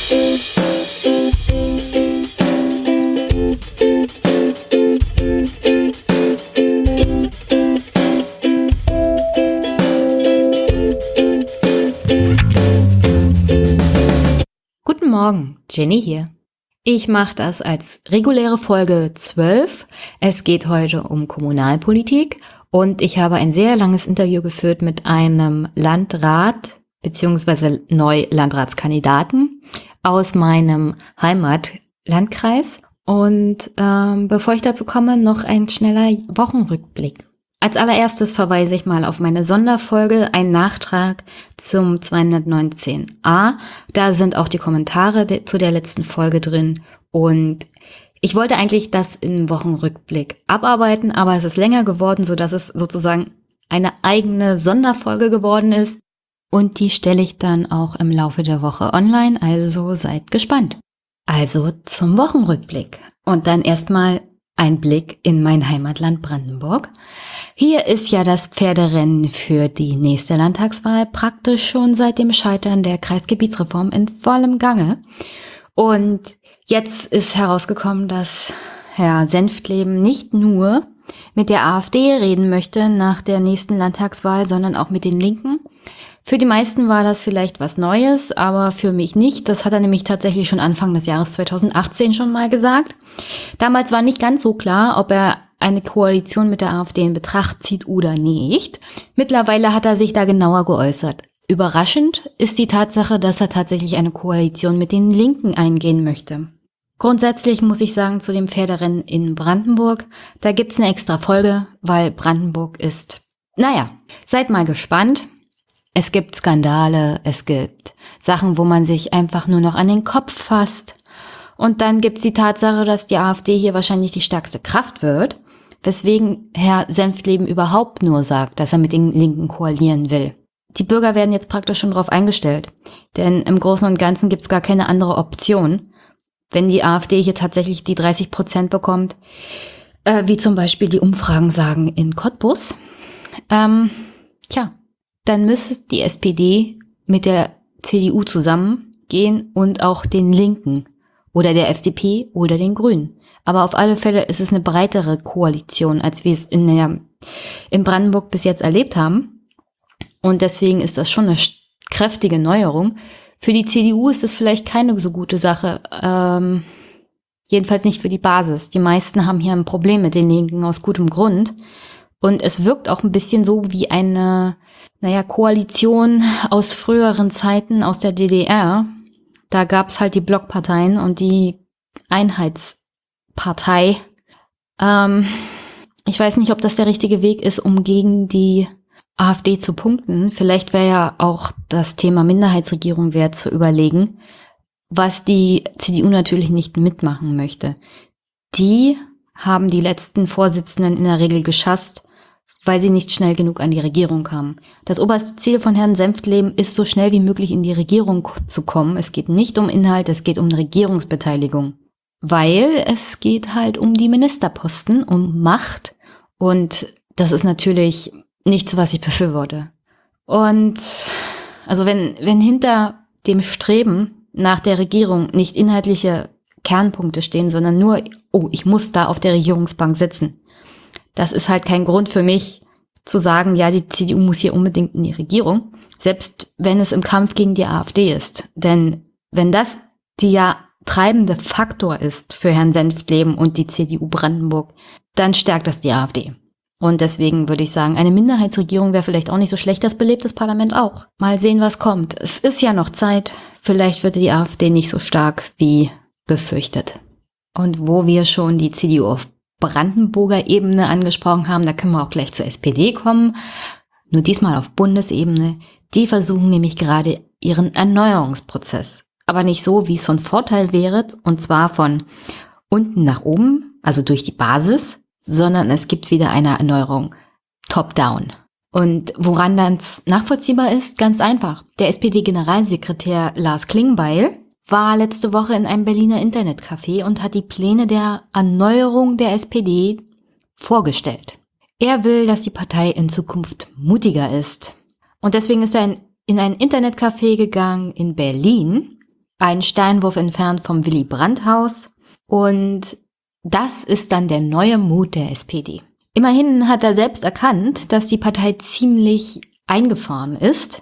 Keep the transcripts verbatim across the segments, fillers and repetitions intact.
Guten Morgen, Jenny hier. Ich mache das als reguläre Folge zwölf. Es geht heute um Kommunalpolitik und ich habe ein sehr langes Interview geführt mit einem Landrat bzw. Neulandratskandidaten aus meinem Heimatlandkreis. Und ähm, bevor ich dazu komme, noch ein schneller Wochenrückblick. Als allererstes verweise ich mal auf meine Sonderfolge, ein Nachtrag zum zweihundertneunzehn a. Da sind auch die Kommentare de- zu der letzten Folge drin. Und ich wollte eigentlich das im Wochenrückblick abarbeiten, aber es ist länger geworden, sodass es sozusagen eine eigene Sonderfolge geworden ist. Und die stelle ich dann auch im Laufe der Woche online, also seid gespannt. Also zum Wochenrückblick. Und dann erstmal ein Blick in mein Heimatland Brandenburg. Hier ist ja das Pferderennen für die nächste Landtagswahl praktisch schon seit dem Scheitern der Kreisgebietsreform in vollem Gange. Und jetzt ist herausgekommen, dass Herr Senftleben nicht nur mit der AfD reden möchte nach der nächsten Landtagswahl, sondern auch mit den Linken. Für die meisten war das vielleicht was Neues, aber für mich nicht. Das hat er nämlich tatsächlich schon Anfang des Jahres zweitausendachtzehn schon mal gesagt. Damals war nicht ganz so klar, ob er eine Koalition mit der AfD in Betracht zieht oder nicht. Mittlerweile hat er sich da genauer geäußert. Überraschend ist die Tatsache, dass er tatsächlich eine Koalition mit den Linken eingehen möchte. Grundsätzlich muss ich sagen, zu dem Pferderennen in Brandenburg, da gibt's eine extra Folge, weil Brandenburg ist, naja, seid mal gespannt. Es gibt Skandale, es gibt Sachen, wo man sich einfach nur noch an den Kopf fasst. Und dann gibt's die Tatsache, dass die AfD hier wahrscheinlich die stärkste Kraft wird, weswegen Herr Senftleben überhaupt nur sagt, dass er mit den Linken koalieren will. Die Bürger werden jetzt praktisch schon drauf eingestellt, denn im Großen und Ganzen gibt's gar keine andere Option, wenn die AfD hier tatsächlich die dreißig Prozent bekommt, äh, wie zum Beispiel die Umfragen sagen in Cottbus. Ähm, tja, dann müsste die S P D mit der C D U zusammengehen und auch den Linken oder der F D P oder den Grünen. Aber auf alle Fälle ist es eine breitere Koalition, als wir es in, der, in Brandenburg bis jetzt erlebt haben. Und deswegen ist das schon eine kräftige Neuerung. Für die C D U ist es vielleicht keine so gute Sache. Ähm, jedenfalls nicht für die Basis. Die meisten haben hier ein Problem mit den Linken aus gutem Grund. Und es wirkt auch ein bisschen so wie eine, naja, Koalition aus früheren Zeiten aus der D D R. Da gab's halt die Blockparteien und die Einheitspartei. Ähm, ich weiß nicht, ob das der richtige Weg ist, um gegen die AfD zu punkten. Vielleicht wäre ja auch das Thema Minderheitsregierung wert zu überlegen, was die C D U natürlich nicht mitmachen möchte. Die haben die letzten Vorsitzenden in der Regel geschasst, weil sie nicht schnell genug an die Regierung kamen. Das oberste Ziel von Herrn Senftleben ist, so schnell wie möglich in die Regierung zu kommen. Es geht nicht um Inhalt, es geht um eine Regierungsbeteiligung. Weil es geht halt um die Ministerposten, um Macht. Und das ist natürlich nichts, was ich befürworte. Und also wenn, wenn hinter dem Streben nach der Regierung nicht inhaltliche Kernpunkte stehen, sondern nur, oh, ich muss da auf der Regierungsbank sitzen. Das ist halt kein Grund für mich zu sagen, ja, die C D U muss hier unbedingt in die Regierung, selbst wenn es im Kampf gegen die AfD ist. Denn wenn das die ja treibende Faktor ist für Herrn Senftleben und die C D U Brandenburg, dann stärkt das die AfD. Und deswegen würde ich sagen, eine Minderheitsregierung wäre vielleicht auch nicht so schlecht, das belebt das Parlament auch. Mal sehen, was kommt. Es ist ja noch Zeit, vielleicht wird die AfD nicht so stark wie befürchtet. Und wo wir schon die C D U auf Brandenburger Ebene angesprochen haben, da können wir auch gleich zur S P D kommen, nur diesmal auf Bundesebene. Die versuchen nämlich gerade ihren Erneuerungsprozess, aber nicht so, wie es von Vorteil wäre, und zwar von unten nach oben, also durch die Basis, sondern es gibt wieder eine Erneuerung top-down. Und woran das nachvollziehbar ist, ganz einfach. Der S P D-Generalsekretär Lars Klingbeil war letzte Woche in einem Berliner Internetcafé und hat die Pläne der Erneuerung der S P D vorgestellt. Er will, dass die Partei in Zukunft mutiger ist. Und deswegen ist er in, in ein Internetcafé gegangen in Berlin ein Steinwurf entfernt vom Willy-Brandt-Haus. Und das ist dann der neue Mut der S P D. Immerhin hat er selbst erkannt, dass die Partei ziemlich eingefahren ist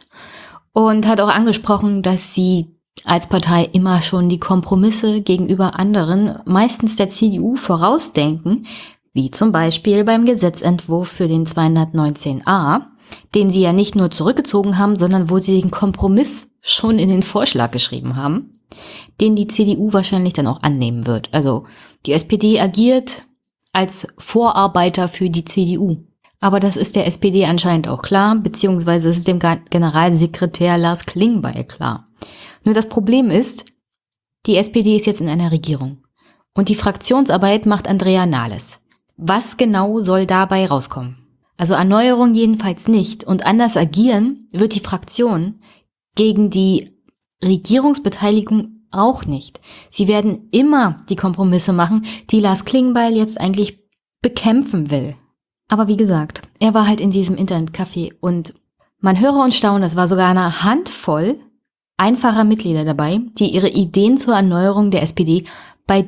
und hat auch angesprochen, dass sie als Partei immer schon die Kompromisse gegenüber anderen, meistens der C D U, vorausdenken, wie zum Beispiel beim Gesetzentwurf für den zweihundertneunzehn a, den sie ja nicht nur zurückgezogen haben, sondern wo sie den Kompromiss schon in den Vorschlag geschrieben haben, den die C D U wahrscheinlich dann auch annehmen wird. Also die S P D agiert als Vorarbeiter für die C D U. Aber das ist der S P D anscheinend auch klar, beziehungsweise ist es dem Generalsekretär Lars Klingbeil klar. Nur das Problem ist, die S P D ist jetzt in einer Regierung und die Fraktionsarbeit macht Andrea Nahles. Was genau soll dabei rauskommen? Also Erneuerung jedenfalls nicht, und anders agieren wird die Fraktion gegen die Regierungsbeteiligung auch nicht. Sie werden immer die Kompromisse machen, die Lars Klingbeil jetzt eigentlich bekämpfen will. Aber wie gesagt, er war halt in diesem Internetcafé und man höre und staune, es war sogar eine Handvoll einfacher Mitglieder dabei, die ihre Ideen zur Erneuerung der S P D bei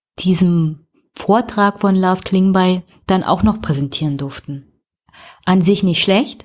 diesem Vortrag von Lars Klingbeil dann auch noch präsentieren durften. An sich nicht schlecht,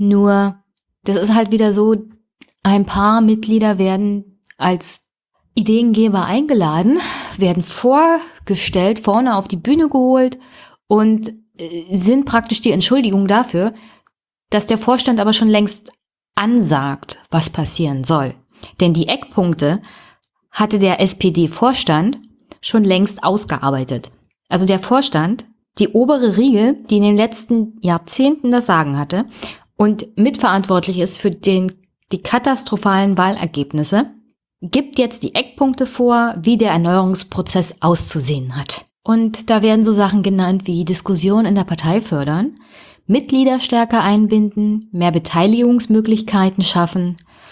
nur das ist halt wieder so, ein paar Mitglieder werden als Ideengeber eingeladen, werden vorgestellt, vorne auf die Bühne geholt und sind praktisch die Entschuldigung dafür, dass der Vorstand aber schon längst ansagt, was passieren soll. Denn die Eckpunkte hatte der S P D-Vorstand schon längst ausgearbeitet. Also der Vorstand, die obere Riege, die in den letzten Jahrzehnten das Sagen hatte und mitverantwortlich ist für den, die katastrophalen Wahlergebnisse, gibt jetzt die Eckpunkte vor, wie der Erneuerungsprozess auszusehen hat. Und da werden so Sachen genannt wie Diskussion in der Partei fördern, Mitglieder stärker einbinden, mehr Beteiligungsmöglichkeiten schaffen,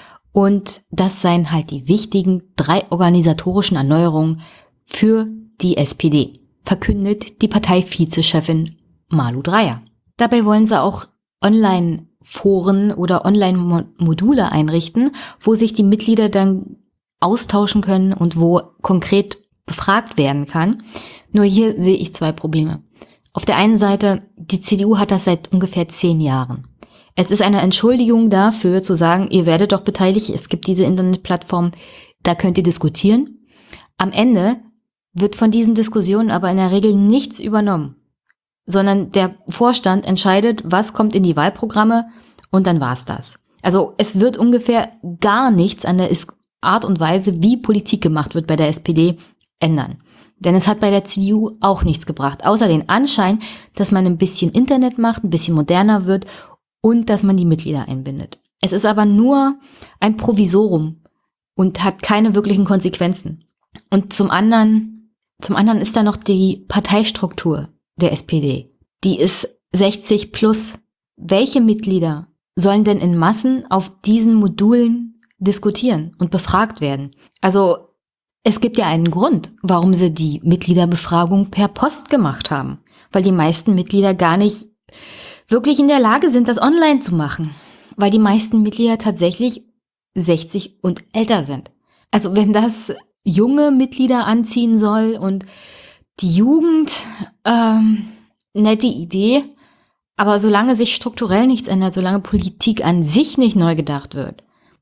und das seien halt die wichtigen drei organisatorischen Erneuerungen für die S P D, verkündet die Partei-Vizechefin Malu Dreyer. Dabei wollen sie auch Online-Foren oder Online-Module einrichten, wo sich die Mitglieder dann austauschen können und wo konkret befragt werden kann. Nur hier sehe ich zwei Probleme. Auf der einen Seite, die C D U hat das seit ungefähr zehn Jahren. Es ist eine Entschuldigung dafür, zu sagen, ihr werdet doch beteiligt, es gibt diese Internetplattform, da könnt ihr diskutieren. Am Ende wird von diesen Diskussionen aber in der Regel nichts übernommen, sondern der Vorstand entscheidet, was kommt in die Wahlprogramme, und dann war's das. Also es wird ungefähr gar nichts an der Art und Weise, wie Politik gemacht wird bei der S P D, ändern. Denn es hat bei der C D U auch nichts gebracht, außer den Anschein, dass man ein bisschen Internet macht, ein bisschen moderner wird und dass man die Mitglieder einbindet. Es ist aber nur ein Provisorium und hat keine wirklichen Konsequenzen. Und zum anderen, zum anderen ist da noch die Parteistruktur der S P D. Die ist sechzig plus. Welche Mitglieder sollen denn in Massen auf diesen Modulen diskutieren und befragt werden? Also es gibt ja einen Grund, warum sie die Mitgliederbefragung per Post gemacht haben. Weil die meisten Mitglieder gar nicht wirklich in der Lage sind, das online zu machen. Weil die meisten Mitglieder tatsächlich sechzig und älter sind. Also wenn das junge Mitglieder anziehen soll und die Jugend, ähm, nette Idee, aber solange sich strukturell nichts ändert, solange Politik an sich nicht neu gedacht wird,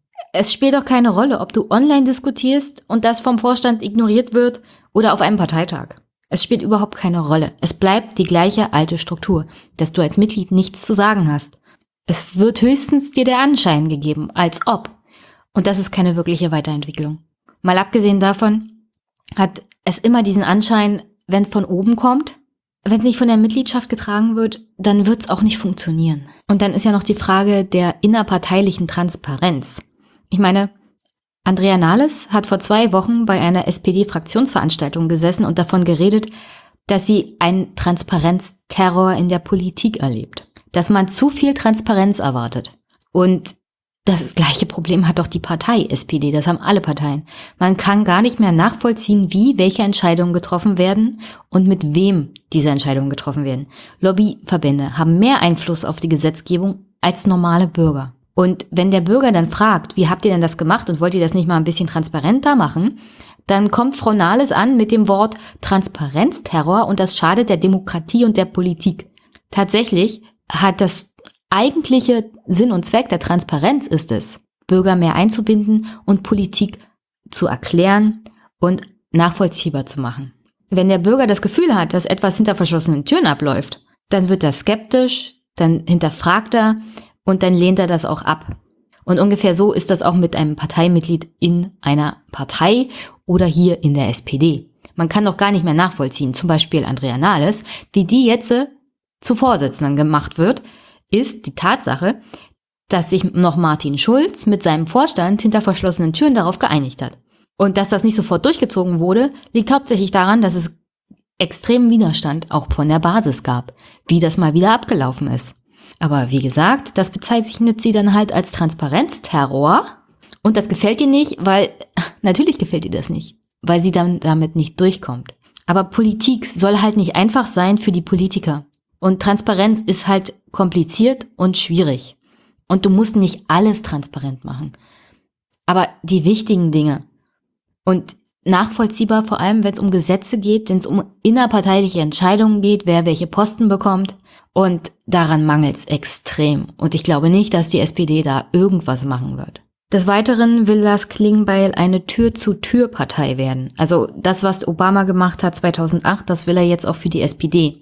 es spielt doch keine Rolle, ob du online diskutierst und das vom Vorstand ignoriert wird oder auf einem Parteitag. Es spielt überhaupt keine Rolle. Es bleibt die gleiche alte Struktur, dass du als Mitglied nichts zu sagen hast. Es wird höchstens dir der Anschein gegeben, als ob. Und das ist keine wirkliche Weiterentwicklung. Mal abgesehen davon hat es immer diesen Anschein, wenn es von oben kommt, wenn es nicht von der Mitgliedschaft getragen wird, dann wird es auch nicht funktionieren. Und dann ist ja noch die Frage der innerparteilichen Transparenz. Ich meine, Andrea Nahles hat vor zwei Wochen bei einer S P D-Fraktionsveranstaltung gesessen und davon geredet, dass sie einen Transparenzterror in der Politik erlebt. Dass man zu viel Transparenz erwartet. Und das gleiche Problem hat doch die Partei S P D, das haben alle Parteien. Man kann gar nicht mehr nachvollziehen, wie welche Entscheidungen getroffen werden und mit wem diese Entscheidungen getroffen werden. Lobbyverbände haben mehr Einfluss auf die Gesetzgebung als normale Bürger. Und wenn der Bürger dann fragt, wie habt ihr denn das gemacht und wollt ihr das nicht mal ein bisschen transparenter machen, dann kommt Frau Nahles an mit dem Wort Transparenzterror und das schadet der Demokratie und der Politik. Tatsächlich hat das eigentliche Sinn und Zweck der Transparenz ist es, Bürger mehr einzubinden und Politik zu erklären und nachvollziehbar zu machen. Wenn der Bürger das Gefühl hat, dass etwas hinter verschlossenen Türen abläuft, dann wird er skeptisch, dann hinterfragt er und dann lehnt er das auch ab. Und ungefähr so ist das auch mit einem Parteimitglied in einer Partei oder hier in der S P D. Man kann doch gar nicht mehr nachvollziehen, zum Beispiel Andrea Nahles, wie die jetzt zu Vorsitzenden gemacht wird, ist die Tatsache, dass sich noch Martin Schulz mit seinem Vorstand hinter verschlossenen Türen darauf geeinigt hat. Und dass das nicht sofort durchgezogen wurde, liegt hauptsächlich daran, dass es extremen Widerstand auch von der Basis gab, wie das mal wieder abgelaufen ist. Aber wie gesagt, das bezeichnet sie dann halt als Transparenzterror und das gefällt ihr nicht, weil, natürlich gefällt ihr das nicht, weil sie dann damit nicht durchkommt. Aber Politik soll halt nicht einfach sein für die Politiker. Und Transparenz ist halt kompliziert und schwierig. Und du musst nicht alles transparent machen. Aber die wichtigen Dinge. Und nachvollziehbar, vor allem wenn es um Gesetze geht, wenn es um innerparteiliche Entscheidungen geht, wer welche Posten bekommt. Und daran mangelt es extrem. Und ich glaube nicht, dass die S P D da irgendwas machen wird. Des Weiteren will Lars Klingbeil eine Tür-zu-Tür-Partei werden. Also das, was Obama gemacht hat zweitausendacht, das will er jetzt auch für die S P D.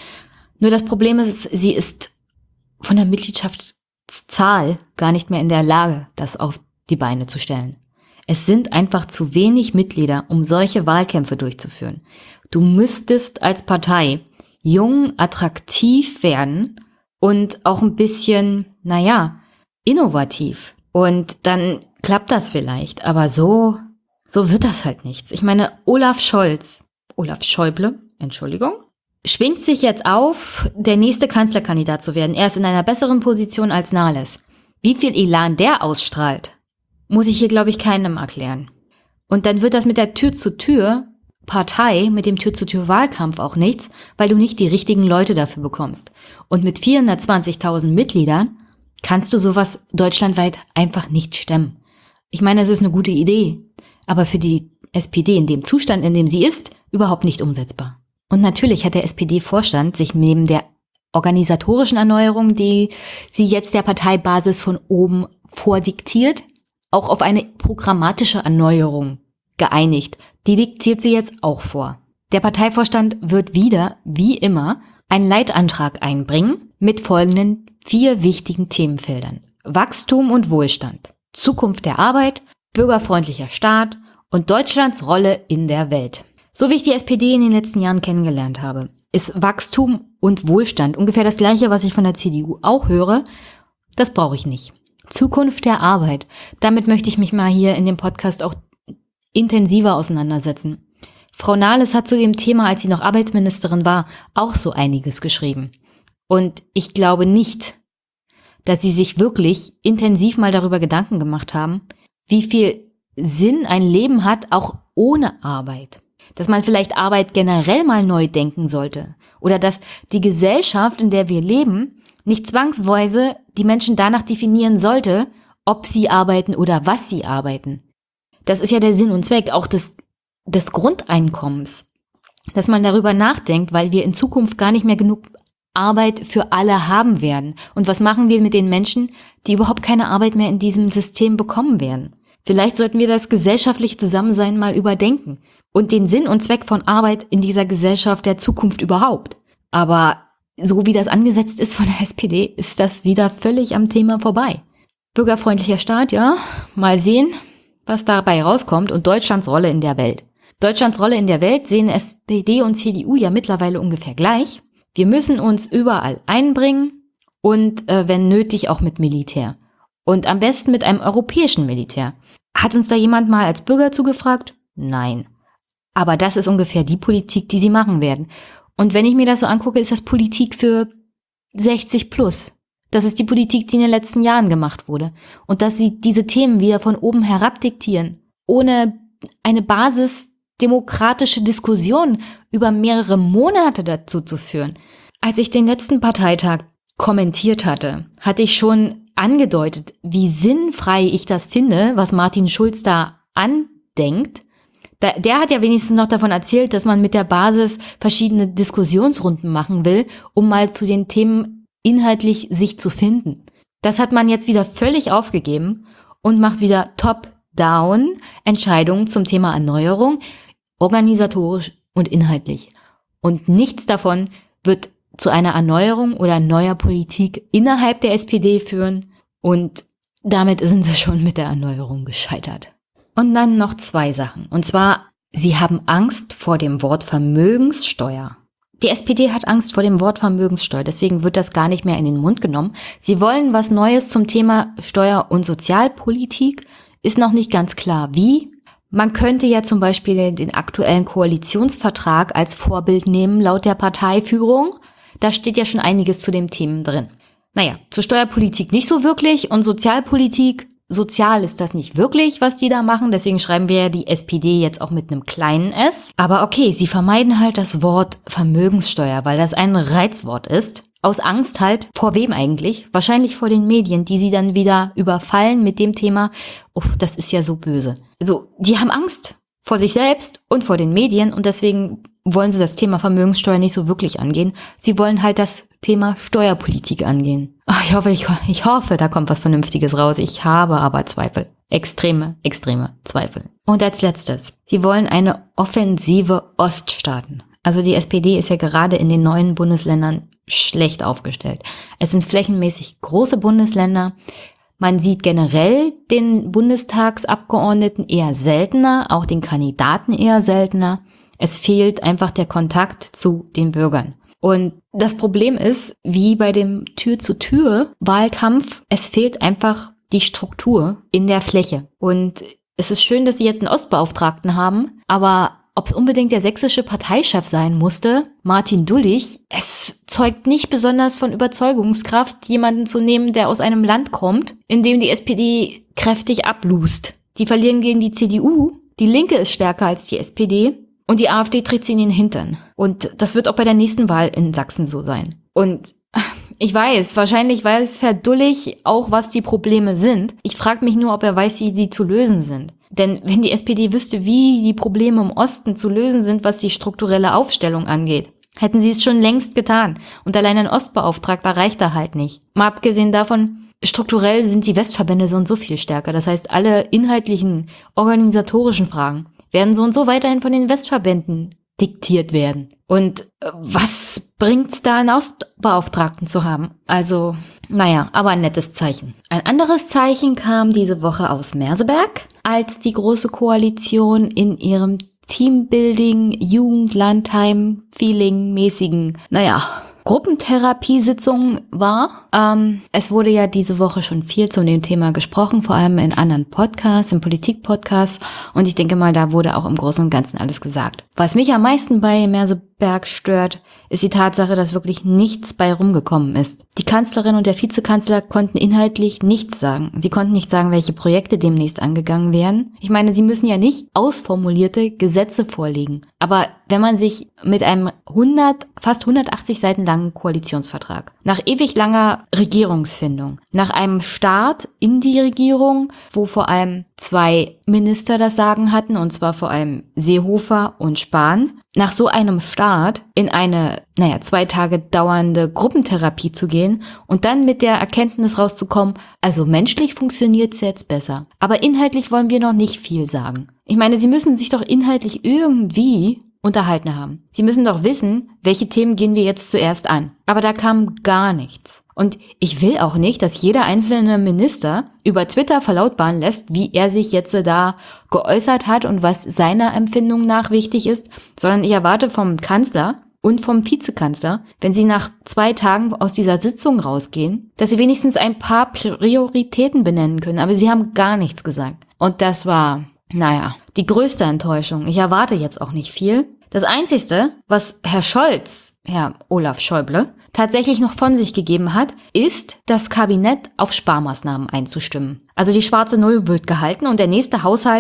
Nur das Problem ist, sie ist von der Mitgliedschaftszahl gar nicht mehr in der Lage, das auf die Beine zu stellen. Es sind einfach zu wenig Mitglieder, um solche Wahlkämpfe durchzuführen. Du müsstest als Partei jung, attraktiv werden und auch ein bisschen, naja, innovativ. Und dann klappt das vielleicht, aber so, so wird das halt nichts. Ich meine, Olaf Scholz, Olaf Schäuble, Entschuldigung, schwingt sich jetzt auf, der nächste Kanzlerkandidat zu werden. Er ist in einer besseren Position als Nahles. Wie viel Elan der ausstrahlt, muss ich hier, glaube ich, keinem erklären. Und dann wird das mit der Tür-zu-Tür-Partei, mit dem Tür-zu-Tür-Wahlkampf auch nichts, weil du nicht die richtigen Leute dafür bekommst. Und mit vierhundertzwanzigtausend Mitgliedern kannst du sowas deutschlandweit einfach nicht stemmen. Ich meine, es ist eine gute Idee, aber für die S P D in dem Zustand, in dem sie ist, überhaupt nicht umsetzbar. Und natürlich hat der S P D-Vorstand sich neben der organisatorischen Erneuerung, die sie jetzt der Parteibasis von oben vordiktiert, auch auf eine programmatische Erneuerung geeinigt. Die diktiert sie jetzt auch vor. Der Parteivorstand wird wieder, wie immer, einen Leitantrag einbringen mit folgenden vier wichtigen Themenfeldern: Wachstum und Wohlstand, Zukunft der Arbeit, bürgerfreundlicher Staat und Deutschlands Rolle in der Welt. So wie ich die S P D in den letzten Jahren kennengelernt habe, ist Wachstum und Wohlstand ungefähr das Gleiche, was ich von der C D U auch höre. Das brauche ich nicht. Zukunft der Arbeit. Damit möchte ich mich mal hier in dem Podcast auch intensiver auseinandersetzen. Frau Nahles hat zu dem Thema, als sie noch Arbeitsministerin war, auch so einiges geschrieben. Und ich glaube nicht, dass sie sich wirklich intensiv mal darüber Gedanken gemacht haben, wie viel Sinn ein Leben hat, auch ohne Arbeit. Dass man vielleicht Arbeit generell mal neu denken sollte. Oder dass die Gesellschaft, in der wir leben, nicht zwangsweise die Menschen danach definieren sollte, ob sie arbeiten oder was sie arbeiten. Das ist ja der Sinn und Zweck auch des, des Grundeinkommens. Dass man darüber nachdenkt, weil wir in Zukunft gar nicht mehr genug Arbeit für alle haben werden. Und was machen wir mit den Menschen, die überhaupt keine Arbeit mehr in diesem System bekommen werden? Vielleicht sollten wir das gesellschaftliche Zusammensein mal überdenken und den Sinn und Zweck von Arbeit in dieser Gesellschaft der Zukunft überhaupt. Aber so wie das angesetzt ist von der S P D, ist das wieder völlig am Thema vorbei. Bürgerfreundlicher Staat, ja, mal sehen, was dabei rauskommt, und Deutschlands Rolle in der Welt. Deutschlands Rolle in der Welt sehen S P D und C D U ja mittlerweile ungefähr gleich. Wir müssen uns überall einbringen und äh, wenn nötig auch mit Militär. Und am besten mit einem europäischen Militär. Hat uns da jemand mal als Bürger zugefragt? Nein. Aber das ist ungefähr die Politik, die sie machen werden. Und wenn ich mir das so angucke, ist das Politik für sechzig plus. Das ist die Politik, die in den letzten Jahren gemacht wurde. Und dass sie diese Themen wieder von oben herab diktieren, ohne eine basisdemokratische Diskussion über mehrere Monate dazu zu führen. Als ich den letzten Parteitag kommentiert hatte, hatte ich schon angedeutet, wie sinnfrei ich das finde, was Martin Schulz da andenkt. Da, der hat ja wenigstens noch davon erzählt, dass man mit der Basis verschiedene Diskussionsrunden machen will, um mal zu den Themen inhaltlich sich zu finden. Das hat man jetzt wieder völlig aufgegeben und macht wieder top-down Entscheidungen zum Thema Erneuerung, organisatorisch und inhaltlich. Und nichts davon wird zu einer Erneuerung oder neuer Politik innerhalb der S P D führen. Und damit sind sie schon mit der Erneuerung gescheitert. Und dann noch zwei Sachen. Und zwar, sie haben Angst vor dem Wort Vermögenssteuer. Die S P D hat Angst vor dem Wort Vermögenssteuer, deswegen wird das gar nicht mehr in den Mund genommen. Sie wollen was Neues zum Thema Steuer- und Sozialpolitik, ist noch nicht ganz klar wie. Man könnte ja zum Beispiel den aktuellen Koalitionsvertrag als Vorbild nehmen, laut der Parteiführung. Da steht ja schon einiges zu den Themen drin. Naja, zur Steuerpolitik nicht so wirklich und Sozialpolitik, sozial ist das nicht wirklich, was die da machen. Deswegen schreiben wir ja die S P D jetzt auch mit einem kleinen S. Aber okay, sie vermeiden halt das Wort Vermögenssteuer, weil das ein Reizwort ist. Aus Angst halt, vor wem eigentlich? Wahrscheinlich vor den Medien, die sie dann wieder überfallen mit dem Thema, oh, das ist ja so böse. Also, die haben Angst vor sich selbst und vor den Medien und deswegen wollen sie das Thema Vermögenssteuer nicht so wirklich angehen. Sie wollen halt das Thema Steuerpolitik angehen. Ach, ich hoffe, ich, ich hoffe, da kommt was Vernünftiges raus. Ich habe aber Zweifel. Extreme, extreme Zweifel. Und als letztes, sie wollen eine offensive Oststaaten. Also die S P D ist ja gerade in den neuen Bundesländern schlecht aufgestellt. Es sind flächenmäßig große Bundesländer. Man sieht generell den Bundestagsabgeordneten eher seltener, auch den Kandidaten eher seltener. Es fehlt einfach der Kontakt zu den Bürgern. Und das Problem ist, wie bei dem Tür-zu-Tür-Wahlkampf, es fehlt einfach die Struktur in der Fläche. Und es ist schön, dass sie jetzt einen Ostbeauftragten haben, aber ob es unbedingt der sächsische Parteichef sein musste, Martin Dullig, es zeugt nicht besonders von Überzeugungskraft, jemanden zu nehmen, der aus einem Land kommt, in dem die S P D kräftig ablust. Die verlieren gegen die C D U, die Linke ist stärker als die S P D und die AfD tritt sie in den Hintern. Und das wird auch bei der nächsten Wahl in Sachsen so sein. Und ich weiß, wahrscheinlich weiß Herr Dullig auch, was die Probleme sind. Ich frage mich nur, ob er weiß, wie sie zu lösen sind. Denn wenn die S P D wüsste, wie die Probleme im Osten zu lösen sind, was die strukturelle Aufstellung angeht, hätten sie es schon längst getan. Und allein ein Ostbeauftragter reicht da halt nicht. Mal abgesehen davon, strukturell sind die Westverbände so und so viel stärker. Das heißt, alle inhaltlichen, organisatorischen Fragen werden so und so weiterhin von den Westverbänden diktiert werden. Und äh, was bringt's da, einen Ostbeauftragten zu haben? Also, naja, aber ein nettes Zeichen. Ein anderes Zeichen kam diese Woche aus Merseberg, als die Große Koalition in ihrem Teambuilding, Jugend, Landheim, Feeling-mäßigen, naja, Gruppentherapiesitzung war. Ähm, es wurde ja diese Woche schon viel zu dem Thema gesprochen, vor allem in anderen Podcasts, in Politik-Podcasts. Und ich denke mal, da wurde auch im Großen und Ganzen alles gesagt. Was mich am meisten bei Merseberg stört, ist die Tatsache, dass wirklich nichts bei rumgekommen ist. Die Kanzlerin und der Vizekanzler konnten inhaltlich nichts sagen. Sie konnten nicht sagen, welche Projekte demnächst angegangen werden. Ich meine, sie müssen ja nicht ausformulierte Gesetze vorlegen. Aber wenn man sich mit einem hundert, fast hundertachtzig Seiten langen Koalitionsvertrag, nach ewig langer Regierungsfindung, nach einem Start in die Regierung, wo vor allem zwei Minister das Sagen hatten, und zwar vor allem Seehofer und Spahn, nach so einem Start in eine, naja, zwei Tage dauernde Gruppentherapie zu gehen und dann mit der Erkenntnis rauszukommen, also menschlich funktioniert es jetzt besser. Aber inhaltlich wollen wir noch nicht viel sagen. Ich meine, sie müssen sich doch inhaltlich irgendwie unterhalten haben. Sie müssen doch wissen, welche Themen gehen wir jetzt zuerst an. Aber da kam gar nichts. Und ich will auch nicht, dass jeder einzelne Minister über Twitter verlautbaren lässt, wie er sich jetzt da geäußert hat und was seiner Empfindung nach wichtig ist, sondern ich erwarte vom Kanzler und vom Vizekanzler, wenn sie nach zwei Tagen aus dieser Sitzung rausgehen, dass sie wenigstens ein paar Prioritäten benennen können. Aber sie haben gar nichts gesagt. Und das war, naja, die größte Enttäuschung. Ich erwarte jetzt auch nicht viel. Das Einzige, was Herr Scholz, Herr Olaf Schäuble, tatsächlich noch von sich gegeben hat, ist, das Kabinett auf Sparmaßnahmen einzustimmen. Also die schwarze Null wird gehalten und der nächste Haushalt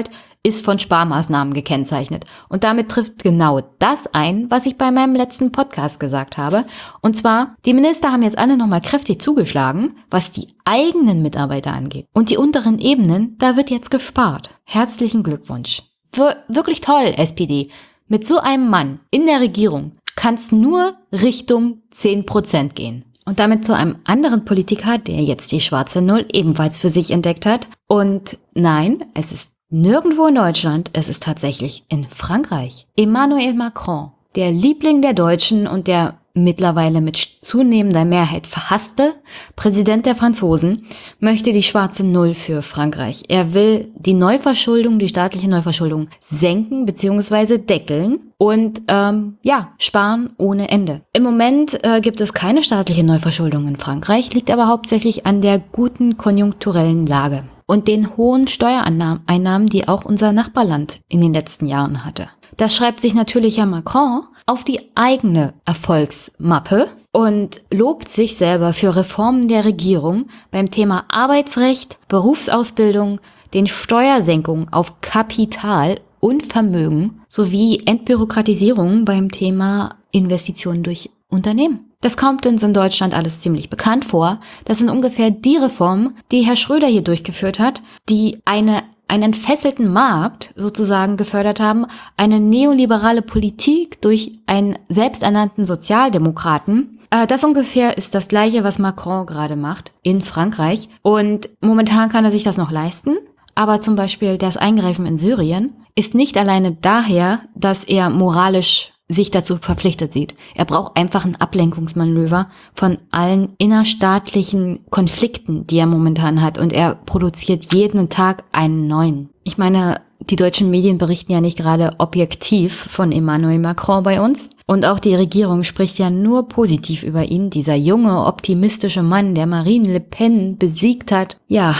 ist von Sparmaßnahmen gekennzeichnet. Und damit trifft genau das ein, was ich bei meinem letzten Podcast gesagt habe. Und zwar, die Minister haben jetzt alle nochmal kräftig zugeschlagen, was die eigenen Mitarbeiter angeht. Und die unteren Ebenen, da wird jetzt gespart. Herzlichen Glückwunsch. Wir, wirklich toll, S P D. Mit so einem Mann in der Regierung kann es nur Richtung zehn Prozent gehen. Und damit zu einem anderen Politiker, der jetzt die schwarze Null ebenfalls für sich entdeckt hat. Und nein, es ist nirgendwo in Deutschland, es ist tatsächlich in Frankreich. Emmanuel Macron, der Liebling der Deutschen und der mittlerweile mit zunehmender Mehrheit verhasste Präsident der Franzosen, möchte die schwarze Null für Frankreich. Er will die Neuverschuldung, die staatliche Neuverschuldung senken bzw. deckeln und ähm, ja, sparen ohne Ende. Im Moment äh, gibt es keine staatliche Neuverschuldung in Frankreich, liegt aber hauptsächlich an der guten konjunkturellen Lage und den hohen Steuereinnahmen, die auch unser Nachbarland in den letzten Jahren hatte. Das schreibt sich natürlich Herr Macron auf die eigene Erfolgsmappe und lobt sich selber für Reformen der Regierung beim Thema Arbeitsrecht, Berufsausbildung, den Steuersenkungen auf Kapital und Vermögen sowie Entbürokratisierung beim Thema Investitionen durch Unternehmen. Das kommt uns in Deutschland alles ziemlich bekannt vor. Das sind ungefähr die Reformen, die Herr Schröder hier durchgeführt hat, die eine einen entfesselten Markt sozusagen gefördert haben, eine neoliberale Politik durch einen selbsternannten Sozialdemokraten. Äh, das ungefähr ist das Gleiche, was Macron gerade macht in Frankreich. Und momentan kann er sich das noch leisten. Aber zum Beispiel das Eingreifen in Syrien ist nicht alleine daher, dass er moralisch sich dazu verpflichtet sieht. Er braucht einfach ein Ablenkungsmanöver von allen innerstaatlichen Konflikten, die er momentan hat. Und er produziert jeden Tag einen neuen. Ich meine, die deutschen Medien berichten ja nicht gerade objektiv von Emmanuel Macron bei uns. Und auch die Regierung spricht ja nur positiv über ihn. Dieser junge, optimistische Mann, der Marine Le Pen besiegt hat. Ja,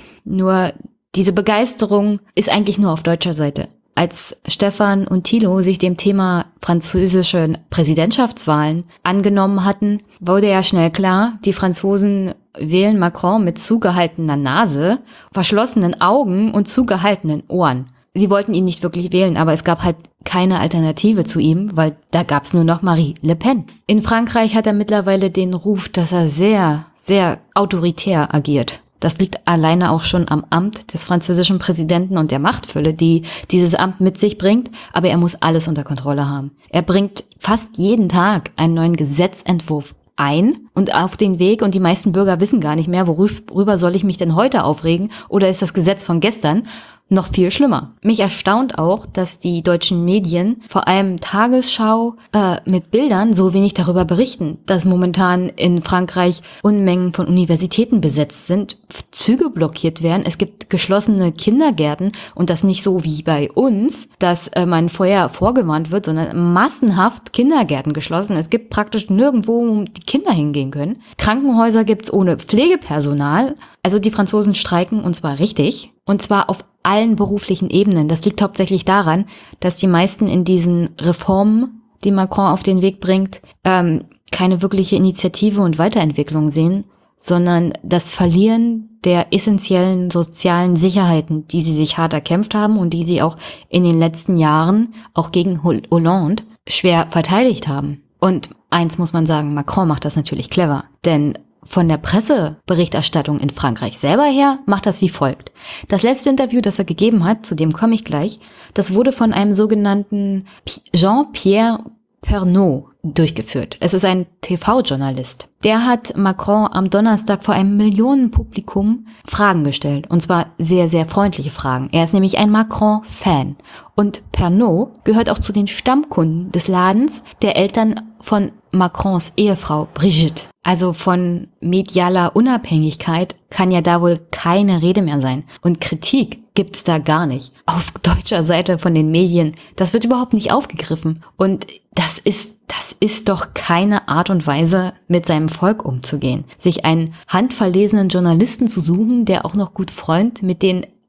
nur diese Begeisterung ist eigentlich nur auf deutscher Seite. Als Stefan und Thilo sich dem Thema französische Präsidentschaftswahlen angenommen hatten, wurde ja schnell klar, die Franzosen wählen Macron mit zugehaltener Nase, verschlossenen Augen und zugehaltenen Ohren. Sie wollten ihn nicht wirklich wählen, aber es gab halt keine Alternative zu ihm, weil da gab es nur noch Marine Le Pen. In Frankreich hat er mittlerweile den Ruf, dass er sehr, sehr autoritär agiert. Das liegt alleine auch schon am Amt des französischen Präsidenten und der Machtfülle, die dieses Amt mit sich bringt. Aber er muss alles unter Kontrolle haben. Er bringt fast jeden Tag einen neuen Gesetzentwurf ein und auf den Weg. Und die meisten Bürger wissen gar nicht mehr, worüber soll ich mich denn heute aufregen? Oder ist das Gesetz von gestern noch viel schlimmer? Mich erstaunt auch, dass die deutschen Medien, vor allem Tagesschau, äh, mit Bildern so wenig darüber berichten, dass momentan in Frankreich Unmengen von Universitäten besetzt sind, Züge blockiert werden, es gibt geschlossene Kindergärten und das nicht so wie bei uns, dass äh, man vorher vorgewarnt wird, sondern massenhaft Kindergärten geschlossen. Es gibt praktisch nirgendwo, wo die Kinder hingehen können. Krankenhäuser gibt's ohne Pflegepersonal. Also die Franzosen streiken und zwar richtig. Und zwar auf allen beruflichen Ebenen. Das liegt hauptsächlich daran, dass die meisten in diesen Reformen, die Macron auf den Weg bringt, ähm, keine wirkliche Initiative und Weiterentwicklung sehen, sondern das Verlieren der essentiellen sozialen Sicherheiten, die sie sich hart erkämpft haben und die sie auch in den letzten Jahren, auch gegen Hollande, schwer verteidigt haben. Und eins muss man sagen, Macron macht das natürlich clever, denn von der Presseberichterstattung in Frankreich selber her macht das wie folgt. Das letzte Interview, das er gegeben hat, zu dem komme ich gleich, das wurde von einem sogenannten Jean-Pierre Pernaut durchgeführt. Es ist ein T V-Journalist. Der hat Macron am Donnerstag vor einem Millionenpublikum Fragen gestellt. Und zwar sehr, sehr freundliche Fragen. Er ist nämlich ein Macron-Fan. Und Pernaut gehört auch zu den Stammkunden des Ladens der Eltern von Macrons Ehefrau Brigitte. Also von medialer Unabhängigkeit kann ja da wohl keine Rede mehr sein. Und Kritik gibt's da gar nicht. Auf deutscher Seite von den Medien, das wird überhaupt nicht aufgegriffen. Und das ist, das ist doch keine Art und Weise, mit seinem Volk umzugehen. Sich einen handverlesenen Journalisten zu suchen, der auch noch gut Freund mit den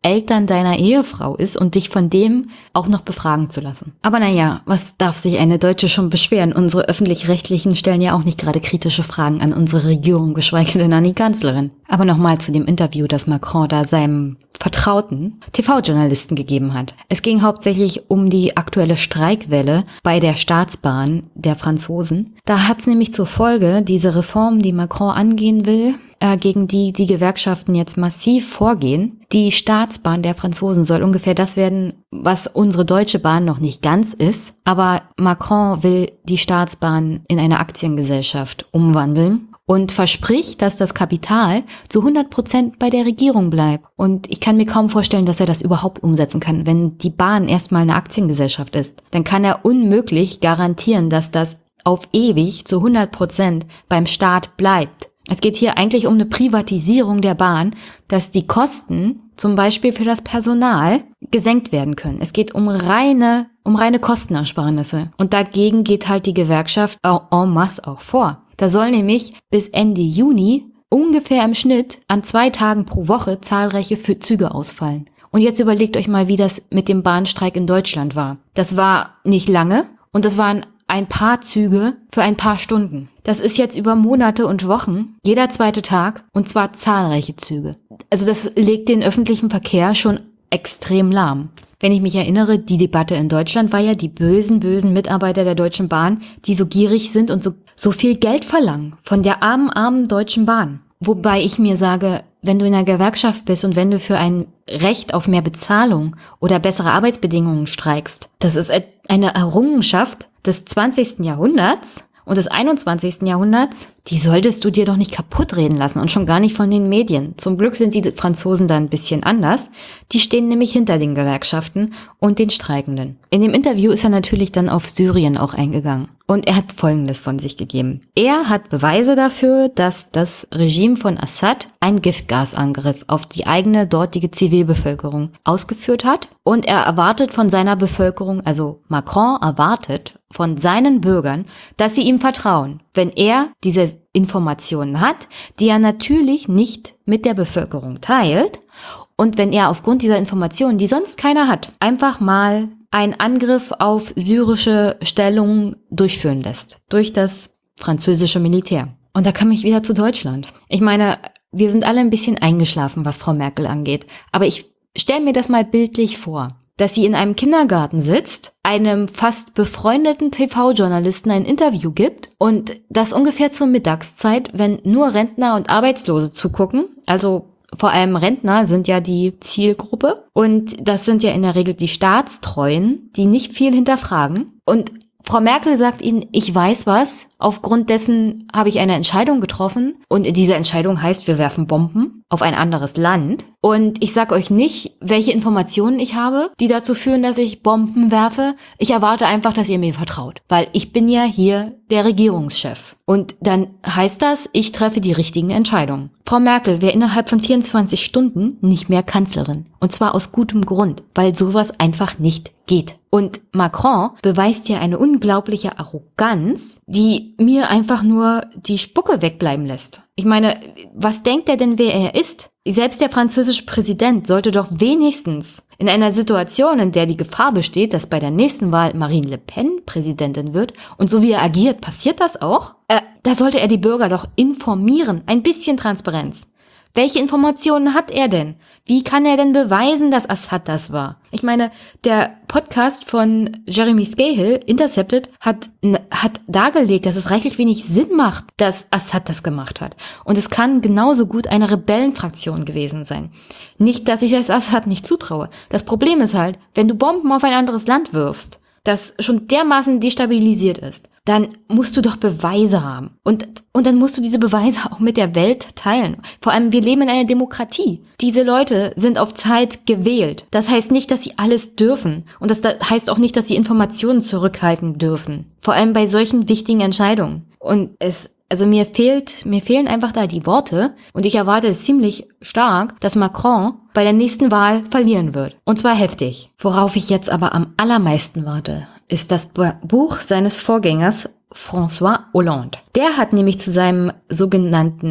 Eltern deiner Ehefrau ist und dich von dem auch noch befragen zu lassen. Aber naja, was darf sich eine Deutsche schon beschweren? Unsere Öffentlich-Rechtlichen stellen ja auch nicht gerade kritische Fragen an unsere Regierung, geschweige denn an die Kanzlerin. Aber nochmal zu dem Interview, das Macron da seinem Vertrauten T V-Journalisten gegeben hat. Es ging hauptsächlich um die aktuelle Streikwelle bei der Staatsbahn der Franzosen. Da hat es nämlich zur Folge, diese Reform, die Macron angehen will, äh, gegen die die Gewerkschaften jetzt massiv vorgehen. Die Staatsbahn der Franzosen soll ungefähr das werden, was unsere Deutsche Bahn noch nicht ganz ist. Aber Macron will die Staatsbahn in eine Aktiengesellschaft umwandeln und verspricht, dass das Kapital zu hundert Prozent bei der Regierung bleibt. Und ich kann mir kaum vorstellen, dass er das überhaupt umsetzen kann. Wenn die Bahn erstmal eine Aktiengesellschaft ist, dann kann er unmöglich garantieren, dass das auf ewig zu hundert Prozent beim Staat bleibt. Es geht hier eigentlich um eine Privatisierung der Bahn, dass die Kosten zum Beispiel für das Personal gesenkt werden können. Es geht um reine, um reine Kostenersparnisse. Und dagegen geht halt die Gewerkschaft en masse auch vor. Da soll nämlich bis Ende Juni ungefähr im Schnitt an zwei Tagen pro Woche zahlreiche Züge ausfallen. Und jetzt überlegt euch mal, wie das mit dem Bahnstreik in Deutschland war. Das war nicht lange und das waren ein paar Züge für ein paar Stunden. Das ist jetzt über Monate und Wochen, jeder zweite Tag, und zwar zahlreiche Züge. Also das legt den öffentlichen Verkehr schon extrem lahm. Wenn ich mich erinnere, die Debatte in Deutschland war ja die bösen, bösen Mitarbeiter der Deutschen Bahn, die so gierig sind und so, so viel Geld verlangen von der armen, armen Deutschen Bahn. Wobei ich mir sage, wenn du in einer Gewerkschaft bist und wenn du für ein Recht auf mehr Bezahlung oder bessere Arbeitsbedingungen streikst, das ist eine Errungenschaft des zwanzigsten Jahrhunderts und des einundzwanzigsten Jahrhunderts, die solltest du dir doch nicht kaputt reden lassen und schon gar nicht von den Medien. Zum Glück sind die Franzosen da ein bisschen anders. Die stehen nämlich hinter den Gewerkschaften und den Streikenden. In dem Interview ist er natürlich dann auf Syrien auch eingegangen. Und er hat Folgendes von sich gegeben. Er hat Beweise dafür, dass das Regime von Assad einen Giftgasangriff auf die eigene dortige Zivilbevölkerung ausgeführt hat. Und er erwartet von seiner Bevölkerung, also Macron erwartet von seinen Bürgern, dass sie ihm vertrauen, wenn er diese Informationen hat, die er natürlich nicht mit der Bevölkerung teilt. Und wenn er aufgrund dieser Informationen, die sonst keiner hat, einfach mal einen Angriff auf syrische Stellungen durchführen lässt, durch das französische Militär. Und da komme ich wieder zu Deutschland. Ich meine, wir sind alle ein bisschen eingeschlafen, was Frau Merkel angeht. Aber ich stelle mir das mal bildlich vor, dass sie in einem Kindergarten sitzt, einem fast befreundeten T V-Journalisten ein Interview gibt und das ungefähr zur Mittagszeit, wenn nur Rentner und Arbeitslose zugucken, also vor allem Rentner sind ja die Zielgruppe und das sind ja in der Regel die Staatstreuen, die nicht viel hinterfragen. Und Frau Merkel sagt ihnen, ich weiß was, aufgrund dessen habe ich eine Entscheidung getroffen und diese Entscheidung heißt, wir werfen Bomben auf ein anderes Land. Und ich sage euch nicht, welche Informationen ich habe, die dazu führen, dass ich Bomben werfe. Ich erwarte einfach, dass ihr mir vertraut, weil ich bin ja hier der Regierungschef. Und dann heißt das, ich treffe die richtigen Entscheidungen. Frau Merkel wäre innerhalb von vierundzwanzig Stunden nicht mehr Kanzlerin. Und zwar aus gutem Grund, weil sowas einfach nicht geht. Und Macron beweist ja eine unglaubliche Arroganz, die mir einfach nur die Spucke wegbleiben lässt. Ich meine, was denkt er denn, wer er ist? Selbst der französische Präsident sollte doch wenigstens in einer Situation, in der die Gefahr besteht, dass bei der nächsten Wahl Marine Le Pen Präsidentin wird und so wie er agiert, passiert das auch? Äh, da sollte er die Bürger doch informieren. Ein bisschen Transparenz. Welche Informationen hat er denn? Wie kann er denn beweisen, dass Assad das war? Ich meine, der Podcast von Jeremy Scahill, Intercepted, hat, hat dargelegt, dass es reichlich wenig Sinn macht, dass Assad das gemacht hat. Und es kann genauso gut eine Rebellenfraktion gewesen sein. Nicht, dass ich es Assad nicht zutraue. Das Problem ist halt, wenn du Bomben auf ein anderes Land wirfst, das schon dermaßen destabilisiert ist, dann musst du doch Beweise haben. Und, und dann musst du diese Beweise auch mit der Welt teilen. Vor allem, wir leben in einer Demokratie. Diese Leute sind auf Zeit gewählt. Das heißt nicht, dass sie alles dürfen. Und das heißt auch nicht, dass sie Informationen zurückhalten dürfen. Vor allem bei solchen wichtigen Entscheidungen. Und es, also mir fehlt, mir fehlen einfach da die Worte. Und ich erwarte ziemlich stark, dass Macron bei der nächsten Wahl verlieren wird. Und zwar heftig. Worauf ich jetzt aber am allermeisten warte, ist das Buch seines Vorgängers François Hollande. Der hat nämlich zu seinem sogenannten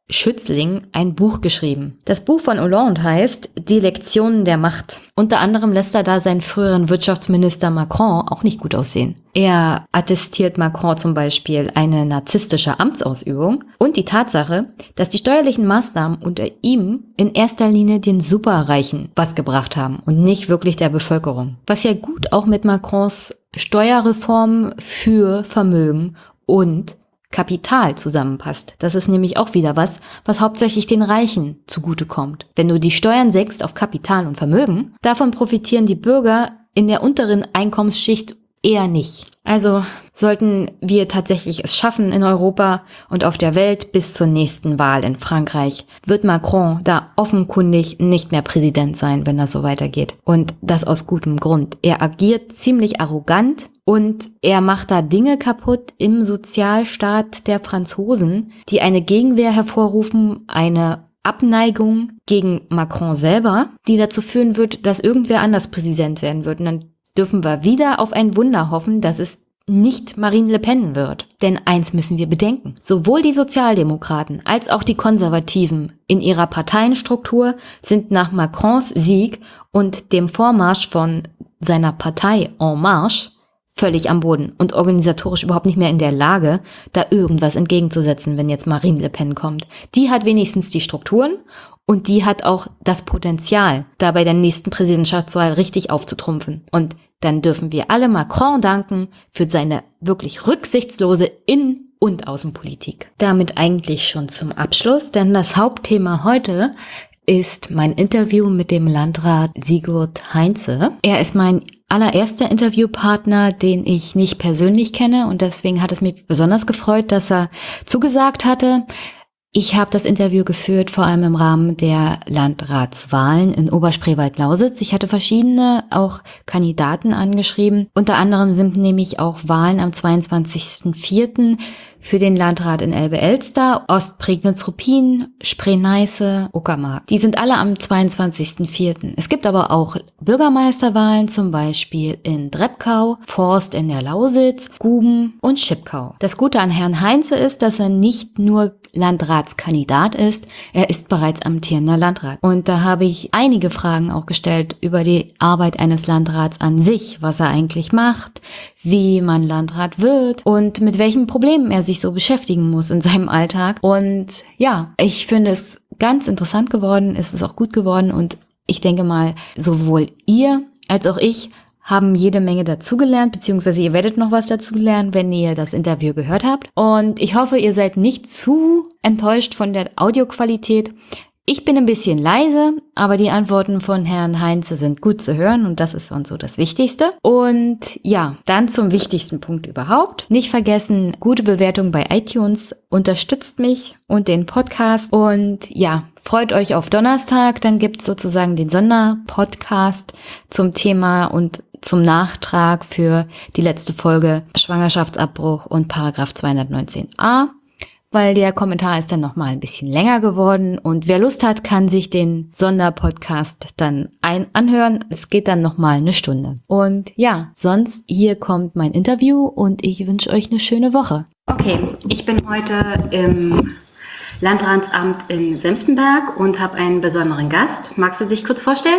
Schützling ein Buch geschrieben. Das Buch von Hollande heißt Die Lektionen der Macht. Unter anderem lässt er da seinen früheren Wirtschaftsminister Macron auch nicht gut aussehen. Er attestiert Macron zum Beispiel eine narzisstische Amtsausübung und die Tatsache, dass die steuerlichen Maßnahmen unter ihm in erster Linie den Superreichen was gebracht haben und nicht wirklich der Bevölkerung. Was ja gut auch mit Macrons Steuerreformen für Vermögen und Kapital zusammenpasst. Das ist nämlich auch wieder was, was hauptsächlich den Reichen zugutekommt. Wenn du die Steuern senkst auf Kapital und Vermögen, davon profitieren die Bürger in der unteren Einkommensschicht eher nicht. Also sollten wir tatsächlich es schaffen in Europa und auf der Welt bis zur nächsten Wahl in Frankreich, wird Macron da offenkundig nicht mehr Präsident sein, wenn das so weitergeht. Und das aus gutem Grund. Er agiert ziemlich arrogant und er macht da Dinge kaputt im Sozialstaat der Franzosen, die eine Gegenwehr hervorrufen, eine Abneigung gegen Macron selber, die dazu führen wird, dass irgendwer anders Präsident werden wird. Und dann dürfen wir wieder auf ein Wunder hoffen, dass es nicht Marine Le Pen wird. Denn eins müssen wir bedenken. Sowohl die Sozialdemokraten als auch die Konservativen in ihrer Parteienstruktur sind nach Macrons Sieg und dem Vormarsch von seiner Partei En Marche völlig am Boden und organisatorisch überhaupt nicht mehr in der Lage, da irgendwas entgegenzusetzen, wenn jetzt Marine Le Pen kommt. Die hat wenigstens die Strukturen und die hat auch das Potenzial, da bei der nächsten Präsidentschaftswahl richtig aufzutrumpfen. Und dann dürfen wir alle Macron danken für seine wirklich rücksichtslose Innen- und Außenpolitik. Damit eigentlich schon zum Abschluss, denn das Hauptthema heute ist mein Interview mit dem Landrat Sigurd Heinze. Er ist mein allererster Interviewpartner, den ich nicht persönlich kenne und deswegen hat es mich besonders gefreut, dass er zugesagt hatte. Ich habe das Interview geführt, vor allem im Rahmen der Landratswahlen in Oberspreewald-Lausitz. Ich hatte verschiedene auch Kandidaten angeschrieben. Unter anderem sind nämlich auch Wahlen am zweiundzwanzigsten vierten für den Landrat in Elbe-Elster, Ostprignitz-Ruppin, Spree-Neiße, Uckermark. Die sind alle am zweiundzwanzigsten vierten Es gibt aber auch Bürgermeisterwahlen, zum Beispiel in Drebkau, Forst in der Lausitz, Guben und Schipkau. Das Gute an Herrn Heinze ist, dass er nicht nur Landratskandidat ist, er ist bereits amtierender Landrat. Und da habe ich einige Fragen auch gestellt über die Arbeit eines Landrats an sich, was er eigentlich macht, wie man Landrat wird und mit welchen Problemen er sich so beschäftigen muss in seinem Alltag. Und ja, ich finde es ganz interessant geworden, es ist auch gut geworden und ich denke mal, sowohl ihr als auch ich haben jede Menge dazugelernt, beziehungsweise ihr werdet noch was dazulernen, wenn ihr das Interview gehört habt. Und ich hoffe, ihr seid nicht zu enttäuscht von der Audioqualität. Ich bin ein bisschen leise, aber die Antworten von Herrn Heinze sind gut zu hören und das ist uns so das Wichtigste. Und ja, dann zum wichtigsten Punkt überhaupt. Nicht vergessen, gute Bewertung bei iTunes unterstützt mich und den Podcast. Und ja, freut euch auf Donnerstag, dann gibt's sozusagen den Sonderpodcast zum Thema und zum Nachtrag für die letzte Folge Schwangerschaftsabbruch und Paragraph zweihundertneunzehn a. Weil der Kommentar ist dann nochmal ein bisschen länger geworden und wer Lust hat, kann sich den Sonderpodcast dann ein anhören. Es geht dann nochmal eine Stunde. Und ja, sonst hier kommt mein Interview und ich wünsche euch eine schöne Woche. Okay, ich bin heute im Landratsamt in Senftenberg und habe einen besonderen Gast. Magst du dich kurz vorstellen?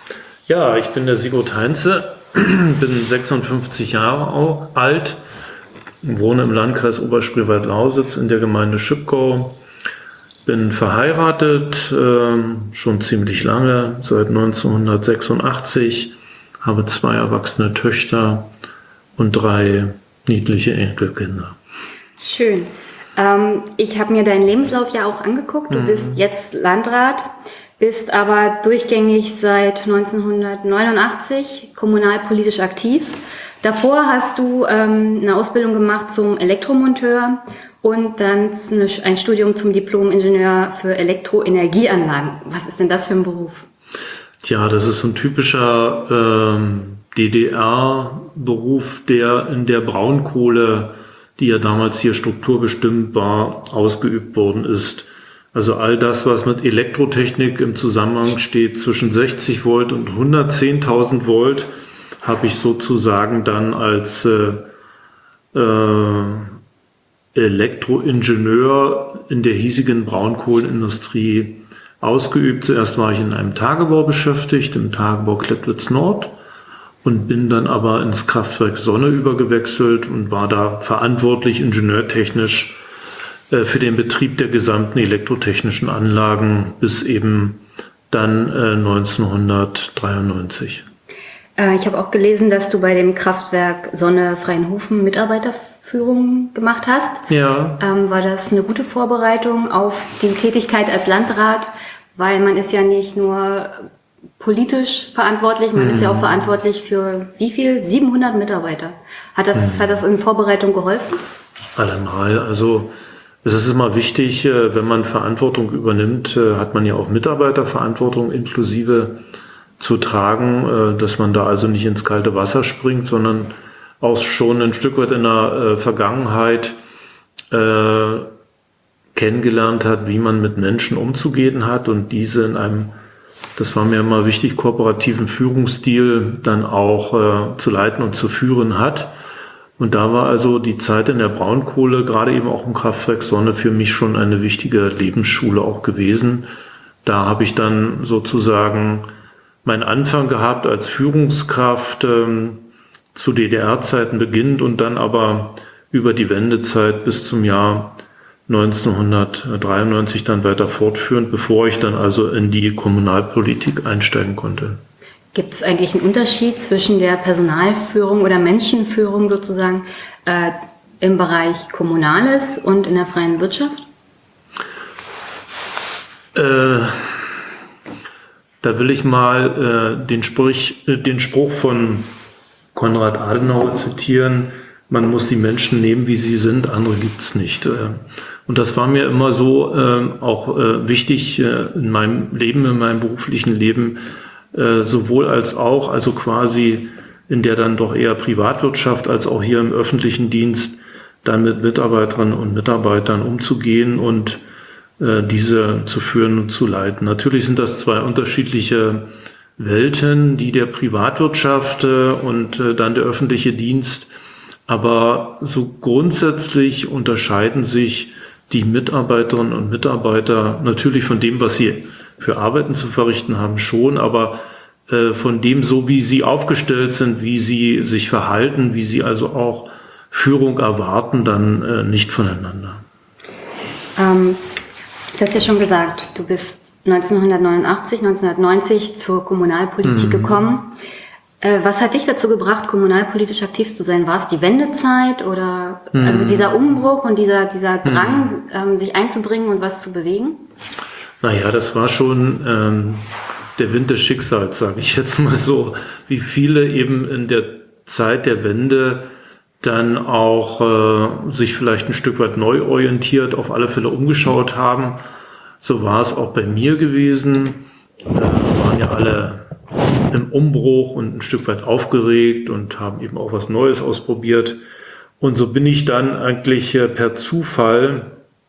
Ja, ich bin der Sigurd Heinze, bin sechsundfünfzig Jahre alt, wohne im Landkreis Oberspreewald-Lausitz in der Gemeinde Schipkau, bin verheiratet, äh, schon ziemlich lange, seit neunzehnhundertsechsundachtzig, habe zwei erwachsene Töchter und drei niedliche Enkelkinder. Schön. Ähm, ich habe mir deinen Lebenslauf ja auch angeguckt. Du mhm. bist jetzt Landrat, bist aber durchgängig seit neunzehnhundertneunundachtzig kommunalpolitisch aktiv. Davor hast du ähm, eine Ausbildung gemacht zum Elektromonteur und dann eine, ein Studium zum Diplom-Ingenieur für Elektroenergieanlagen. Was ist denn das für ein Beruf? Tja, das ist so ein typischer ähm, D D R-Beruf, der in der Braunkohle, die ja damals hier strukturbestimmt war, ausgeübt worden ist. Also all das, was mit Elektrotechnik im Zusammenhang steht, zwischen sechzig Volt und hundertzehntausend Volt, habe ich sozusagen dann als äh, äh, Elektroingenieur in der hiesigen Braunkohlenindustrie ausgeübt. Zuerst war ich in einem Tagebau beschäftigt, im Tagebau Klettwitz Nord, und bin dann aber ins Kraftwerk Sonne übergewechselt und war da verantwortlich ingenieurtechnisch äh, für den Betrieb der gesamten elektrotechnischen Anlagen bis eben dann äh, neunzehnhundertdreiundneunzig. Äh, ich habe auch gelesen, dass du bei dem Kraftwerk Sonne Freienhofen Mitarbeiterführung gemacht hast. Ja. Ähm, war das eine gute Vorbereitung auf die Tätigkeit als Landrat? Weil man ist ja nicht nur politisch verantwortlich, man hm. ist ja auch verantwortlich für wie viel? siebenhundert Mitarbeiter. Hat das, hm. hat das in Vorbereitung geholfen? Allemal. Also es ist immer wichtig, wenn man Verantwortung übernimmt, hat man ja auch Mitarbeiterverantwortung inklusive zu tragen, dass man da also nicht ins kalte Wasser springt, sondern auch schon ein Stück weit in der Vergangenheit äh, kennengelernt hat, wie man mit Menschen umzugehen hat und diese in einem, das war mir immer wichtig, kooperativen Führungsstil dann auch äh, zu leiten und zu führen hat. Und da war also die Zeit in der Braunkohle, gerade eben auch im Kraftwerk Sonne, für mich schon eine wichtige Lebensschule auch gewesen. Da habe ich dann sozusagen meinen Anfang gehabt als Führungskraft, ähm, zu D D R-Zeiten beginnend und dann aber über die Wendezeit bis zum Jahr neunzehnhundertdreiundneunzig dann weiter fortführend, bevor ich dann also in die Kommunalpolitik einsteigen konnte. Gibt es eigentlich einen Unterschied zwischen der Personalführung oder Menschenführung sozusagen äh, im Bereich Kommunales und in der freien Wirtschaft? Äh, da will ich mal äh, den, Sprich, äh, den Spruch von Konrad Adenauer zitieren: Man muss die Menschen nehmen, wie sie sind, andere gibt's nicht. Und das war mir immer so äh, auch äh, wichtig äh, in meinem Leben, in meinem beruflichen Leben, äh, sowohl als auch, also quasi in der dann doch eher Privatwirtschaft, als auch hier im öffentlichen Dienst, dann mit Mitarbeiterinnen und Mitarbeitern umzugehen und äh, diese zu führen und zu leiten. Natürlich sind das zwei unterschiedliche Welten, die der Privatwirtschaft äh, und äh, dann der öffentliche Dienst. Aber so grundsätzlich unterscheiden sich die Mitarbeiterinnen und Mitarbeiter natürlich von dem, was sie für Arbeiten zu verrichten haben, schon, aber äh, von dem, so wie sie aufgestellt sind, wie sie sich verhalten, wie sie also auch Führung erwarten, dann äh, nicht voneinander. Ähm, du hast ja schon gesagt, du bist neunzehnhundertneunundachtzig, neunzehnhundertneunzig zur Kommunalpolitik mhm. gekommen. Äh, was hat dich dazu gebracht, kommunalpolitisch aktiv zu sein? War es die Wendezeit oder mhm. also dieser Umbruch und dieser, dieser Drang, mhm. ähm, sich einzubringen und was zu bewegen? Naja, das war schon ähm, der Wind des Schicksals, sage ich jetzt mal so. Wie viele eben in der Zeit der Wende dann auch äh, sich vielleicht ein Stück weit neu orientiert, auf alle Fälle umgeschaut haben. So war es auch bei mir gewesen. Wir waren ja alle im Umbruch und ein Stück weit aufgeregt und haben eben auch was Neues ausprobiert. Und so bin ich dann eigentlich per Zufall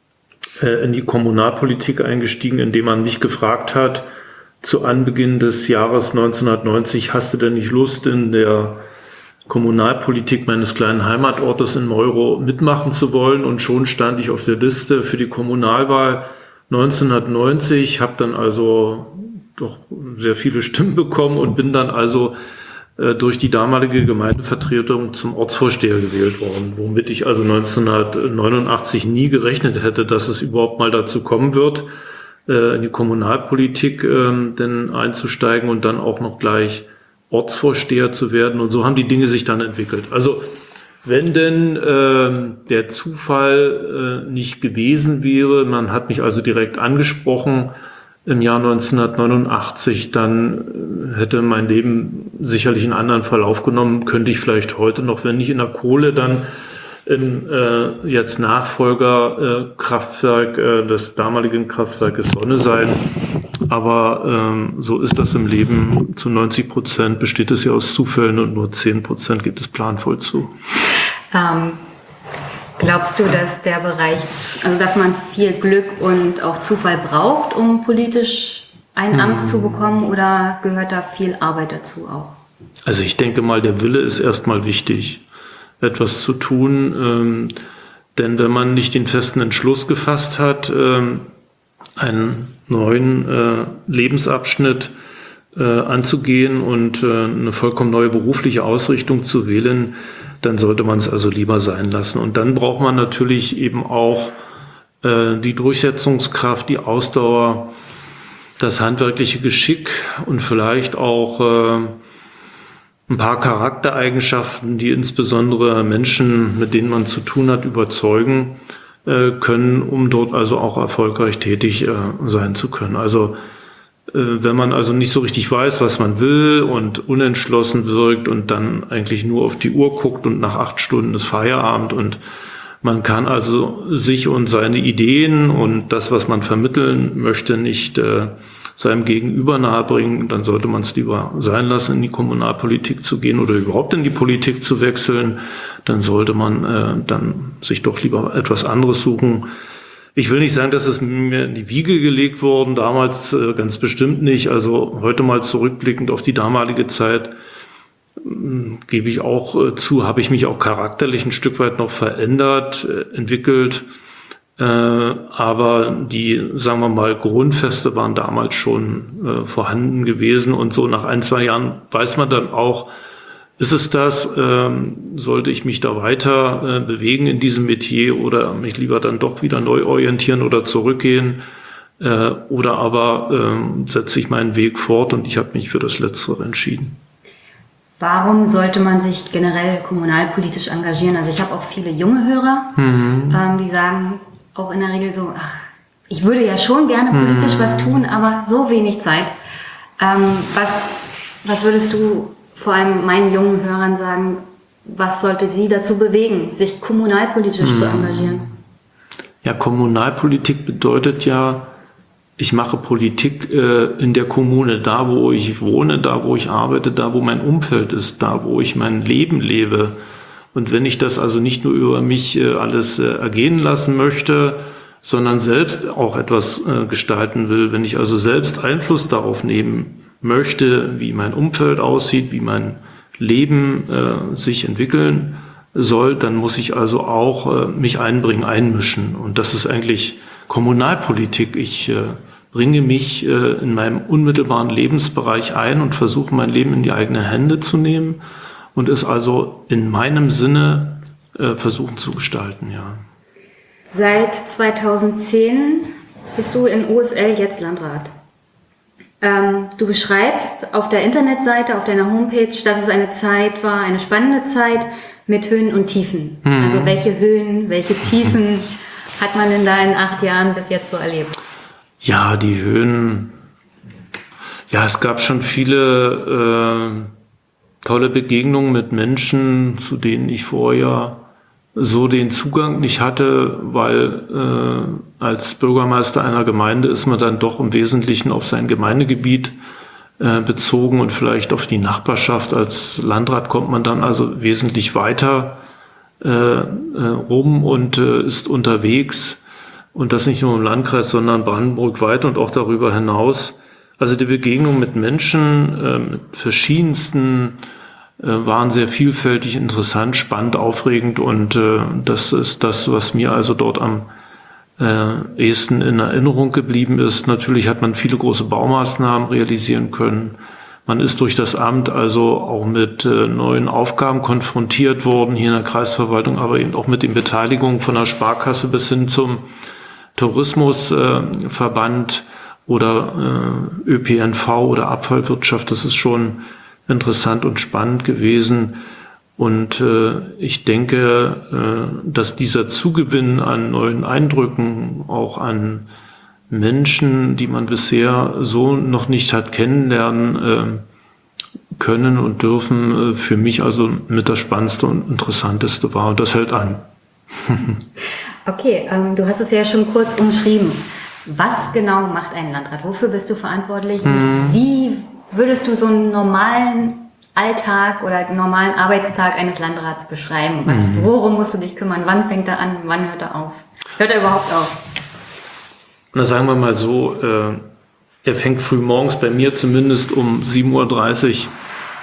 in die Kommunalpolitik eingestiegen, indem man mich gefragt hat, zu Anbeginn des Jahres neunzehnhundertneunzig, hast du denn nicht Lust, in der Kommunalpolitik meines kleinen Heimatortes in Meuro mitmachen zu wollen? Und schon stand ich auf der Liste für die Kommunalwahl neunzehnhundertneunzig, habe dann also doch sehr viele Stimmen bekommen und bin dann also äh, durch die damalige Gemeindevertretung zum Ortsvorsteher gewählt worden, womit ich also neunzehnhundertneunundachtzig nie gerechnet hätte, dass es überhaupt mal dazu kommen wird, äh, in die Kommunalpolitik äh, denn einzusteigen und dann auch noch gleich Ortsvorsteher zu werden. Und so haben die Dinge sich dann entwickelt. Also wenn denn äh, der Zufall äh, nicht gewesen wäre, man hat mich also direkt angesprochen im Jahr neunzehnhundertneunundachtzig, dann hätte mein Leben sicherlich einen anderen Verlauf genommen. Könnte ich vielleicht heute noch, wenn nicht in der Kohle, dann im äh, jetzt Nachfolgerkraftwerk äh, des damaligen Kraftwerkes Sonne sein. Aber ähm, so ist das im Leben. Zu neunzig Prozent besteht es ja aus Zufällen und nur zehn Prozent geht es planvoll zu. Ähm, glaubst du, dass der Bereich, also dass man viel Glück und auch Zufall braucht, um politisch ein Amt hm. zu bekommen, oder gehört da viel Arbeit dazu auch? Also ich denke mal, der Wille ist erstmal wichtig, etwas zu tun. Ähm, Denn wenn man nicht den festen Entschluss gefasst hat, einen neuen Lebensabschnitt anzugehen und eine vollkommen neue berufliche Ausrichtung zu wählen, dann sollte man es also lieber sein lassen. Und dann braucht man natürlich eben auch die Durchsetzungskraft, die Ausdauer, das handwerkliche Geschick und vielleicht auch ein paar Charaktereigenschaften, die insbesondere Menschen, mit denen man zu tun hat, überzeugen äh, können, um dort also auch erfolgreich tätig äh, sein zu können. Also äh, wenn man also nicht so richtig weiß, was man will und unentschlossen wirkt und dann eigentlich nur auf die Uhr guckt und nach acht Stunden ist Feierabend und man kann also sich und seine Ideen und das, was man vermitteln möchte, nicht äh, seinem Gegenüber nahebringen, dann sollte man es lieber sein lassen, in die Kommunalpolitik zu gehen oder überhaupt in die Politik zu wechseln. Dann sollte man äh, dann sich doch lieber etwas anderes suchen. Ich will nicht sagen, dass es mir in die Wiege gelegt worden, damals äh, ganz bestimmt nicht. Also heute mal zurückblickend auf die damalige Zeit, äh, gebe ich auch äh, zu, habe ich mich auch charakterlich ein Stück weit noch verändert, äh, entwickelt. Äh, aber die, sagen wir mal, Grundfeste waren damals schon äh, vorhanden gewesen und so nach ein, zwei Jahren weiß man dann auch, ist es das, ähm, sollte ich mich da weiter äh, bewegen in diesem Metier oder mich lieber dann doch wieder neu orientieren oder zurückgehen äh, oder aber äh, setze ich meinen Weg fort und ich habe mich für das Letztere entschieden. Warum sollte man sich generell kommunalpolitisch engagieren? Also ich habe auch viele junge Hörer, mhm. ähm, die sagen, auch in der Regel so, ach, ich würde ja schon gerne politisch hm. was tun, aber so wenig Zeit. Ähm, was, was würdest du vor allem meinen jungen Hörern sagen, was sollte sie dazu bewegen, sich kommunalpolitisch hm. zu engagieren? Ja, Kommunalpolitik bedeutet ja, ich mache Politik äh, in der Kommune, da wo ich wohne, da wo ich arbeite, da wo mein Umfeld ist, da wo ich mein Leben lebe. Und wenn ich das also nicht nur über mich äh, alles äh, ergehen lassen möchte, sondern selbst auch etwas äh, gestalten will, wenn ich also selbst Einfluss darauf nehmen möchte, wie mein Umfeld aussieht, wie mein Leben äh, sich entwickeln soll, dann muss ich also auch äh, mich einbringen, einmischen. Und das ist eigentlich Kommunalpolitik. Ich äh, bringe mich äh, in meinem unmittelbaren Lebensbereich ein und versuche mein Leben in die eigenen Hände zu nehmen. Und es also in meinem Sinne äh, versuchen zu gestalten, ja. Seit zweitausendzehn bist du in O S L jetzt Landrat. Ähm, du beschreibst auf der Internetseite, auf deiner Homepage, dass es eine Zeit war, eine spannende Zeit mit Höhen und Tiefen. Mhm. Also welche Höhen, welche Tiefen hat man in deinen acht Jahren bis jetzt so erlebt? Ja, die Höhen, ja, es gab schon viele äh, tolle Begegnungen mit Menschen, zu denen ich vorher so den Zugang nicht hatte, weil äh, als Bürgermeister einer Gemeinde ist man dann doch im Wesentlichen auf sein Gemeindegebiet äh, bezogen und vielleicht auf die Nachbarschaft. Als Landrat kommt man dann also wesentlich weiter äh, äh, rum und äh, ist unterwegs. Und das nicht nur im Landkreis, sondern brandenburgweit und auch darüber hinaus. Also die Begegnung mit Menschen, äh, mit verschiedensten, äh, waren sehr vielfältig, interessant, spannend, aufregend und äh, das ist das, was mir also dort am äh, ehesten in Erinnerung geblieben ist. Natürlich hat man viele große Baumaßnahmen realisieren können. Man ist durch das Amt also auch mit äh, neuen Aufgaben konfrontiert worden, hier in der Kreisverwaltung, aber eben auch mit den Beteiligungen von der Sparkasse bis hin zum Tourismusverband äh, oder äh, Ö P N V oder Abfallwirtschaft. Das ist schon interessant und spannend gewesen. Und äh, ich denke, äh, dass dieser Zugewinn an neuen Eindrücken, auch an Menschen, die man bisher so noch nicht hat kennenlernen äh, können und dürfen, äh, für mich also mit das Spannendste und Interessanteste war. Und das hält an. Okay, ähm, du hast es ja schon kurz umschrieben. Was genau macht ein Landrat? Wofür bist du verantwortlich? Hm. Wie würdest du so einen normalen Alltag oder einen normalen Arbeitstag eines Landrats beschreiben? Was, hm. Worum musst du dich kümmern? Wann fängt er an? Wann hört er auf? Hört er überhaupt auf? Na, sagen wir mal so, äh, er fängt früh morgens bei mir zumindest um sieben Uhr dreißig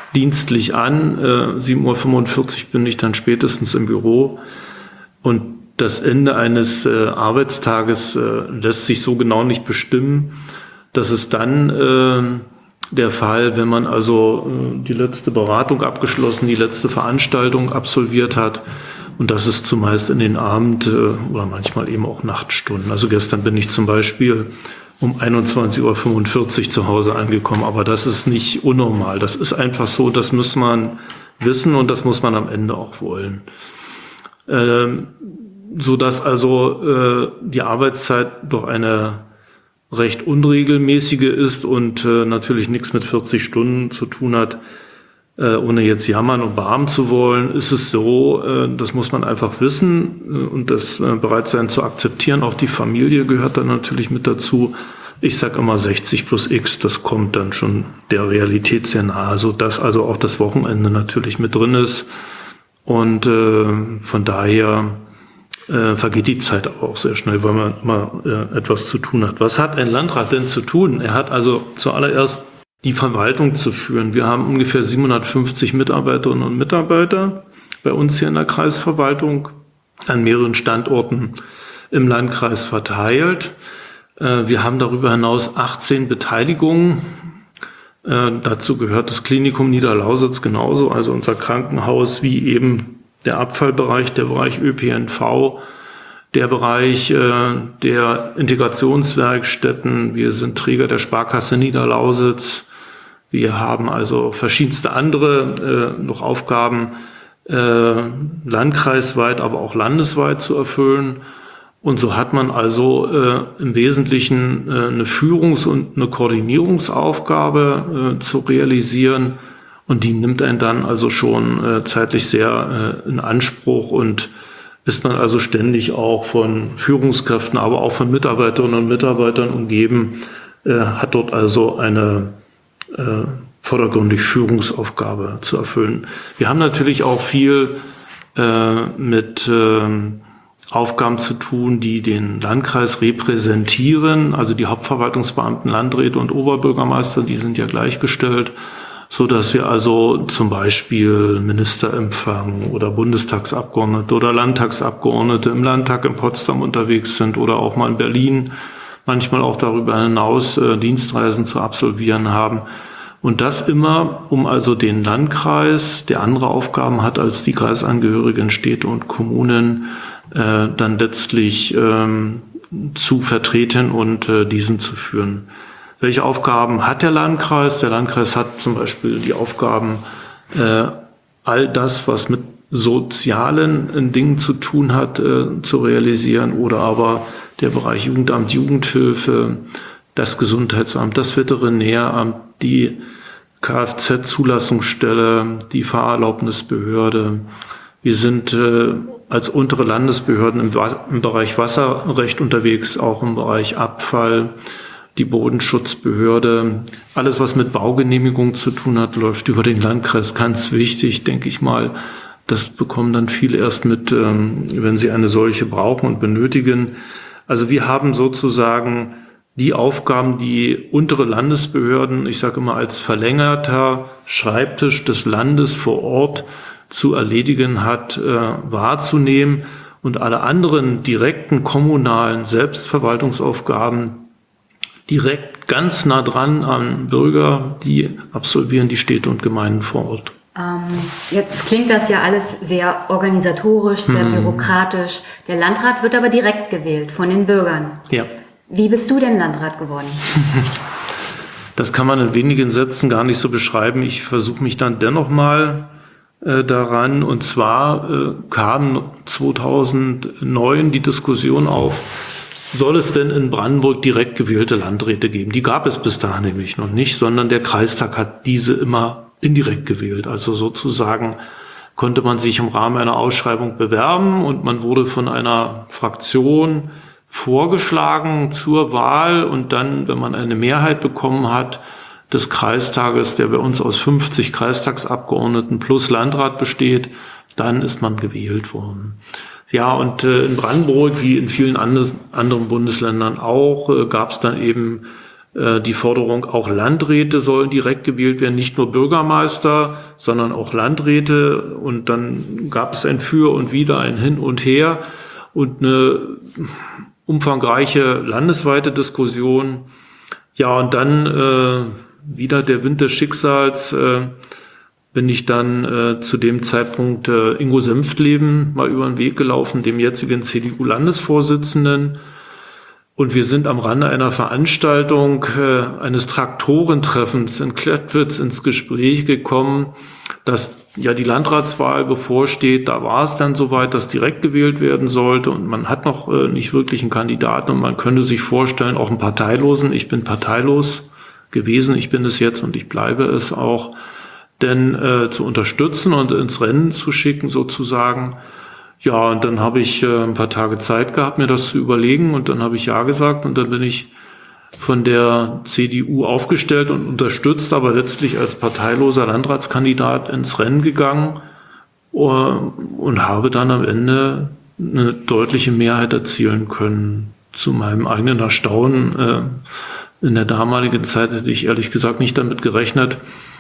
dienstlich an. Äh, sieben Uhr fünfundvierzig bin ich dann spätestens im Büro. Und das Ende eines äh, Arbeitstages äh, lässt sich so genau nicht bestimmen. Das ist dann äh, der Fall, wenn man also äh, die letzte Beratung abgeschlossen, die letzte Veranstaltung absolviert hat. Und das ist zumeist in den Abend- äh, oder manchmal eben auch Nachtstunden. Also gestern bin ich zum Beispiel um einundzwanzig Uhr fünfundvierzig zu Hause angekommen. Aber das ist nicht unnormal. Das ist einfach so, das muss man wissen und das muss man am Ende auch wollen. Ähm, so dass also äh, die Arbeitszeit doch eine recht unregelmäßige ist und äh, natürlich nichts mit vierzig Stunden zu tun hat, äh, ohne jetzt jammern und bearmen zu wollen, ist es so, äh, das muss man einfach wissen äh, und das äh, bereit sein zu akzeptieren. Auch die Familie gehört dann natürlich mit dazu. Ich sage immer sechzig plus X, das kommt dann schon der Realität sehr nahe, so dass also auch das Wochenende natürlich mit drin ist und äh, von daher Äh, vergeht die Zeit auch sehr schnell, weil man immer äh, etwas zu tun hat. Was hat ein Landrat denn zu tun? Er hat also zuallererst die Verwaltung zu führen. Wir haben ungefähr siebenhundertfünfzig Mitarbeiterinnen und Mitarbeiter bei uns hier in der Kreisverwaltung an mehreren Standorten im Landkreis verteilt. Äh, wir haben darüber hinaus achtzehn Beteiligungen. Äh, dazu gehört das Klinikum Niederlausitz genauso, also unser Krankenhaus, wie eben der Abfallbereich, der Bereich Ö P N V, der Bereich äh, der Integrationswerkstätten. Wir sind Träger der Sparkasse Niederlausitz. Wir haben also verschiedenste andere äh, noch Aufgaben äh, landkreisweit, aber auch landesweit zu erfüllen. Und so hat man also äh, im Wesentlichen äh, eine Führungs- und eine Koordinierungsaufgabe äh, zu realisieren. Und die nimmt einen dann also schon äh, zeitlich sehr äh, in Anspruch und ist man also ständig auch von Führungskräften, aber auch von Mitarbeiterinnen und Mitarbeitern umgeben, äh, hat dort also eine äh, vordergründig Führungsaufgabe zu erfüllen. Wir haben natürlich auch viel äh, mit äh, Aufgaben zu tun, die den Landkreis repräsentieren. Also die Hauptverwaltungsbeamten, Landräte und Oberbürgermeister, die sind ja gleichgestellt, so dass wir also zum Beispiel Minister empfangen oder Bundestagsabgeordnete oder Landtagsabgeordnete im Landtag in Potsdam unterwegs sind oder auch mal in Berlin, manchmal auch darüber hinaus äh, Dienstreisen zu absolvieren haben. Und das immer, um also den Landkreis, der andere Aufgaben hat als die kreisangehörigen Städte und Kommunen, äh, dann letztlich ähm, zu vertreten und äh, diesen zu führen. Welche Aufgaben hat der Landkreis? Der Landkreis hat zum Beispiel die Aufgaben, äh, all das, was mit sozialen äh, Dingen zu tun hat, äh, zu realisieren, oder aber der Bereich Jugendamt, Jugendhilfe, das Gesundheitsamt, das Veterinäramt, die Kfz-Zulassungsstelle, die Fahrerlaubnisbehörde. Wir sind äh, als untere Landesbehörden im, im Bereich Wasserrecht unterwegs, auch im Bereich Abfall, die Bodenschutzbehörde. Alles, was mit Baugenehmigung zu tun hat, läuft über den Landkreis. Ganz wichtig, denke ich mal. Das bekommen dann viele erst mit, ähm, wenn sie eine solche brauchen und benötigen. Also wir haben sozusagen die Aufgaben, die untere Landesbehörden, ich sage immer, als verlängerter Schreibtisch des Landes vor Ort zu erledigen hat, äh, wahrzunehmen. Und alle anderen direkten kommunalen Selbstverwaltungsaufgaben direkt ganz nah dran an Bürger, die absolvieren die Städte und Gemeinden vor Ort. Ähm, jetzt klingt das ja alles sehr organisatorisch, sehr hm. bürokratisch. Der Landrat wird aber direkt gewählt von den Bürgern. Ja. Wie bist du denn Landrat geworden? Das kann man in wenigen Sätzen gar nicht so beschreiben. Ich versuche mich dann dennoch mal äh, daran. Und zwar äh, kam zweitausendneun die Diskussion auf, soll es denn in Brandenburg direkt gewählte Landräte geben? Die gab es bis dahin nämlich noch nicht, sondern der Kreistag hat diese immer indirekt gewählt. Also sozusagen konnte man sich im Rahmen einer Ausschreibung bewerben und man wurde von einer Fraktion vorgeschlagen zur Wahl, und dann, wenn man eine Mehrheit bekommen hat des Kreistages, der bei uns aus fünfzig Kreistagsabgeordneten plus Landrat besteht, dann ist man gewählt worden. Ja, und äh, in Brandenburg, wie in vielen and- anderen Bundesländern auch, äh, gab es dann eben äh, die Forderung, auch Landräte sollen direkt gewählt werden, nicht nur Bürgermeister, sondern auch Landräte. Und dann gab es ein Für und Wider, ein Hin und Her. und eine umfangreiche landesweite Diskussion. Ja, und dann äh, wieder der Wind des Schicksals, äh, bin ich dann äh, zu dem Zeitpunkt äh, Ingo Senftleben mal über den Weg gelaufen, dem jetzigen C D U-Landesvorsitzenden. Und wir sind am Rande einer Veranstaltung äh, eines Traktorentreffens in Klettwitz ins Gespräch gekommen, dass ja die Landratswahl bevorsteht. Da war es dann soweit, dass direkt gewählt werden sollte und man hat noch äh, nicht wirklich einen Kandidaten und man könnte sich vorstellen, auch einen Parteilosen. Ich bin parteilos gewesen, ich bin es jetzt und ich bleibe es auch, denn äh, zu unterstützen und ins Rennen zu schicken sozusagen. Ja, und dann habe ich äh, ein paar Tage Zeit gehabt, mir das zu überlegen und dann habe ich ja gesagt und dann bin ich von der C D U aufgestellt und unterstützt, aber letztlich als parteiloser Landratskandidat ins Rennen gegangen uh, und habe dann am Ende eine deutliche Mehrheit erzielen können. Zu meinem eigenen Erstaunen. Äh, in der damaligen Zeit hätte ich ehrlich gesagt nicht damit gerechnet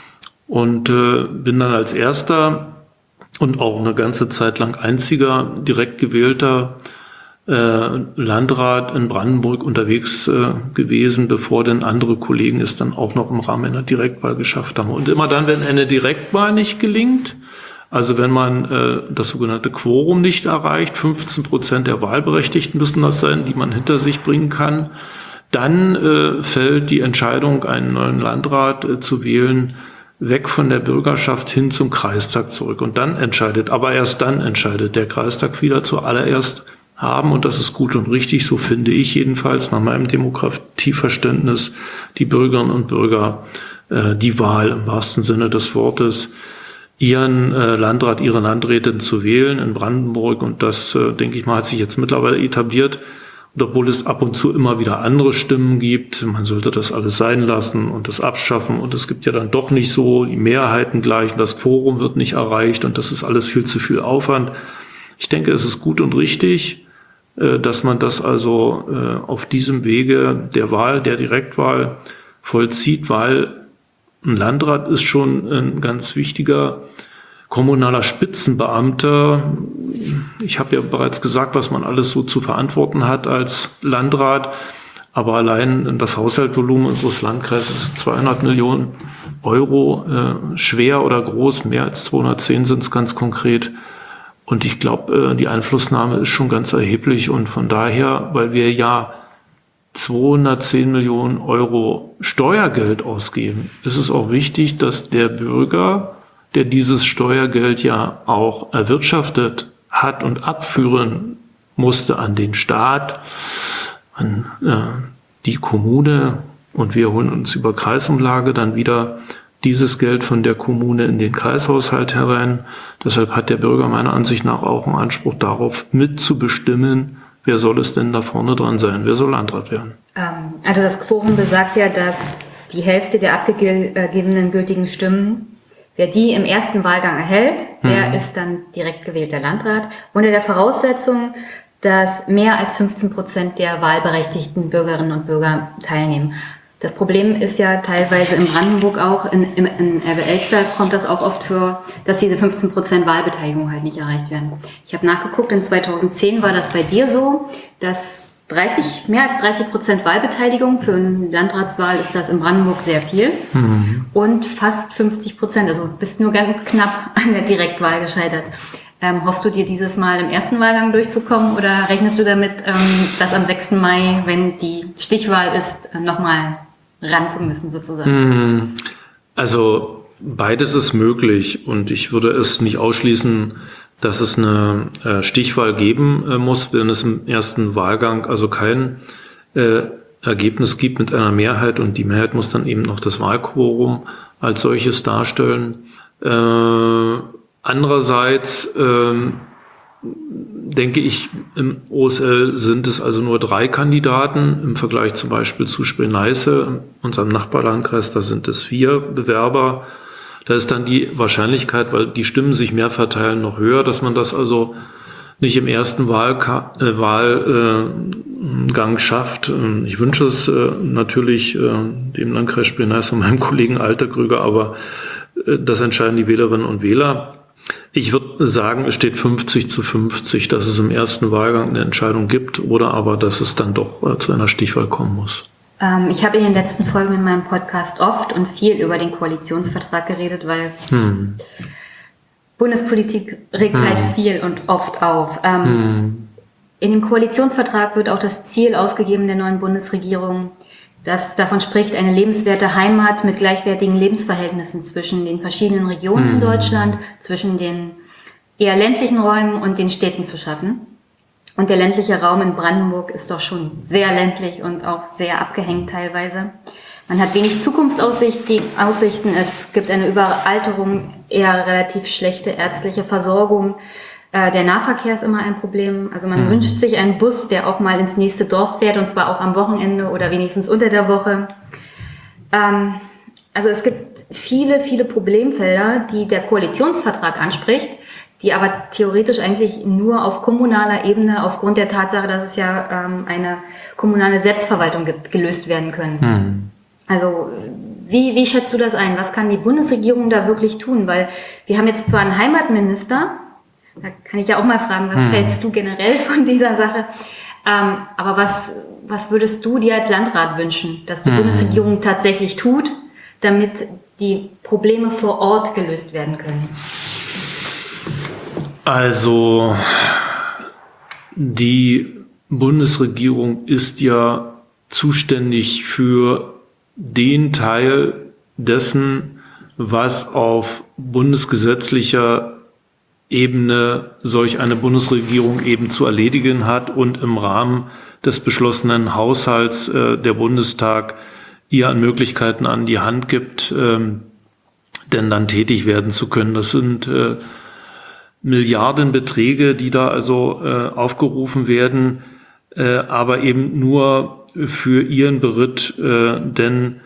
und äh, bin dann als erster und auch eine ganze Zeit lang einziger direkt gewählter äh, Landrat in Brandenburg unterwegs äh, gewesen, bevor denn andere Kollegen es dann auch noch im Rahmen einer Direktwahl geschafft haben. Und immer dann, wenn eine Direktwahl nicht gelingt, also wenn man äh, das sogenannte Quorum nicht erreicht, fünfzehn Prozent der Wahlberechtigten müssen das sein, die man hinter sich bringen kann, dann äh, fällt die Entscheidung, einen neuen Landrat äh, zu wählen, weg von der Bürgerschaft hin zum Kreistag zurück. Und dann entscheidet, aber erst dann entscheidet der Kreistag wieder zuallererst haben, und das ist gut und richtig, so finde ich jedenfalls nach meinem Demokratieverständnis, die Bürgerinnen und Bürger äh, die Wahl im wahrsten Sinne des Wortes, ihren äh, Landrat, ihre Landrätin zu wählen in Brandenburg. Und das, äh, denke ich mal, hat sich jetzt mittlerweile etabliert. Und obwohl es ab und zu immer wieder andere Stimmen gibt, man sollte das alles sein lassen und das abschaffen. Und es gibt ja dann doch nicht so die Mehrheiten gleich. Das Quorum wird nicht erreicht und das ist alles viel zu viel Aufwand. Ich denke, es ist gut und richtig, äh, dass man das also äh, auf diesem Wege der Wahl, der Direktwahl vollzieht, weil ein Landrat ist schon ein ganz wichtiger kommunaler Spitzenbeamter. Ich habe ja bereits gesagt, was man alles so zu verantworten hat als Landrat, aber allein das Haushaltsvolumen unseres Landkreises ist zweihundert Millionen Euro äh, schwer oder groß, mehr als zweihundertzehn sind es ganz konkret. Und ich glaube, äh, die Einflussnahme ist schon ganz erheblich und von daher, weil wir ja zweihundertzehn Millionen Euro Steuergeld ausgeben, ist es auch wichtig, dass der Bürger, der dieses Steuergeld ja auch erwirtschaftet hat und abführen musste an den Staat, an äh, die Kommune, und wir holen uns über Kreisumlage dann wieder dieses Geld von der Kommune in den Kreishaushalt herein. Deshalb hat der Bürger meiner Ansicht nach auch einen Anspruch darauf, mitzubestimmen, wer soll es denn da vorne dran sein, wer soll Landrat werden. Ähm, also das Quorum besagt ja, dass die Hälfte der abgegebenen gültigen Stimmen, wer die im ersten Wahlgang erhält, der mhm. ist dann direkt gewählter Landrat, unter der Voraussetzung, dass mehr als fünfzehn Prozent der wahlberechtigten Bürgerinnen und Bürger teilnehmen. Das Problem ist ja teilweise in Brandenburg auch, in, in, in Elbe-Elster kommt das auch oft vor, dass diese fünfzehn Prozent Wahlbeteiligung halt nicht erreicht werden. Ich habe nachgeguckt, in zweitausendzehn war das bei dir so, dass dreißig, mehr als dreißig Prozent Wahlbeteiligung für eine Landratswahl ist das in Brandenburg sehr viel. Mhm. Und fast fünfzig Prozent, also bist nur ganz knapp an der Direktwahl gescheitert. Ähm, hoffst du dir dieses Mal im ersten Wahlgang durchzukommen oder rechnest du damit, ähm, dass am sechsten Mai, wenn die Stichwahl ist, äh, nochmal ran zu müssen sozusagen? Also beides ist möglich und ich würde es nicht ausschließen, dass es eine äh, Stichwahl geben äh, muss, wenn es im ersten Wahlgang also kein äh, Ergebnis gibt mit einer Mehrheit und die Mehrheit muss dann eben noch das Wahlquorum als solches darstellen. Äh, andererseits äh, denke ich, im O S L sind es also nur drei Kandidaten im Vergleich zum Beispiel zu Spree-Neiße, unserem Nachbarlandkreis, da sind es vier Bewerber. Da ist dann die Wahrscheinlichkeit, weil die Stimmen sich mehr verteilen, noch höher, dass man das also nicht im ersten Wahlka- äh, Wahlgang äh, schafft. Ich wünsche es äh, natürlich äh, dem Landkreis Spree-Neiße und meinem Kollegen Alterkrüger, aber äh, das entscheiden die Wählerinnen und Wähler. Ich würde sagen, es steht fünfzig zu fünfzig, dass es im ersten Wahlgang eine Entscheidung gibt oder aber, dass es dann doch äh, zu einer Stichwahl kommen muss. Ähm, ich habe in den letzten Folgen in meinem Podcast oft und viel über den Koalitionsvertrag geredet, weil hm. Bundespolitik regt hm. halt viel und oft auf. Ähm, hm. In dem Koalitionsvertrag wird auch das Ziel ausgegeben der neuen Bundesregierung, das davon spricht, eine lebenswerte Heimat mit gleichwertigen Lebensverhältnissen zwischen den verschiedenen Regionen in Deutschland, zwischen den eher ländlichen Räumen und den Städten zu schaffen. Und der ländliche Raum in Brandenburg ist doch schon sehr ländlich und auch sehr abgehängt teilweise. Man hat wenig Zukunftsaussichten, es gibt eine Überalterung, eher relativ schlechte ärztliche Versorgung. Der Nahverkehr ist immer ein Problem. Also man mhm. wünscht sich einen Bus, der auch mal ins nächste Dorf fährt, und zwar auch am Wochenende oder wenigstens unter der Woche. Ähm, also es gibt viele, viele Problemfelder, die der Koalitionsvertrag anspricht, die aber theoretisch eigentlich nur auf kommunaler Ebene aufgrund der Tatsache, dass es ja ähm, eine kommunale Selbstverwaltung gibt, gelöst werden können. Mhm. Also wie, wie schätzt du das ein? Was kann die Bundesregierung da wirklich tun? Weil wir haben jetzt zwar einen Heimatminister, da kann ich ja auch mal fragen, was hm. hältst du generell von dieser Sache? Ähm, aber was, was würdest du dir als Landrat wünschen, dass die hm. Bundesregierung tatsächlich tut, damit die Probleme vor Ort gelöst werden können? Also die Bundesregierung ist ja zuständig für den Teil dessen, was auf bundesgesetzlicher Ebene solch eine Bundesregierung eben zu erledigen hat und im Rahmen des beschlossenen Haushalts äh, der Bundestag ihr an Möglichkeiten an die Hand gibt, ähm, denn dann tätig werden zu können. Das sind äh, Milliardenbeträge, die da also äh, aufgerufen werden, äh, aber eben nur für ihren Beritt äh, denn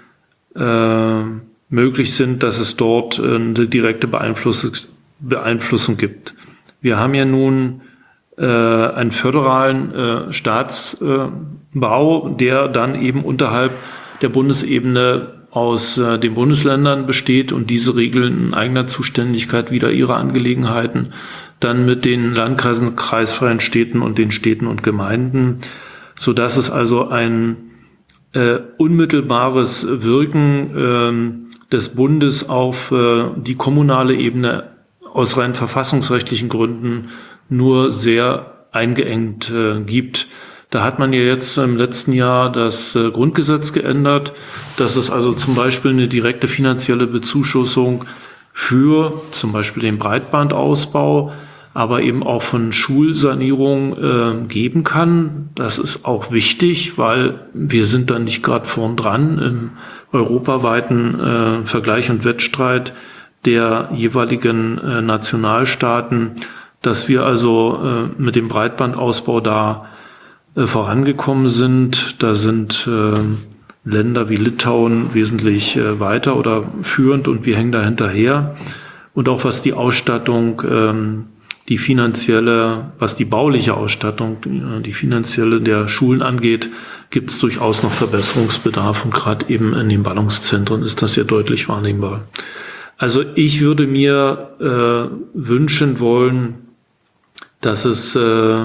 äh, möglich sind, dass es dort äh, eine direkte Beeinflussung Beeinflussung gibt. Wir haben ja nun äh, einen föderalen äh, Staatsbau, äh, der dann eben unterhalb der Bundesebene aus äh, den Bundesländern besteht und diese regeln in eigener Zuständigkeit wieder ihre Angelegenheiten, dann mit den Landkreisen, kreisfreien Städten und den Städten und Gemeinden, so dass es also ein äh, unmittelbares Wirken äh, des Bundes auf äh, die kommunale Ebene aus rein verfassungsrechtlichen Gründen nur sehr eingeengt äh, gibt. Da hat man ja jetzt im letzten Jahr das äh, Grundgesetz geändert, dass es also zum Beispiel eine direkte finanzielle Bezuschussung für zum Beispiel den Breitbandausbau, aber eben auch von Schulsanierung äh, geben kann. Das ist auch wichtig, weil wir sind da nicht gerade vorn dran im europaweiten äh, Vergleich und Wettstreit der jeweiligen äh, Nationalstaaten, dass wir also äh, mit dem Breitbandausbau da äh, vorangekommen sind. Da sind äh, Länder wie Litauen wesentlich äh, weiter oder führend und wir hängen da hinterher. Und auch was die Ausstattung, ähm, die finanzielle, was die bauliche Ausstattung, die, die finanzielle der Schulen angeht, gibt es durchaus noch Verbesserungsbedarf und gerade eben in den Ballungszentren ist das ja deutlich wahrnehmbar. Also ich würde mir äh, wünschen wollen, dass es äh, äh,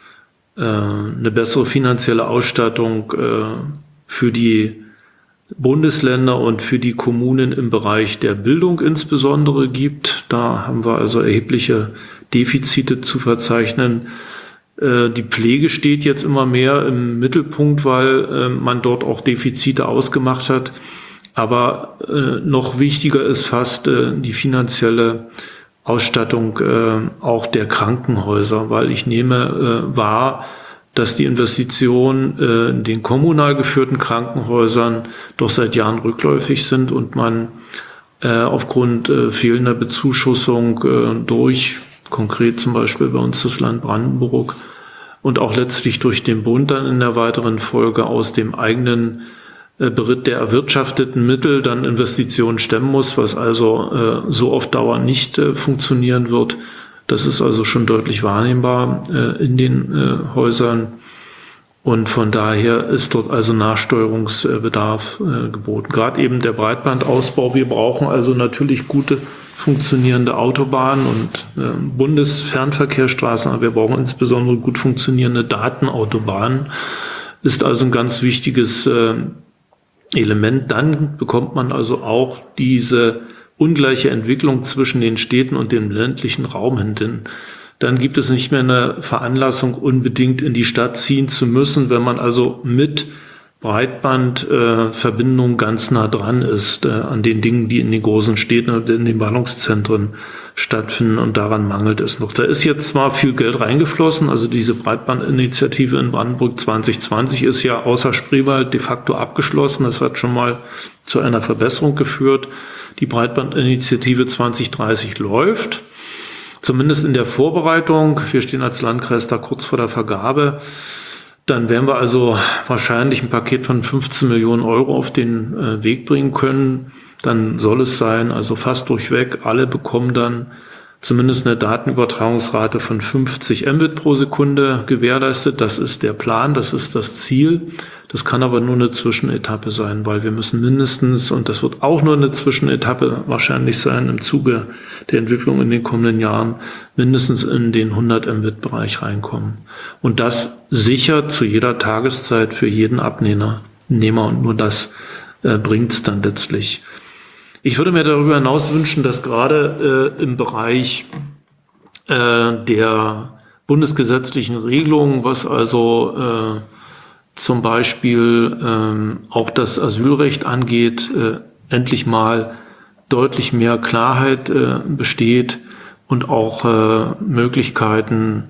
eine bessere finanzielle Ausstattung äh, für die Bundesländer und für die Kommunen im Bereich der Bildung insbesondere gibt. Da haben wir also erhebliche Defizite zu verzeichnen. Äh, die Pflege steht jetzt immer mehr im Mittelpunkt, weil äh, man dort auch Defizite ausgemacht hat. Aber äh, noch wichtiger ist fast äh, die finanzielle Ausstattung äh, auch der Krankenhäuser, weil ich nehme äh, wahr, dass die Investitionen äh, in den kommunal geführten Krankenhäusern doch seit Jahren rückläufig sind und man äh, aufgrund äh, fehlender Bezuschussung äh, durch, konkret zum Beispiel bei uns das Land Brandenburg und auch letztlich durch den Bund dann in der weiteren Folge aus dem eigenen Beritt der erwirtschafteten Mittel dann Investitionen stemmen muss, was also äh, so auf Dauer nicht äh, funktionieren wird. Das ist also schon deutlich wahrnehmbar äh, in den äh, Häusern und von daher ist dort also Nachsteuerungsbedarf äh, geboten. Gerade eben der Breitbandausbau. Wir brauchen also natürlich gute funktionierende Autobahnen und äh, Bundesfernverkehrsstraßen, aber wir brauchen insbesondere gut funktionierende Datenautobahnen. Ist also ein ganz wichtiges äh, Element. Dann bekommt man also auch diese ungleiche Entwicklung zwischen den Städten und dem ländlichen Raum hin. Dann gibt es nicht mehr eine Veranlassung, unbedingt in die Stadt ziehen zu müssen, wenn man also mit Breitbandverbindung äh, ganz nah dran ist äh, an den Dingen, die in den großen Städten und in den Ballungszentren stattfinden, und daran mangelt es noch. Da ist jetzt zwar viel Geld reingeflossen, also diese Breitbandinitiative in Brandenburg zwanzig zwanzig ist ja außer Spreewald de facto abgeschlossen. Das hat schon mal zu einer Verbesserung geführt. Die Breitbandinitiative zwanzig dreißig läuft, zumindest in der Vorbereitung. Wir stehen als Landkreis da kurz vor der Vergabe. Dann werden wir also wahrscheinlich ein Paket von fünfzehn Millionen Euro auf den äh, Weg bringen können. Dann soll es sein, also fast durchweg, alle bekommen dann zumindest eine Datenübertragungsrate von fünfzig Mbit pro Sekunde gewährleistet. Das ist der Plan, das ist das Ziel. Das kann aber nur eine Zwischenetappe sein, weil wir müssen mindestens, und das wird auch nur eine Zwischenetappe wahrscheinlich sein im Zuge der Entwicklung in den kommenden Jahren, mindestens in den hundert Mbit-Bereich reinkommen. Und das sicher zu jeder Tageszeit für jeden Abnehmer. Nehmer, und nur das äh, bringt es dann letztlich. Ich würde mir darüber hinaus wünschen, dass gerade äh, im Bereich äh, der bundesgesetzlichen Regelungen, was also äh, zum Beispiel ähm, auch das Asylrecht angeht, äh, endlich mal deutlich mehr Klarheit äh, besteht und auch äh, Möglichkeiten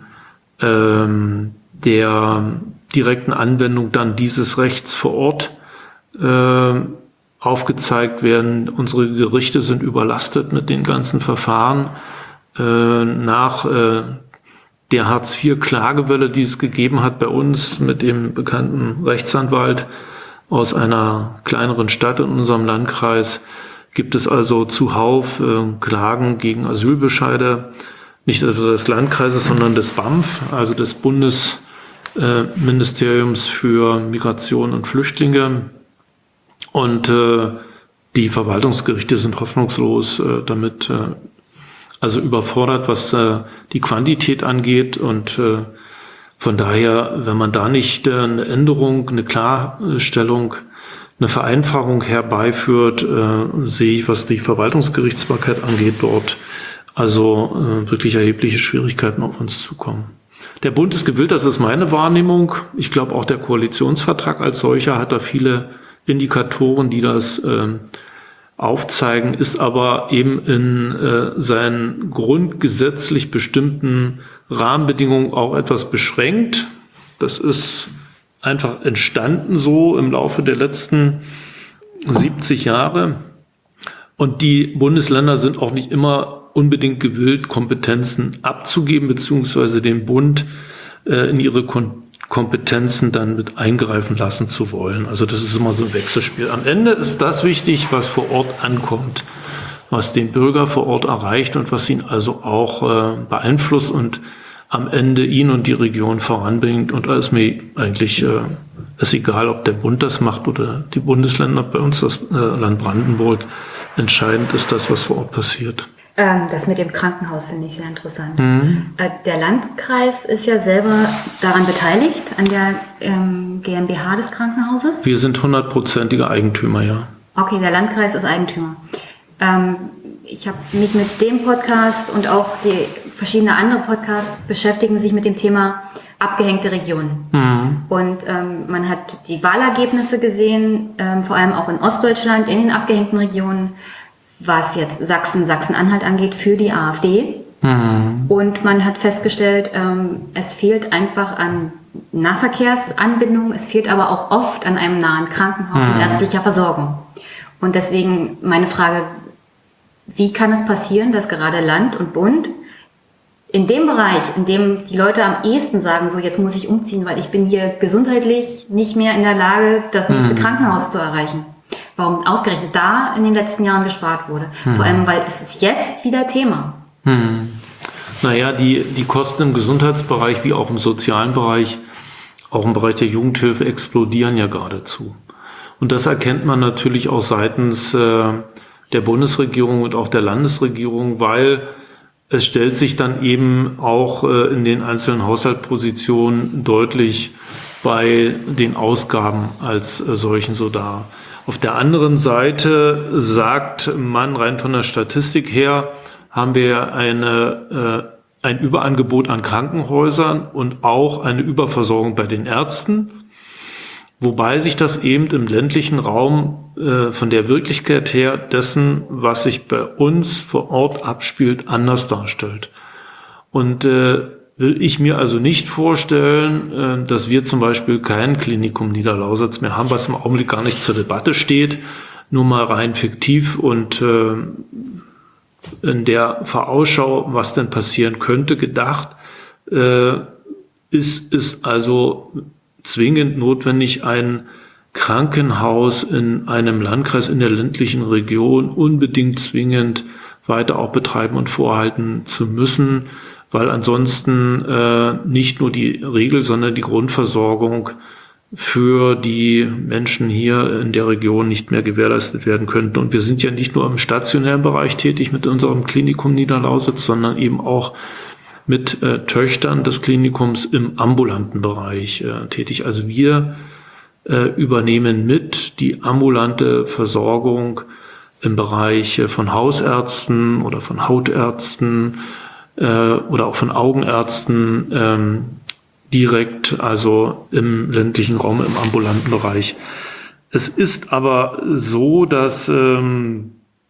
ähm, der direkten Anwendung dann dieses Rechts vor Ort äh, aufgezeigt werden. Unsere Gerichte sind überlastet mit den ganzen Verfahren äh, nach äh, der Hartz vier Klagewelle, die es gegeben hat bei uns mit dem bekannten Rechtsanwalt aus einer kleineren Stadt in unserem Landkreis, gibt es also zuhauf äh, Klagen gegen Asylbescheide, nicht also des Landkreises, sondern des B A M F, also des Bundesministeriums für Migration und Flüchtlinge. Und äh, die Verwaltungsgerichte sind hoffnungslos äh, damit äh, also überfordert, was äh, die Quantität angeht. Und äh, von daher, wenn man da nicht äh, eine Änderung, eine Klarstellung, eine Vereinfachung herbeiführt, äh, sehe ich, was die Verwaltungsgerichtsbarkeit angeht, dort also äh, wirklich erhebliche Schwierigkeiten auf uns zukommen. Der Bund ist gewillt, das ist meine Wahrnehmung. Ich glaube, auch der Koalitionsvertrag als solcher hat da viele Indikatoren, die das äh, aufzeigen, ist aber eben in äh, seinen grundgesetzlich bestimmten Rahmenbedingungen auch etwas beschränkt. Das ist einfach entstanden so im Laufe der letzten siebzig Jahre. Und die Bundesländer sind auch nicht immer unbedingt gewillt, Kompetenzen abzugeben, beziehungsweise den Bund äh, in ihre Kon- Kompetenzen dann mit eingreifen lassen zu wollen. Also das ist immer so ein Wechselspiel. Am Ende ist das wichtig, was vor Ort ankommt, was den Bürger vor Ort erreicht und was ihn also auch äh, beeinflusst und am Ende ihn und die Region voranbringt. Und da ist mir eigentlich äh, ist egal, ob der Bund das macht oder die Bundesländer, bei uns das äh, Land Brandenburg. Entscheidend ist das, was vor Ort passiert. Ähm, das mit dem Krankenhaus finde ich sehr interessant. Mhm. Äh, der Landkreis ist ja selber daran beteiligt, an der ähm, GmbH des Krankenhauses. Wir sind hundertprozentiger Eigentümer, ja. Okay, der Landkreis ist Eigentümer. Ähm, ich habe mich mit dem Podcast und auch die verschiedenen andere Podcasts beschäftigen sich mit dem Thema abgehängte Regionen. Mhm. Und ähm, man hat die Wahlergebnisse gesehen, ähm, vor allem auch in Ostdeutschland, in den abgehängten Regionen, was jetzt Sachsen, Sachsen-Anhalt angeht, für die AfD. Mhm. Und man hat festgestellt, ähm, es fehlt einfach an Nahverkehrsanbindung, es fehlt aber auch oft an einem nahen Krankenhaus mhm. und ärztlicher Versorgung. Und deswegen meine Frage, wie kann es passieren, dass gerade Land und Bund in dem Bereich, in dem die Leute am ehesten sagen, so jetzt muss ich umziehen, weil ich bin hier gesundheitlich nicht mehr in der Lage, das nächste mhm. Krankenhaus zu erreichen, warum ausgerechnet da in den letzten Jahren gespart wurde. Hm. Vor allem, weil es ist jetzt wieder Thema. Hm. Naja, die, die Kosten im Gesundheitsbereich wie auch im sozialen Bereich, auch im Bereich der Jugendhilfe explodieren ja geradezu. Und das erkennt man natürlich auch seitens äh, der Bundesregierung und auch der Landesregierung, weil es stellt sich dann eben auch äh, in den einzelnen Haushaltspositionen deutlich bei den Ausgaben als äh, solchen so dar. Auf der anderen Seite sagt man rein von der Statistik her, haben wir eine, äh, ein Überangebot an Krankenhäusern und auch eine Überversorgung bei den Ärzten, wobei sich das eben im ländlichen Raum äh, von der Wirklichkeit her dessen, was sich bei uns vor Ort abspielt, anders darstellt. Und äh, will ich mir also nicht vorstellen, äh, dass wir zum Beispiel kein Klinikum Niederlausitz mehr haben, was im Augenblick gar nicht zur Debatte steht, nur mal rein fiktiv und äh, in der Vorausschau, was denn passieren könnte, gedacht, äh, ist es also zwingend notwendig, ein Krankenhaus in einem Landkreis in der ländlichen Region unbedingt zwingend weiter auch betreiben und vorhalten zu müssen, weil ansonsten äh, nicht nur die Regel, sondern die Grundversorgung für die Menschen hier in der Region nicht mehr gewährleistet werden könnte. Und wir sind ja nicht nur im stationären Bereich tätig mit unserem Klinikum Niederlausitz, sondern eben auch mit äh, Töchtern des Klinikums im ambulanten Bereich äh, tätig. Also wir äh, übernehmen mit die ambulante Versorgung im Bereich äh, von Hausärzten oder von Hautärzten äh, oder auch von Augenärzten ähm, direkt, also im ländlichen Raum, im ambulanten Bereich. Es ist aber so, dass ähm,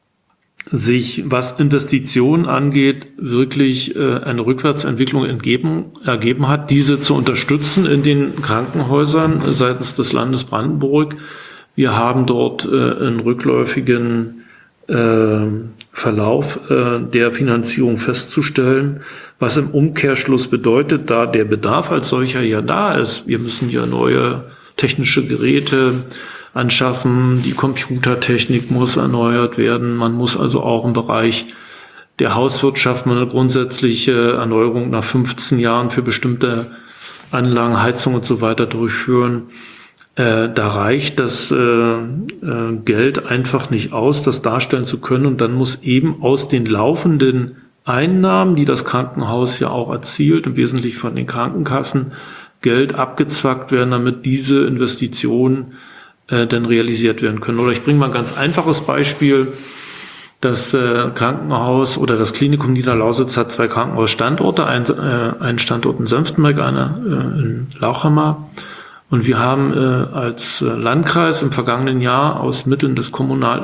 sich, was Investitionen angeht, wirklich äh, eine Rückwärtsentwicklung entgeben, ergeben hat, diese zu unterstützen in den Krankenhäusern äh, seitens des Landes Brandenburg. Wir haben dort äh, einen rückläufigen äh, Verlauf äh, der Finanzierung festzustellen, was im Umkehrschluss bedeutet, da der Bedarf als solcher ja da ist. Wir müssen ja neue technische Geräte anschaffen, die Computertechnik muss erneuert werden. Man muss also auch im Bereich der Hauswirtschaft mal eine grundsätzliche Erneuerung nach fünfzehn Jahren für bestimmte Anlagen, Heizung und so weiter durchführen. Äh, da reicht das äh, äh, Geld einfach nicht aus, das darstellen zu können. Und dann muss eben aus den laufenden Einnahmen, die das Krankenhaus ja auch erzielt, im Wesentlichen von den Krankenkassen, Geld abgezwackt werden, damit diese Investitionen äh, dann realisiert werden können. Oder ich bringe mal ein ganz einfaches Beispiel. Das äh, Krankenhaus oder das Klinikum Niederlausitz hat zwei Krankenhausstandorte, ein, äh, einen Standort in Senftenberg, einer äh, in Lauchhammer. Und wir haben äh, als Landkreis im vergangenen Jahr aus Mitteln des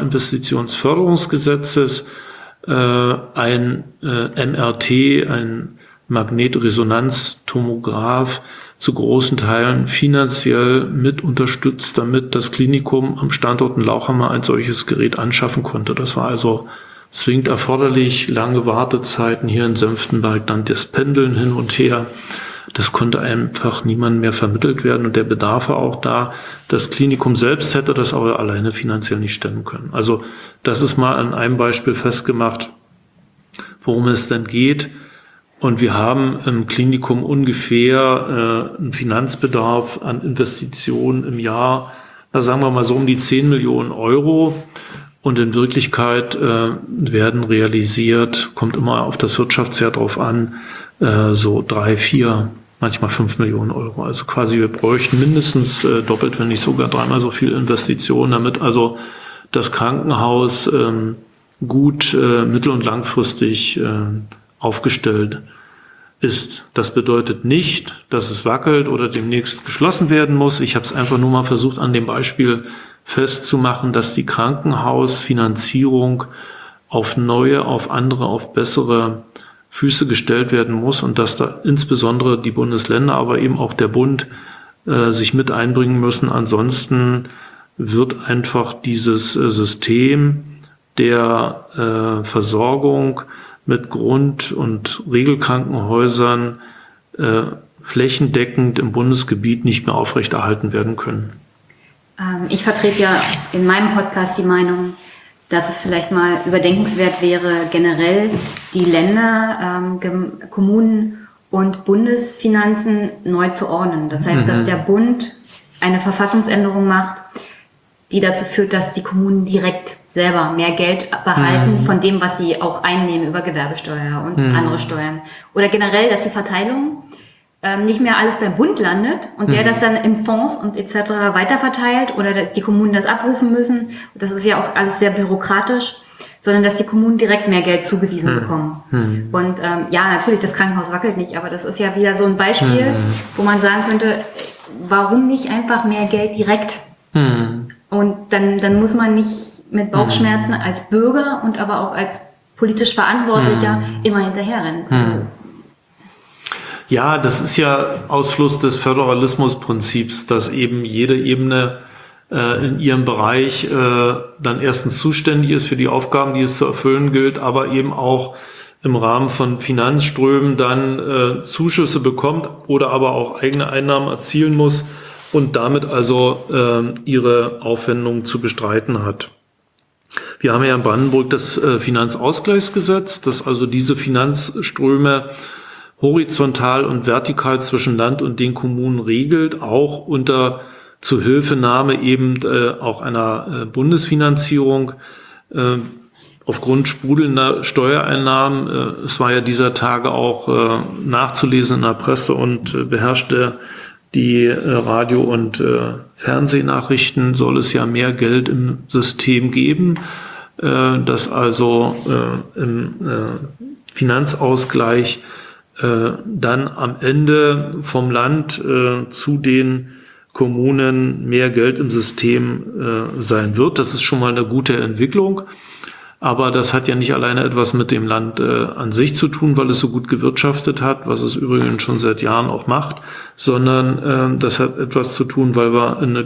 Kommunalinvestitionsförderungsgesetzes äh, ein äh, M R T, ein Magnetresonanztomograph, zu großen Teilen finanziell mit unterstützt, damit das Klinikum am Standort in Lauchhammer ein solches Gerät anschaffen konnte. Das war also zwingend erforderlich, lange Wartezeiten hier in Senftenberg, dann das Pendeln hin und her. Das konnte einfach niemand mehr vermittelt werden und der Bedarf war auch da. Das Klinikum selbst hätte das aber alleine finanziell nicht stemmen können. Also das ist mal an einem Beispiel festgemacht, worum es denn geht. Und wir haben im Klinikum ungefähr äh, einen Finanzbedarf an Investitionen im Jahr, da sagen wir mal so um die zehn Millionen Euro. Und in Wirklichkeit äh, werden realisiert, kommt immer auf das Wirtschaftsjahr drauf an, äh, so drei, vier, manchmal fünf Millionen Euro. Also quasi wir bräuchten mindestens äh, doppelt, wenn nicht sogar dreimal so viel Investitionen, damit also das Krankenhaus äh, gut äh, mittel- und langfristig äh, aufgestellt ist. Das bedeutet nicht, dass es wackelt oder demnächst geschlossen werden muss. Ich habe es einfach nur mal versucht, an dem Beispiel festzumachen, dass die Krankenhausfinanzierung auf neue, auf andere, auf bessere Füße gestellt werden muss und dass da insbesondere die Bundesländer, aber eben auch der Bund äh, sich mit einbringen müssen. Ansonsten wird einfach dieses äh, System der äh, Versorgung mit Grund- und Regelkrankenhäusern äh, flächendeckend im Bundesgebiet nicht mehr aufrechterhalten werden können. Ähm, ich vertrete ja in meinem Podcast die Meinung, dass es vielleicht mal überdenkenswert wäre, generell die Länder, ähm, Gem- Kommunen und Bundesfinanzen neu zu ordnen. Das heißt, mhm. dass der Bund eine Verfassungsänderung macht, die dazu führt, dass die Kommunen direkt selber mehr Geld behalten Mhm. von dem, was sie auch einnehmen über Gewerbesteuer und Mhm. andere Steuern. Oder generell, dass die Verteilung ähm, nicht mehr alles beim Bund landet und der Mhm. das dann in Fonds und et cetera weiterverteilt oder die Kommunen das abrufen müssen. Das ist ja auch alles sehr bürokratisch, sondern dass die Kommunen direkt mehr Geld zugewiesen Mhm. bekommen. Mhm. Und ähm, ja, natürlich, das Krankenhaus wackelt nicht, aber das ist ja wieder so ein Beispiel, Mhm. wo man sagen könnte, warum nicht einfach mehr Geld direkt? Mhm. Und dann, dann muss man nicht mit Bauchschmerzen Mhm. als Bürger und aber auch als politisch Verantwortlicher Mhm. immer hinterherrennen. Also, Mhm. Ja, das ist ja Ausfluss des Föderalismusprinzips, dass eben jede Ebene äh, in ihrem Bereich äh, dann erstens zuständig ist für die Aufgaben, die es zu erfüllen gilt, aber eben auch im Rahmen von Finanzströmen dann äh, Zuschüsse bekommt oder aber auch eigene Einnahmen erzielen muss und damit also äh, ihre Aufwendungen zu bestreiten hat. Wir haben ja in Brandenburg das äh, Finanzausgleichsgesetz, das also diese Finanzströme horizontal und vertikal zwischen Land und den Kommunen regelt, auch unter Zuhilfenahme eben äh, auch einer äh, Bundesfinanzierung äh, aufgrund sprudelnder Steuereinnahmen. Äh, es war ja dieser Tage auch äh, nachzulesen in der Presse und äh, beherrschte die äh, Radio- und äh, Fernsehnachrichten, soll es ja mehr Geld im System geben, äh, das also äh, im äh, Finanzausgleich äh, dann am Ende vom Land äh, zu den Kommunen mehr Geld im System äh, sein wird. Das ist schon mal eine gute Entwicklung. Aber das hat ja nicht alleine etwas mit dem Land äh, an sich zu tun, weil es so gut gewirtschaftet hat, was es übrigens schon seit Jahren auch macht, sondern äh, das hat etwas zu tun, weil wir eine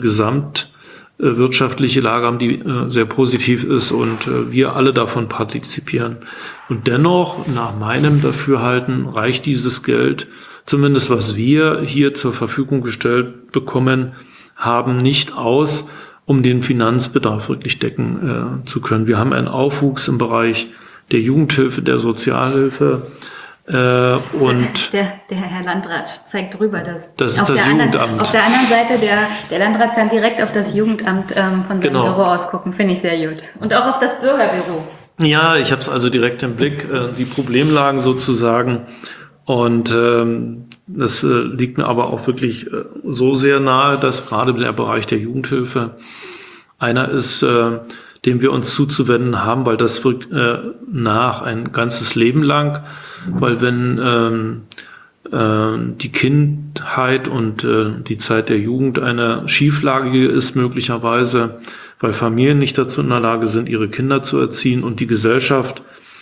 gesamtwirtschaftliche Lage haben, die äh, sehr positiv ist und äh, wir alle davon partizipieren. Und dennoch, nach meinem Dafürhalten, reicht dieses Geld, zumindest was wir hier zur Verfügung gestellt bekommen haben, nicht aus, um den Finanzbedarf wirklich decken äh, zu können. Wir haben einen Aufwuchs im Bereich der Jugendhilfe, der Sozialhilfe äh, und der, der Herr Landrat zeigt drüber, dass das ist auf das der Jugendamt. Anderen, auf der anderen Seite, der, der Landrat kann direkt auf das Jugendamt ähm, von seinem Genau. Büro aus gucken, finde ich sehr gut. Und auch auf das Bürgerbüro. Ja, ich habe es also direkt im Blick, äh, die Problemlagen sozusagen. Und ähm, das äh, liegt mir aber auch wirklich äh, so sehr nahe, dass gerade der Bereich der Jugendhilfe einer ist, äh, dem wir uns zuzuwenden haben, weil das wirkt äh, nach ein ganzes Leben lang. Weil wenn ähm, äh, die Kindheit und äh, die Zeit der Jugend eine schieflagige ist möglicherweise, weil Familien nicht dazu in der Lage sind, ihre Kinder zu erziehen und die Gesellschaft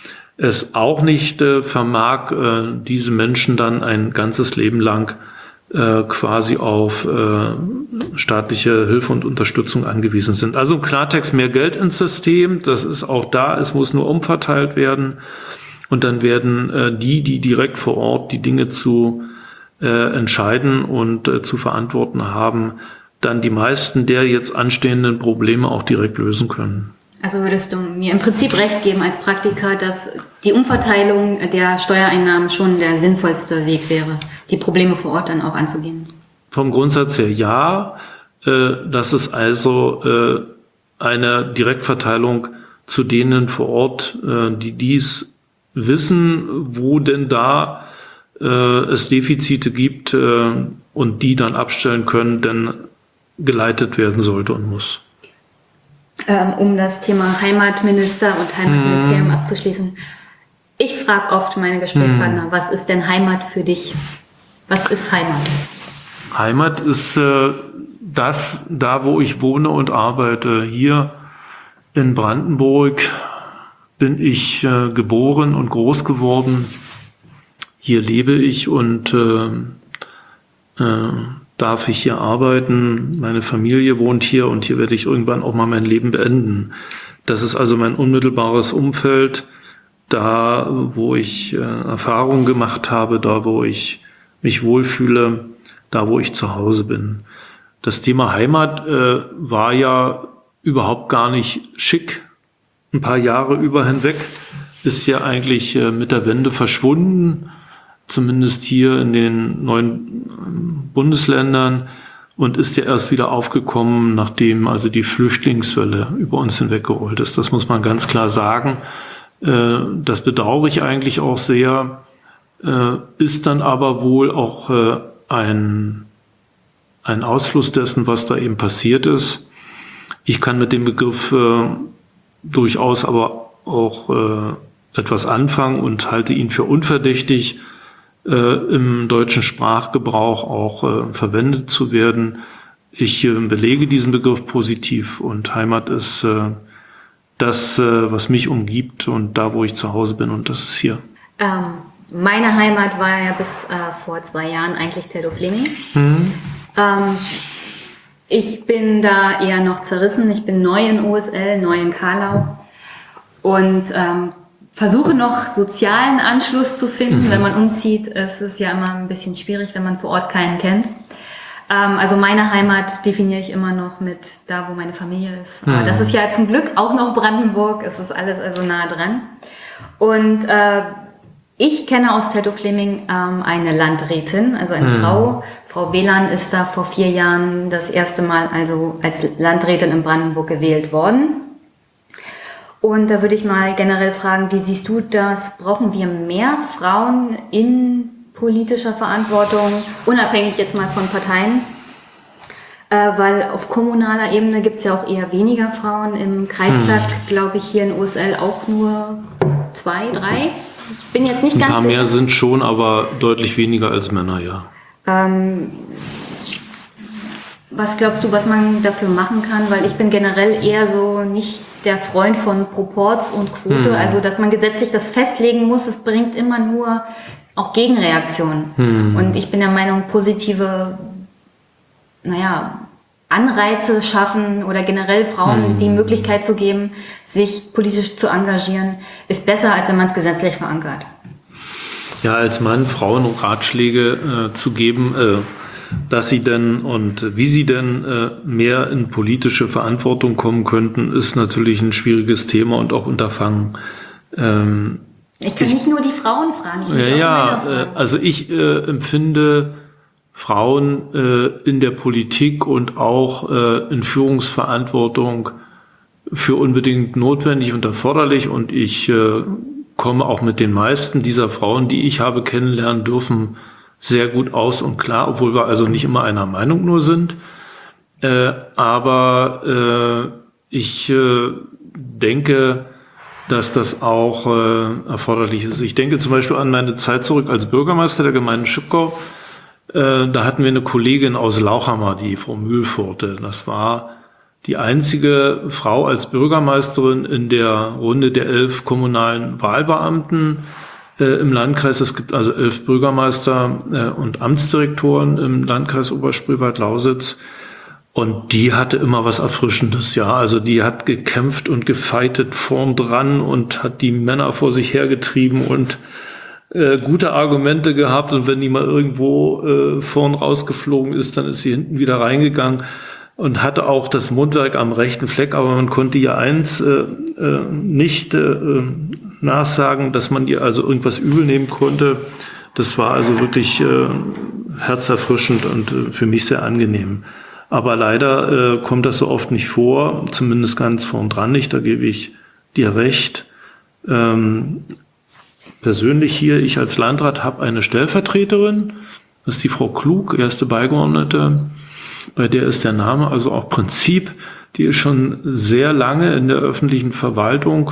es auch nicht äh, vermag, äh, diese Menschen dann ein ganzes Leben lang äh, quasi auf äh, staatliche Hilfe und Unterstützung angewiesen sind. Also im Klartext mehr Geld ins System, das ist auch da, es muss nur umverteilt werden und dann werden äh, die, die direkt vor Ort die Dinge zu äh, entscheiden und äh, zu verantworten haben, dann die meisten der jetzt anstehenden Probleme auch direkt lösen können. Also würdest du mir im Prinzip recht geben als Praktiker, dass die Umverteilung der Steuereinnahmen schon der sinnvollste Weg wäre, die Probleme vor Ort dann auch anzugehen? Vom Grundsatz her ja, äh, dass es also äh, eine Direktverteilung zu denen vor Ort, äh, die dies wissen, wo denn da äh, es Defizite gibt äh, und die dann abstellen können, denn geleitet werden sollte und muss. Ähm, um das Thema Heimatminister und Heimatministerium mm. abzuschließen. Ich frage oft meine Gesprächspartner, mm. was ist denn Heimat für dich? Was ist Heimat? Heimat ist äh, das, da wo ich wohne und arbeite. Hier in Brandenburg bin ich äh, geboren und groß geworden. Hier lebe ich und äh, äh, darf ich hier arbeiten. Meine Familie wohnt hier und hier werde ich irgendwann auch mal mein Leben beenden. Das ist also mein unmittelbares Umfeld, da wo ich äh, Erfahrungen gemacht habe, da wo ich mich wohlfühle, da wo ich zu Hause bin. Das Thema Heimat äh, war ja überhaupt gar nicht schick. Ein paar Jahre über hinweg ist ja eigentlich äh, mit der Wende verschwunden, zumindest hier in den neuen Bundesländern. und ist ja erst wieder aufgekommen, nachdem also die Flüchtlingswelle über uns hinweggerollt ist. Das muss man ganz klar sagen. Äh, das bedauere ich eigentlich auch sehr, äh, ist dann aber wohl auch äh, ein, ein Ausfluss dessen, was da eben passiert ist. Ich kann mit dem Begriff äh, durchaus aber auch äh, etwas anfangen und halte ihn für unverdächtig, äh, im deutschen Sprachgebrauch auch äh, verwendet zu werden. Ich äh, belege diesen Begriff positiv und Heimat ist äh, das, äh, was mich umgibt und da, wo ich zu Hause bin, und das ist hier. Ähm, meine Heimat war ja bis äh, vor zwei Jahren eigentlich Teltow-Fleming. Mhm. Ähm, ich bin da eher noch zerrissen. Ich bin neu in O S L, neu in Carlau und ähm, versuche noch sozialen Anschluss zu finden. Mhm. Wenn man umzieht, ist es ja immer ein bisschen schwierig, wenn man vor Ort keinen kennt. Ähm, also meine Heimat definiere ich immer noch mit da, wo meine Familie ist. Mhm. Aber das ist ja zum Glück auch noch Brandenburg. Es ist alles also nah dran. Und äh, ich kenne aus Teltow-Fleming ähm, eine Landrätin, also eine mhm. Frau. Frau Wieland ist da vor vier Jahren das erste Mal also als Landrätin in Brandenburg gewählt worden. Und da würde ich mal generell fragen, wie siehst du das? Brauchen wir mehr Frauen in politischer Verantwortung, unabhängig jetzt mal von Parteien? Äh, weil auf kommunaler Ebene gibt es ja auch eher weniger Frauen. Im Kreistag, hm. glaube ich, hier in O S L auch nur zwei, drei. Ich bin jetzt nicht Ein ganz paar sicher. mehr sind schon, aber deutlich weniger als Männer, ja. Ähm, was glaubst du, was man dafür machen kann? Weil ich bin generell eher so nicht der Freund von Proporz und Quote. Hm. Also, dass man gesetzlich das festlegen muss, das bringt immer nur auch Gegenreaktionen. Hm. Und ich bin der Meinung, positive, naja, Anreize schaffen oder generell Frauen hm. die Möglichkeit zu geben, sich politisch zu engagieren, ist besser, als wenn man es gesetzlich verankert. Ja, als Mann Frauen Ratschläge äh, zu geben, äh, dass sie denn und wie sie denn äh, mehr in politische Verantwortung kommen könnten, ist natürlich ein schwieriges Thema und auch Unterfangen. Ähm, ich kann ich, nicht nur die Frauen fragen. Ich muss ja, auch ja Männer fragen. Also ich äh, empfinde Frauen äh, in der Politik und auch äh, in Führungsverantwortung für unbedingt notwendig und erforderlich, und ich äh, komme auch mit den meisten dieser Frauen, die ich habe kennenlernen dürfen, sehr gut aus und klar, obwohl wir also nicht immer einer Meinung nur sind. Äh, aber äh, ich äh, denke, dass das auch äh, erforderlich ist. Ich denke zum Beispiel an meine Zeit zurück als Bürgermeister der Gemeinde Schipkau. Äh, da hatten wir eine Kollegin aus Lauchhammer, die Frau Mühlpforte. Das war die einzige Frau als Bürgermeisterin in der Runde der elf kommunalen Wahlbeamten äh, im Landkreis. Es gibt also elf Bürgermeister äh, und Amtsdirektoren im Landkreis Oberspreewald-Lausitz. Und die hatte immer was Erfrischendes, ja. Also die hat gekämpft und gefeitet vorn dran und hat die Männer vor sich hergetrieben und äh, gute Argumente gehabt. Und wenn die mal irgendwo äh, vorn rausgeflogen ist, dann ist sie hinten wieder reingegangen und hatte auch das Mundwerk am rechten Fleck. Aber man konnte ihr eins äh, äh, nicht äh, nachsagen, dass man ihr also irgendwas übel nehmen konnte. Das war also wirklich äh, herzerfrischend und äh, für mich sehr angenehm. Aber leider äh, kommt das so oft nicht vor, zumindest ganz vorn dran nicht, da gebe ich dir recht. Ähm, persönlich hier, ich als Landrat habe eine Stellvertreterin, das ist die Frau Klug, erste Beigeordnete, bei der ist der Name also auch Prinzip, die ist schon sehr lange in der öffentlichen Verwaltung,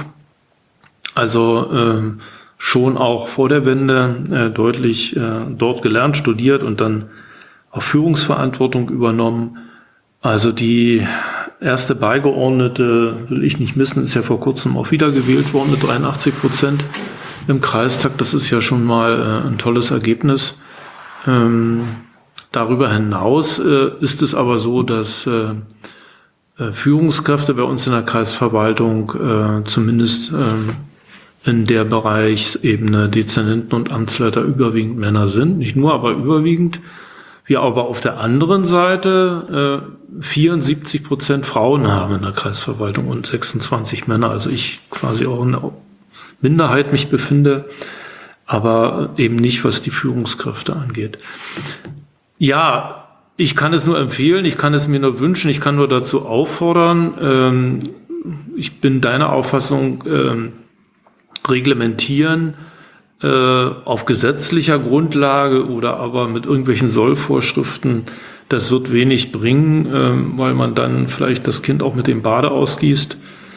also äh, schon auch vor der Wende äh, deutlich äh, dort gelernt, studiert und dann auch Führungsverantwortung übernommen. Also die erste Beigeordnete, will ich nicht missen, ist ja vor kurzem auch wieder gewählt worden mit dreiundachtzig Prozent im Kreistag. Das ist ja schon mal äh, ein tolles Ergebnis. Ähm, darüber hinaus äh, ist es aber so, dass äh, äh, Führungskräfte bei uns in der Kreisverwaltung äh, zumindest äh, in der Bereichsebene Dezernenten und Amtsleiter überwiegend Männer sind. Nicht nur, aber überwiegend. Wir aber auf der anderen Seite äh, vierundsiebzig Prozent Frauen haben in der Kreisverwaltung und sechsundzwanzig Männer. Also ich quasi auch in der Minderheit mich befinde, aber eben nicht, was die Führungskräfte angeht. Ja, ich kann es nur empfehlen, ich kann es mir nur wünschen, ich kann nur dazu auffordern. Ähm, ich bin deiner Auffassung, ähm, reglementieren äh, auf gesetzlicher Grundlage oder aber mit irgendwelchen Sollvorschriften, das wird wenig bringen, äh, weil man dann vielleicht das Kind auch mit dem Bade ausgießt.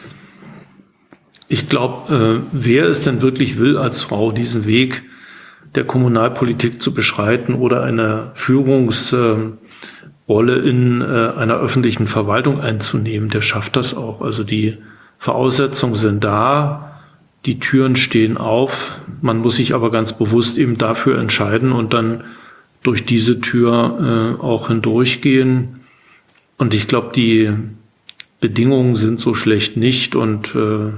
Ich glaube, äh, wer es denn wirklich will, als Frau diesen Weg der Kommunalpolitik zu beschreiten oder eine Führungsrolle in äh, einer öffentlichen Verwaltung einzunehmen, der schafft das auch. Also die Voraussetzungen sind da, die Türen stehen auf, man muss sich aber ganz bewusst eben dafür entscheiden und dann durch diese Tür äh, auch hindurchgehen. Und ich glaube, die Bedingungen sind so schlecht nicht und äh,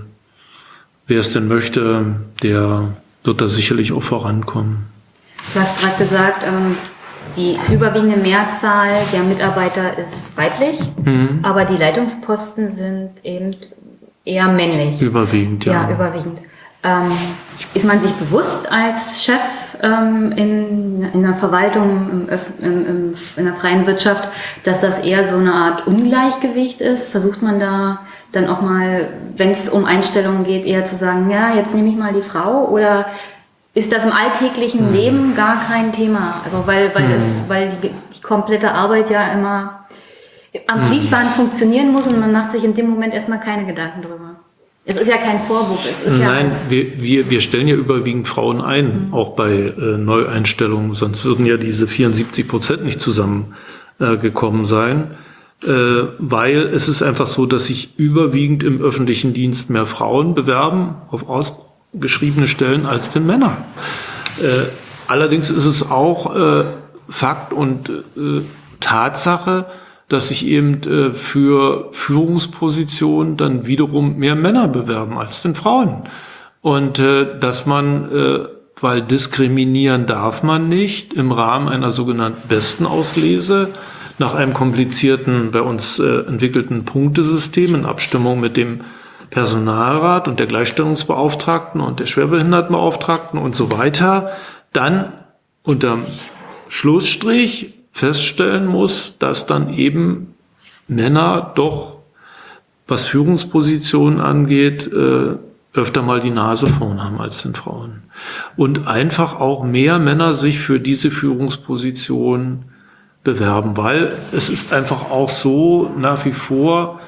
wer es denn möchte, der wird da sicherlich auch vorankommen. Du hast gerade gesagt, ähm, die überwiegende Mehrzahl der Mitarbeiter ist weiblich, mhm. aber die Leitungsposten sind eben eher männlich. Überwiegend, ja. Ja, überwiegend. Ähm, ist man sich bewusst als Chef ähm, in, in der Verwaltung, im, Öf- im, im, in der freien Wirtschaft, dass das eher so eine Art Ungleichgewicht ist? Versucht man da dann auch mal, wenn es um Einstellungen geht, eher zu sagen, ja, jetzt nehme ich mal die Frau, oder ist das im alltäglichen hm. Leben gar kein Thema? Also weil, weil, hm. es, weil die, die komplette Arbeit ja immer am Fließband hm. funktionieren muss und man macht sich in dem Moment erstmal keine Gedanken drüber. Es ist ja kein Vorwurf. Es ist Nein, ja wir, wir, wir stellen ja überwiegend Frauen ein, hm. auch bei äh, Neueinstellungen, sonst würden ja diese vierundsiebzig Prozent nicht zusammengekommen äh, sein. Äh, weil es ist einfach so, dass sich überwiegend im öffentlichen Dienst mehr Frauen bewerben auf ausgeschriebene Stellen als den Männer. Äh, allerdings ist es auch äh, Fakt und äh, Tatsache, dass sich eben äh, für Führungspositionen dann wiederum mehr Männer bewerben als den Frauen. Und äh, dass man, äh, weil diskriminieren darf man nicht, im Rahmen einer sogenannten Bestenauslese nach einem komplizierten, bei uns äh, entwickelten Punktesystem in Abstimmung mit dem Personalrat und der Gleichstellungsbeauftragten und der Schwerbehindertenbeauftragten und so weiter, dann unterm Schlussstrich feststellen muss, dass dann eben Männer doch, was Führungspositionen angeht, äh, öfter mal die Nase vorn haben als den Frauen. Und einfach auch mehr Männer sich für diese Führungsposition bewerben, weil es ist einfach auch so nach wie vor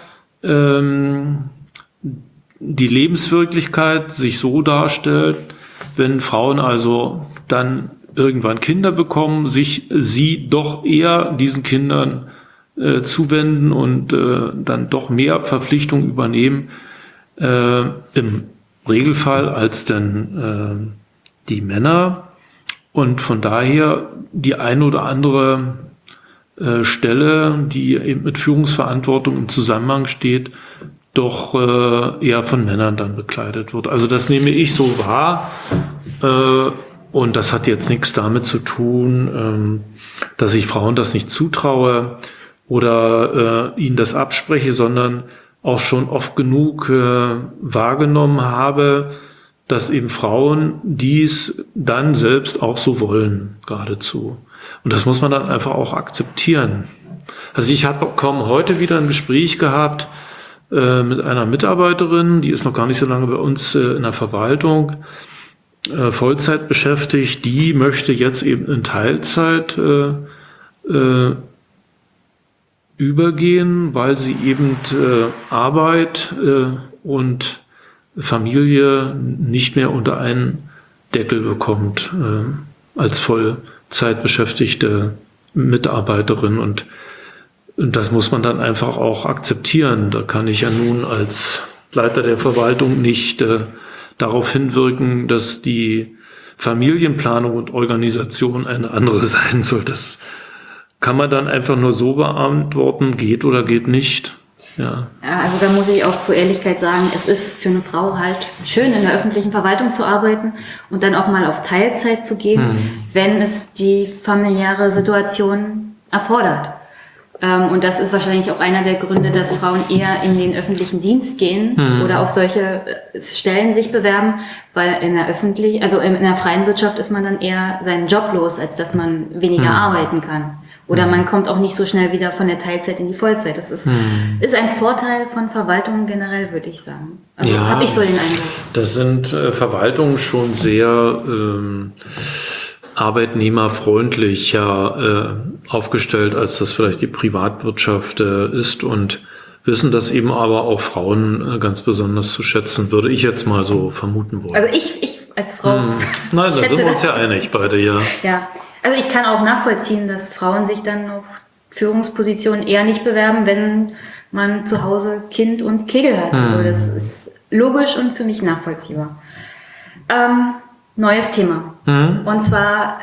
ähm, die Lebenswirklichkeit sich so darstellt, wenn Frauen also dann irgendwann Kinder bekommen, sich sie doch eher diesen Kindern äh, zuwenden und äh, dann doch mehr Verpflichtungen übernehmen äh, im Regelfall als denn äh, die Männer, und von daher die ein oder andere Stelle, die eben mit Führungsverantwortung im Zusammenhang steht, doch äh, eher von Männern dann bekleidet wird. Also das nehme ich so wahr, äh, und das hat jetzt nichts damit zu tun, ähm, dass ich Frauen das nicht zutraue oder äh, ihnen das abspreche, sondern auch schon oft genug äh, wahrgenommen habe, dass eben Frauen dies dann selbst auch so wollen, geradezu. Und das muss man dann einfach auch akzeptieren. Also ich habe kaum heute wieder ein Gespräch gehabt äh, mit einer Mitarbeiterin, die ist noch gar nicht so lange bei uns äh, in der Verwaltung, äh, Vollzeit beschäftigt, die möchte jetzt eben in Teilzeit äh, äh, übergehen, weil sie eben äh, Arbeit äh, und Familie nicht mehr unter einen Deckel bekommt äh, als Vollzeitbeschäftigte Mitarbeiterin, und, und das muss man dann einfach auch akzeptieren. Da kann ich ja nun als Leiter der Verwaltung nicht äh, darauf hinwirken, dass die Familienplanung und Organisation eine andere sein soll. Das kann man dann einfach nur so beantworten, geht oder geht nicht. Ja. Ja, also da muss ich auch zur Ehrlichkeit sagen, es ist für eine Frau halt schön, in der öffentlichen Verwaltung zu arbeiten und dann auch mal auf Teilzeit zu gehen, hm. wenn es die familiäre Situation erfordert. Ähm, und das ist wahrscheinlich auch einer der Gründe, dass Frauen eher in den öffentlichen Dienst gehen mhm. oder auf solche Stellen sich bewerben, weil in der öffentlichen, also in der freien Wirtschaft ist man dann eher seinen Job los, als dass man weniger mhm. arbeiten kann. Oder man kommt auch nicht so schnell wieder von der Teilzeit in die Vollzeit. Das ist, hm. ist ein Vorteil von Verwaltungen generell, würde ich sagen. Also ja, habe ich so den Eindruck. Das sind äh, Verwaltungen schon sehr ähm, arbeitnehmerfreundlicher äh, aufgestellt, als das vielleicht die Privatwirtschaft äh, ist und wissen das eben aber auch Frauen äh, ganz besonders zu schätzen, würde ich jetzt mal so vermuten wollen. Also ich, ich als Frau hm. Nein, da sind wir uns ja einig beide, ja. Ja. Also ich kann auch nachvollziehen, dass Frauen sich dann auf Führungspositionen eher nicht bewerben, wenn man zu Hause Kind und Kegel hat. Mhm. Also das ist logisch und für mich nachvollziehbar. Ähm, neues Thema. Mhm. Und zwar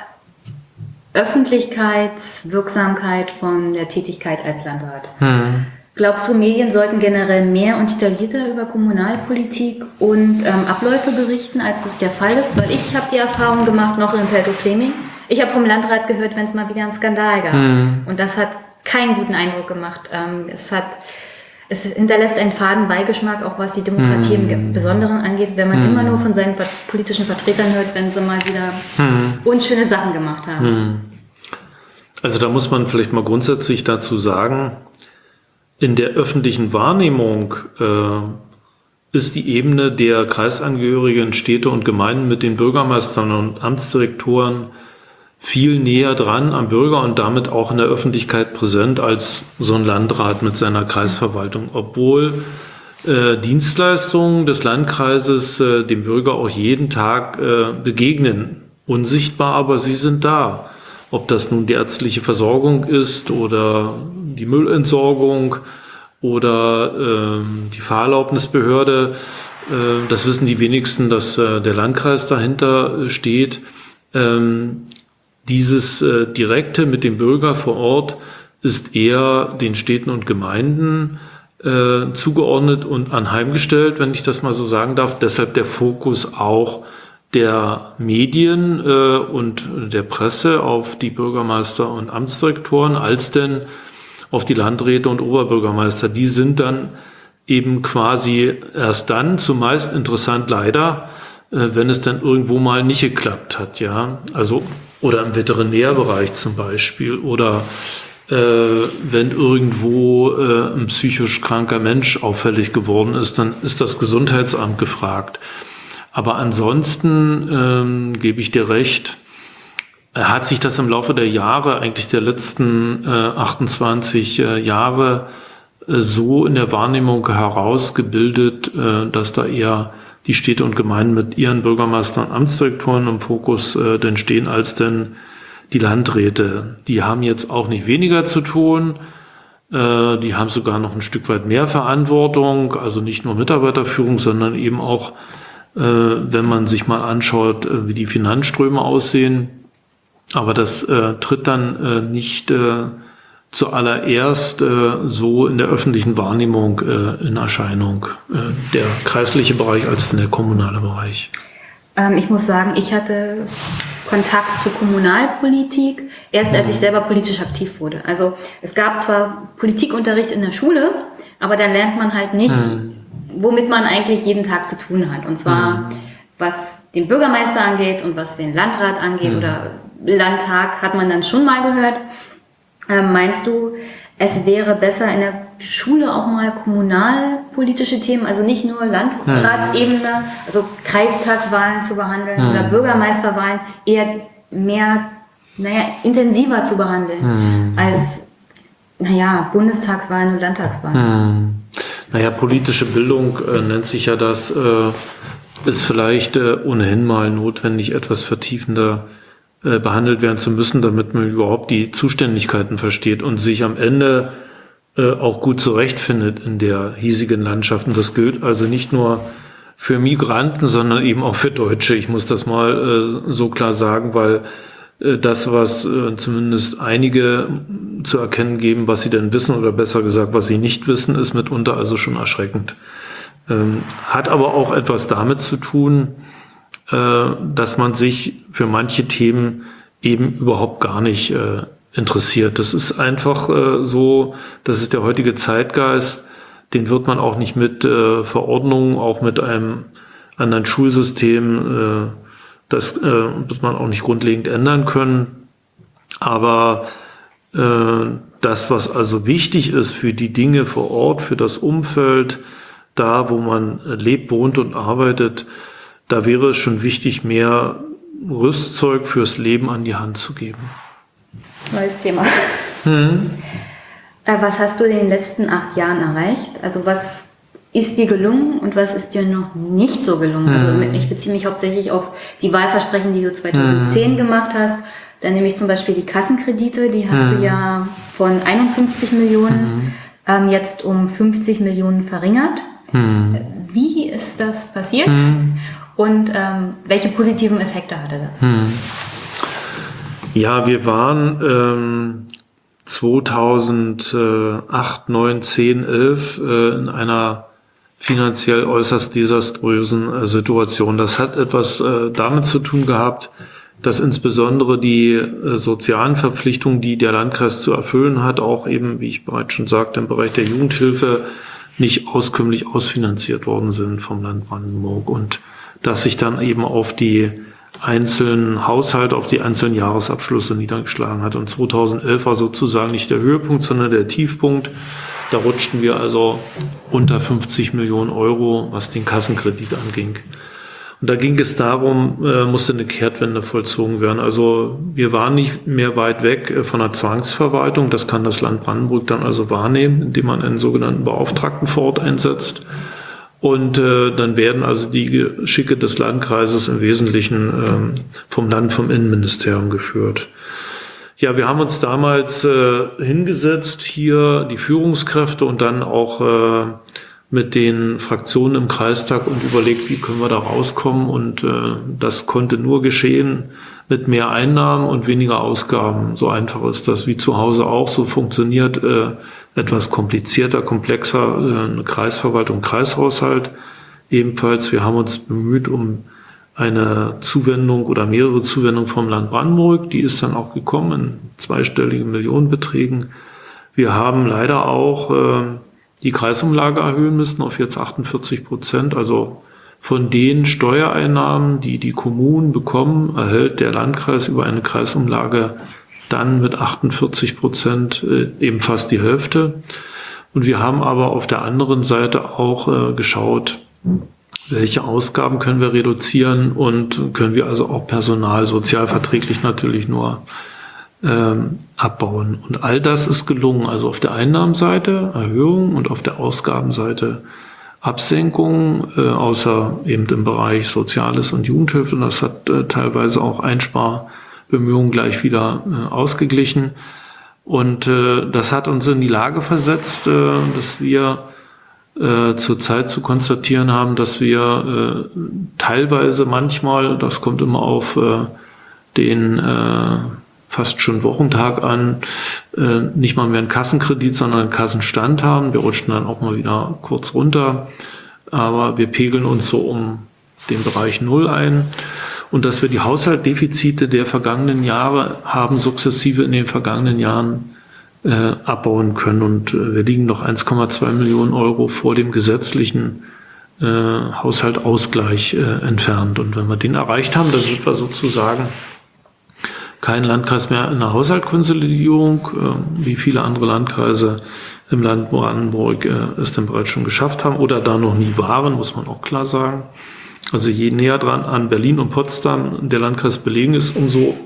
Öffentlichkeitswirksamkeit von der Tätigkeit als Landrat. Mhm. Glaubst du, Medien sollten generell mehr und detaillierter über Kommunalpolitik und ähm, Abläufe berichten, als das der Fall ist? Weil ich habe die Erfahrung gemacht, noch in Teltow-Fläming. Ich habe vom Landrat gehört, wenn es mal wieder einen Skandal gab. Mhm. Und das hat keinen guten Eindruck gemacht. Ähm, es hat, es hinterlässt einen faden Beigeschmack, auch was die Demokratie mhm. im Besonderen angeht, wenn man mhm. immer nur von seinen politischen Vertretern hört, wenn sie mal wieder mhm. unschöne Sachen gemacht haben. Mhm. Also da muss man vielleicht mal grundsätzlich dazu sagen, in der öffentlichen Wahrnehmung äh, ist die Ebene der Kreisangehörigen, Städte und Gemeinden mit den Bürgermeistern und Amtsdirektoren viel näher dran am Bürger und damit auch in der Öffentlichkeit präsent als so ein Landrat mit seiner Kreisverwaltung, obwohl äh, Dienstleistungen des Landkreises äh, dem Bürger auch jeden Tag äh, begegnen. Unsichtbar, aber sie sind da. Ob das nun die ärztliche Versorgung ist oder die Müllentsorgung oder äh, die Fahrerlaubnisbehörde, äh, das wissen die wenigsten, dass äh, der Landkreis dahinter äh, steht. Ähm, Dieses äh, Direkte mit dem Bürger vor Ort ist eher den Städten und Gemeinden äh, zugeordnet und anheimgestellt, wenn ich das mal so sagen darf. Deshalb der Fokus auch der Medien äh, und der Presse auf die Bürgermeister und Amtsdirektoren als denn auf die Landräte und Oberbürgermeister. Die sind dann eben quasi erst dann, zumeist interessant leider, äh, wenn es dann irgendwo mal nicht geklappt hat, ja. Also oder im Veterinärbereich zum Beispiel oder äh, wenn irgendwo äh, ein psychisch kranker Mensch auffällig geworden ist, dann ist das Gesundheitsamt gefragt. Aber ansonsten ähm, gebe ich dir recht, hat sich das im Laufe der Jahre, eigentlich der letzten äh, achtundzwanzig äh, Jahre äh, so in der Wahrnehmung herausgebildet, äh, dass da eher die Städte und Gemeinden mit ihren Bürgermeistern und Amtsdirektoren im Fokus äh, denn stehen, als denn die Landräte. Die haben jetzt auch nicht weniger zu tun, äh, die haben sogar noch ein Stück weit mehr Verantwortung, also nicht nur Mitarbeiterführung, sondern eben auch, äh, wenn man sich mal anschaut, äh, wie die Finanzströme aussehen. Aber das äh, tritt dann äh, nicht äh, zuallererst äh, so in der öffentlichen Wahrnehmung äh, in Erscheinung, äh, der kreisliche Bereich als der kommunale Bereich. Ähm, ich muss sagen, ich hatte Kontakt zur Kommunalpolitik erst als ich selber politisch aktiv wurde. Also es gab zwar Politikunterricht in der Schule, aber da lernt man halt nicht, hm. womit man eigentlich jeden Tag zu tun hat. Und zwar hm. was den Bürgermeister angeht und was den Landrat angeht hm. oder Landtag hat man dann schon mal gehört. Ähm, meinst du, es wäre besser in der Schule auch mal kommunalpolitische Themen, also nicht nur Landratsebene, also Kreistagswahlen zu behandeln hm. oder Bürgermeisterwahlen, eher mehr, naja, intensiver zu behandeln hm. als, naja, Bundestagswahlen und Landtagswahlen? Hm. Naja, politische Bildung äh, nennt sich ja das, äh, ist vielleicht äh, ohnehin mal notwendig, etwas vertiefender behandelt werden zu müssen, damit man überhaupt die Zuständigkeiten versteht und sich am Ende äh, auch gut zurechtfindet in der hiesigen Landschaft. Und das gilt also nicht nur für Migranten, sondern eben auch für Deutsche. Ich muss das mal äh, so klar sagen, weil äh, das, was äh, zumindest einige zu erkennen geben, was sie denn wissen oder besser gesagt, was sie nicht wissen, ist mitunter also schon erschreckend. Ähm, hat aber auch etwas damit zu tun, dass man sich für manche Themen eben überhaupt gar nicht äh, interessiert. Das ist einfach äh, so, das ist der heutige Zeitgeist, den wird man auch nicht mit äh, Verordnungen, auch mit einem anderen Schulsystem, äh, das äh, wird man auch nicht grundlegend ändern können. Aber äh, das, was also wichtig ist für die Dinge vor Ort, für das Umfeld, da wo man lebt, wohnt und arbeitet, da wäre es schon wichtig, mehr Rüstzeug fürs Leben an die Hand zu geben. Neues Thema. Hm. Was hast du in den letzten acht Jahren erreicht? Also was ist dir gelungen und was ist dir noch nicht so gelungen? Also ich beziehe mich hauptsächlich auf die Wahlversprechen, die du zweitausendzehn hm. gemacht hast. Dann nehme ich zum Beispiel die Kassenkredite, die hast hm. du ja von einundfünfzig Millionen hm. ähm, jetzt um fünfzig Millionen verringert. Hm. Wie ist das passiert hm. und ähm, welche positiven Effekte hatte das? Hm. Ja, wir waren ähm, zweitausendacht, neun, zehn, elf äh, in einer finanziell äußerst desaströsen äh, Situation. Das hat etwas äh, damit zu tun gehabt, dass insbesondere die äh, sozialen Verpflichtungen, die der Landkreis zu erfüllen hat, auch eben, wie ich bereits schon sagte, im Bereich der Jugendhilfe nicht auskömmlich ausfinanziert worden sind vom Land Brandenburg und dass sich dann eben auf die einzelnen Haushalte, auf die einzelnen Jahresabschlüsse niedergeschlagen hat. Und zweitausendelf war sozusagen nicht der Höhepunkt, sondern der Tiefpunkt. Da rutschten wir also unter fünfzig Millionen Euro, was den Kassenkredit anging. Und da ging es darum, äh, musste eine Kehrtwende vollzogen werden. Also wir waren nicht mehr weit weg äh, von der Zwangsverwaltung. Das kann das Land Brandenburg dann also wahrnehmen, indem man einen sogenannten Beauftragten vor Ort einsetzt. Und äh, dann werden also die Geschicke des Landkreises im Wesentlichen ähm, vom Land, vom Innenministerium geführt. Ja, wir haben uns damals äh, hingesetzt, hier die Führungskräfte und dann auch äh, mit den Fraktionen im Kreistag und überlegt, wie können wir da rauskommen. Und äh, das konnte nur geschehen mit mehr Einnahmen und weniger Ausgaben. So einfach ist das wie zu Hause auch. So funktioniert äh, etwas komplizierter, komplexer äh, eine Kreisverwaltung, Kreishaushalt. Ebenfalls, wir haben uns bemüht um eine Zuwendung oder mehrere Zuwendungen vom Land Brandenburg. Die ist dann auch gekommen in zweistelligen Millionenbeträgen. Wir haben leider auch äh, die Kreisumlage erhöhen müssen auf jetzt achtundvierzig Prozent. Also von den Steuereinnahmen, die die Kommunen bekommen, erhält der Landkreis über eine Kreisumlage dann mit achtundvierzig Prozent äh, eben fast die Hälfte. Und wir haben aber auf der anderen Seite auch äh, geschaut, welche Ausgaben können wir reduzieren und können wir also auch Personal sozialverträglich natürlich nur ähm, abbauen. Und all das ist gelungen. Also auf der Einnahmenseite Erhöhung und auf der Ausgabenseite Absenkung, äh, außer eben im Bereich Soziales und Jugendhilfe. Und das hat äh, teilweise auch Einsparbemühungen gleich wieder äh, ausgeglichen. Und äh, das hat uns in die Lage versetzt, äh, dass wir äh, zurzeit zu konstatieren haben, dass wir äh, teilweise manchmal, das kommt immer auf äh, den äh, fast schon Wochentag an, äh, nicht mal mehr einen Kassenkredit, sondern einen Kassenstand haben. Wir rutschen dann auch mal wieder kurz runter, aber wir pegeln uns so um den Bereich Null ein. Und dass wir die Haushaltsdefizite der vergangenen Jahre haben sukzessive in den vergangenen Jahren äh, abbauen können. Und äh, wir liegen noch eins Komma zwei Millionen Euro vor dem gesetzlichen äh, Haushaltsausgleich äh, entfernt. Und wenn wir den erreicht haben, dann sind wir sozusagen kein Landkreis mehr in der Haushaltskonsolidierung, äh, wie viele andere Landkreise im Land Brandenburg äh, es denn bereits schon geschafft haben oder da noch nie waren, muss man auch klar sagen. Also je näher dran an Berlin und Potsdam der Landkreis belegen ist, umso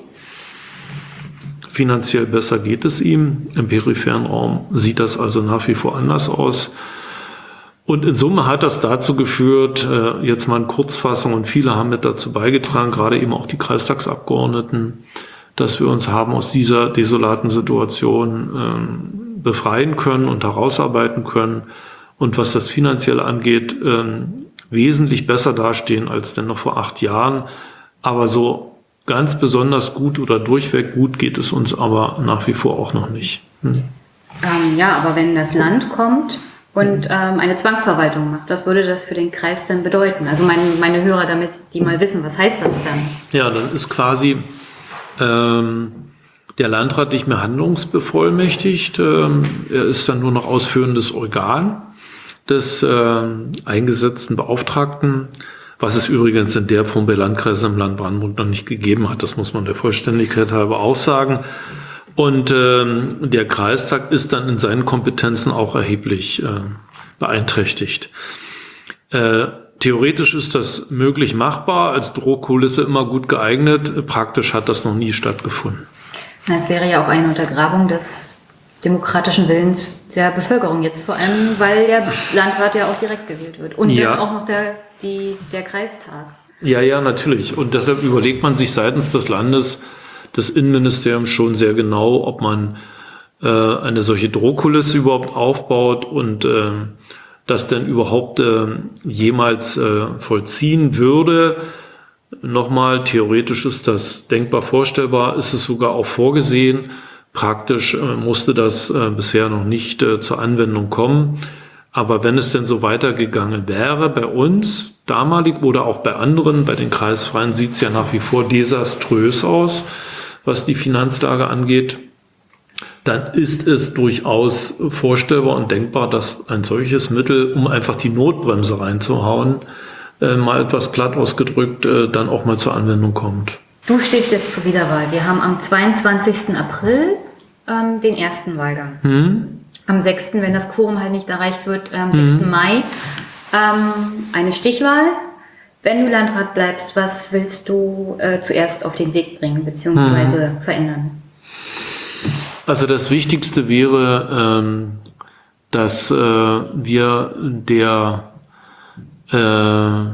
finanziell besser geht es ihm. Im peripheren Raum sieht das also nach wie vor anders aus. Und in Summe hat das dazu geführt, jetzt mal in Kurzfassung, und viele haben mit dazu beigetragen, gerade eben auch die Kreistagsabgeordneten, dass wir uns haben aus dieser desolaten Situation ähm, befreien können und herausarbeiten können. Und was das Finanzielle angeht, ähm, wesentlich besser dastehen als denn noch vor acht Jahren. Aber so ganz besonders gut oder durchweg gut geht es uns aber nach wie vor auch noch nicht. Hm. Ähm, ja, aber wenn das Land kommt und ähm, eine Zwangsverwaltung macht, was würde das für den Kreis denn bedeuten? Also meine, meine Hörer, damit die mal wissen, was heißt das dann? Ja, dann ist quasi ähm, Der Landrat nicht mehr handlungsbevollmächtigt. Ähm, er ist dann nur noch ausführendes Organ des äh, eingesetzten Beauftragten, was es übrigens in der Form bei Landkreisen im Land Brandenburg noch nicht gegeben hat. Das muss man der Vollständigkeit halber auch sagen. Und ähm, der Kreistag ist dann in seinen Kompetenzen auch erheblich äh, beeinträchtigt. Äh, theoretisch ist das möglich machbar, als Drohkulisse immer gut geeignet. Praktisch hat das noch nie stattgefunden. Es wäre ja auch eine Untergrabung des demokratischen Willens der Bevölkerung jetzt, vor allem, weil der Landrat ja auch direkt gewählt wird. Und ja. dann auch noch der, die, der Kreistag. Ja, ja, natürlich. Und deshalb überlegt man sich seitens des Landes, des Innenministeriums schon sehr genau, ob man äh, eine solche Drohkulisse überhaupt aufbaut und äh, das denn überhaupt äh, jemals äh, vollziehen würde. Nochmal, theoretisch ist das denkbar vorstellbar, ist es sogar auch vorgesehen. Praktisch äh, musste das äh, bisher noch nicht äh, zur Anwendung kommen. Aber wenn es denn so weitergegangen wäre bei uns, damalig oder auch bei anderen, bei den Kreisfreien sieht es ja nach wie vor desaströs aus, was die Finanzlage angeht, dann ist es durchaus vorstellbar und denkbar, dass ein solches Mittel, um einfach die Notbremse reinzuhauen, äh, mal etwas platt ausgedrückt, äh, dann auch mal zur Anwendung kommt. Du stehst jetzt zur Wiederwahl. Wir haben am zweiundzwanzigsten April ähm, den ersten Wahlgang. Hm? Am sechsten, wenn das Quorum halt nicht erreicht wird, am sechsten Hm. Mai, ähm, eine Stichwahl. Wenn du Landrat bleibst, was willst du äh, zuerst auf den Weg bringen bzw. Hm. verändern? Also das Wichtigste wäre, ähm, dass äh, wir der äh,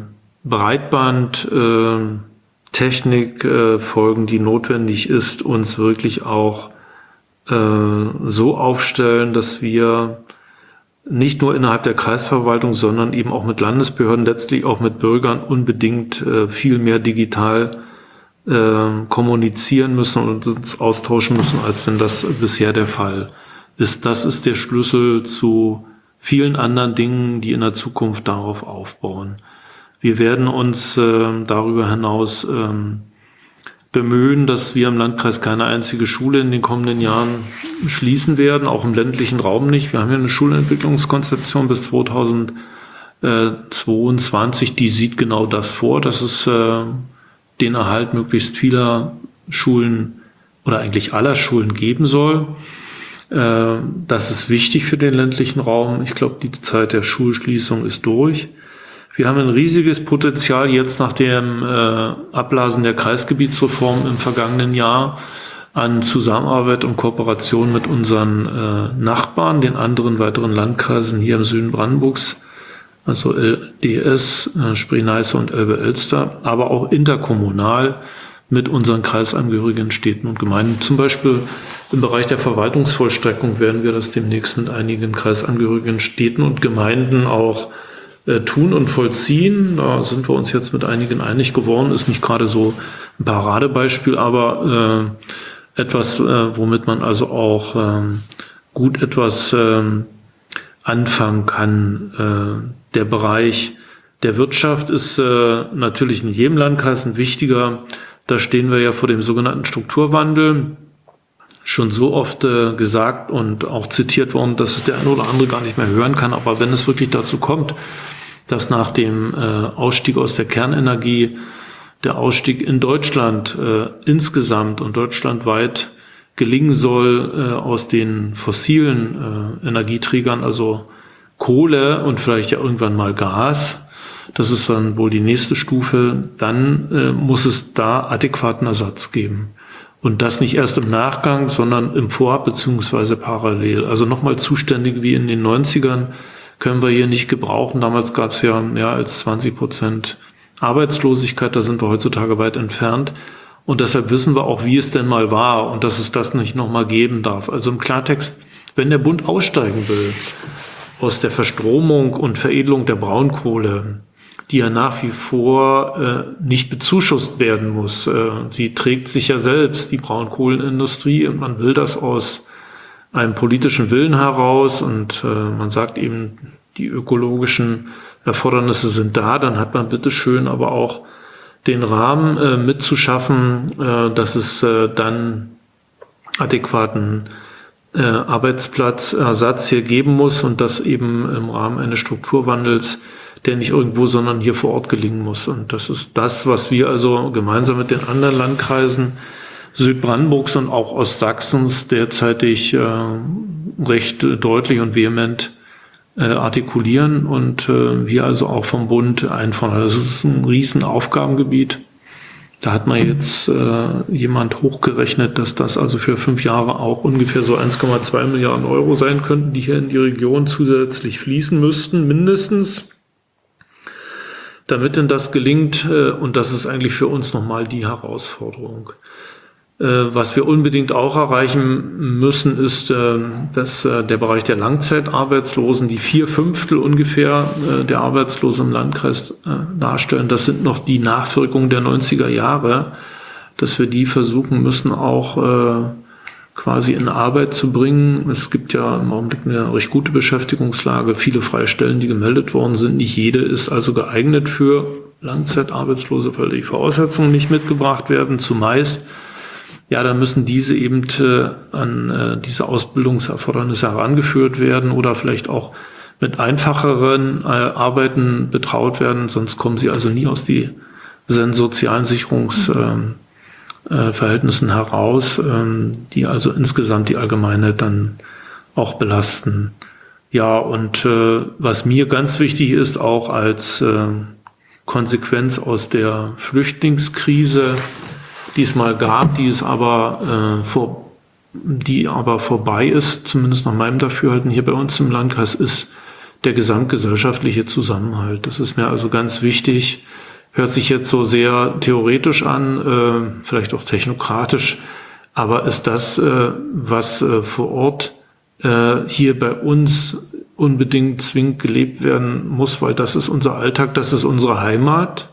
Breitbandtechnik äh, folgen, die notwendig ist, uns wirklich auch äh, so aufstellen, dass wir nicht nur innerhalb der Kreisverwaltung, sondern eben auch mit Landesbehörden, letztlich auch mit Bürgern unbedingt äh, viel mehr digital äh, kommunizieren müssen und uns austauschen müssen, als denn das bisher der Fall ist. Das ist der Schlüssel zu vielen anderen Dingen, die in der Zukunft darauf aufbauen. Wir werden uns äh, darüber hinaus ähm, bemühen, dass wir im Landkreis keine einzige Schule in den kommenden Jahren schließen werden, auch im ländlichen Raum nicht. Wir haben ja eine Schulentwicklungskonzeption bis zweitausendzweiundzwanzig, die sieht genau das vor, dass es äh, den Erhalt möglichst vieler Schulen oder eigentlich aller Schulen geben soll. Äh, das ist wichtig für den ländlichen Raum. Ich glaube, die Zeit der Schulschließung ist durch. Wir haben ein riesiges Potenzial jetzt nach dem äh, Ablasen der Kreisgebietsreform im vergangenen Jahr an Zusammenarbeit und Kooperation mit unseren äh, Nachbarn, den anderen weiteren Landkreisen hier im Süden Brandenburgs, also L D S, äh, Spree-Neiße und Elbe-Elster, aber auch interkommunal mit unseren kreisangehörigen Städten und Gemeinden. Zum Beispiel im Bereich der Verwaltungsvollstreckung werden wir das demnächst mit einigen kreisangehörigen Städten und Gemeinden auch tun und vollziehen. Da sind wir uns jetzt mit einigen einig geworden. Ist nicht gerade so ein Paradebeispiel, aber äh, etwas, äh, womit man also auch äh, gut etwas äh, anfangen kann. Äh, der Bereich der Wirtschaft ist äh, natürlich in jedem Landkreis ein wichtiger. Da stehen wir ja vor dem sogenannten Strukturwandel. Schon so oft äh, gesagt und auch zitiert worden, dass es der eine oder andere gar nicht mehr hören kann. Aber wenn es wirklich dazu kommt, dass nach dem äh, Ausstieg aus der Kernenergie der Ausstieg in Deutschland äh, insgesamt und deutschlandweit gelingen soll äh, aus den fossilen äh, Energieträgern, also Kohle und vielleicht ja irgendwann mal Gas, das ist dann wohl die nächste Stufe, dann äh, muss es da adäquaten Ersatz geben. Und das nicht erst im Nachgang, sondern im Vorab beziehungsweise parallel. Also nochmal Zuständige wie in den neunzigern können wir hier nicht gebrauchen. Damals gab es ja mehr als zwanzig Prozent Arbeitslosigkeit, da sind wir heutzutage weit entfernt. Und deshalb wissen wir auch, wie es denn mal war und dass es das nicht nochmal geben darf. Also im Klartext, wenn der Bund aussteigen will aus der Verstromung und Veredelung der Braunkohle, die ja nach wie vor äh, nicht bezuschusst werden muss. Äh, sie trägt sich ja selbst, die Braunkohlenindustrie, und man will das aus einem politischen Willen heraus und äh, man sagt eben, die ökologischen Erfordernisse sind da, dann hat man bitteschön aber auch den Rahmen äh, mitzuschaffen, äh, dass es äh, dann adäquaten äh, Arbeitsplatzersatz hier geben muss und das eben im Rahmen eines Strukturwandels, der nicht irgendwo, sondern hier vor Ort gelingen muss. Und das ist das, was wir also gemeinsam mit den anderen Landkreisen Südbrandenburgs und auch Ostsachsens derzeitig äh, recht äh, deutlich und vehement äh, artikulieren und äh, wir also auch vom Bund einfordern. Das ist ein riesen Aufgabengebiet. Da hat man jetzt äh, jemand hochgerechnet, dass das also für fünf Jahre auch ungefähr so eins Komma zwei Milliarden Euro sein könnten, die hier in die Region zusätzlich fließen müssten, mindestens. Damit denn das gelingt, äh, und das ist eigentlich für uns nochmal die Herausforderung. Was wir unbedingt auch erreichen müssen, ist, dass der Bereich der Langzeitarbeitslosen, die vier Fünftel ungefähr der Arbeitslosen im Landkreis darstellen, das sind noch die Nachwirkungen der neunziger Jahre, dass wir die versuchen müssen, auch quasi in Arbeit zu bringen. Es gibt ja im Augenblick eine recht gute Beschäftigungslage, viele freie Stellen, die gemeldet worden sind. Nicht jede ist also geeignet für Langzeitarbeitslose, weil die Voraussetzungen nicht mitgebracht werden, zumeist. Ja, dann müssen diese eben äh, an äh, diese Ausbildungserfordernisse herangeführt werden oder vielleicht auch mit einfacheren äh, Arbeiten betraut werden, sonst kommen sie also nie aus diesen sozialen Sicherungsverhältnissen äh, äh, Verhältnissen heraus, äh, die also insgesamt die Allgemeinheit dann auch belasten. Ja, und äh, was mir ganz wichtig ist, auch als äh, Konsequenz aus der Flüchtlingskrise, die es mal gab, die es aber, äh, vor, die aber vorbei ist, zumindest nach meinem Dafürhalten hier bei uns im Landkreis, ist der gesamtgesellschaftliche Zusammenhalt. Das ist mir also ganz wichtig. Hört sich jetzt so sehr theoretisch an, äh, vielleicht auch technokratisch, aber ist das, äh, was äh, vor Ort äh, hier bei uns unbedingt zwingend gelebt werden muss, weil das ist unser Alltag, das ist unsere Heimat.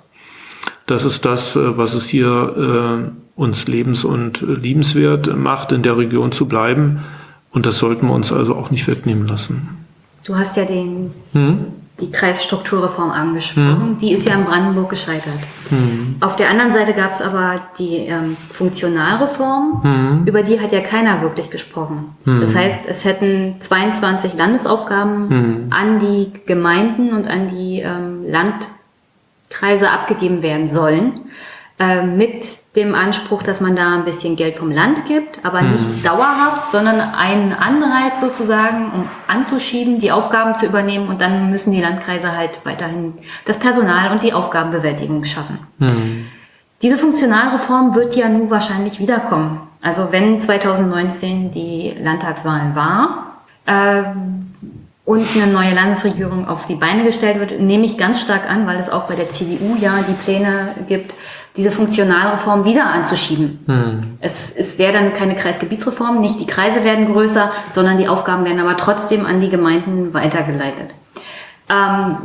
Das ist das, was es hier äh, uns lebens- und liebenswert macht, in der Region zu bleiben. Und das sollten wir uns also auch nicht wegnehmen lassen. Du hast ja den, hm? die Kreisstrukturreform angesprochen. Hm? Die ist ja in Brandenburg gescheitert. Hm. Auf der anderen Seite gab es aber die ähm, Funktionalreform, hm. über die hat ja keiner wirklich gesprochen. Hm. Das heißt, es hätten zweiundzwanzig Landesaufgaben hm. an die Gemeinden und an die ähm, Land Kreise abgegeben werden sollen, äh, mit dem Anspruch, dass man da ein bisschen Geld vom Land gibt, aber hm. nicht dauerhaft, sondern einen Anreiz sozusagen, um anzuschieben, die Aufgaben zu übernehmen und dann müssen die Landkreise halt weiterhin das Personal und die Aufgabenbewältigung schaffen. Hm. Diese Funktionalreform wird ja nun wahrscheinlich wiederkommen. Also wenn zweitausendneunzehn die Landtagswahl war, äh, und eine neue Landesregierung auf die Beine gestellt wird, nehme ich ganz stark an, weil es auch bei der C D U ja die Pläne gibt, diese Funktionalreform wieder anzuschieben. Hm. Es, es wäre dann keine Kreisgebietsreform, nicht die Kreise werden größer, sondern die Aufgaben werden aber trotzdem an die Gemeinden weitergeleitet. Ähm,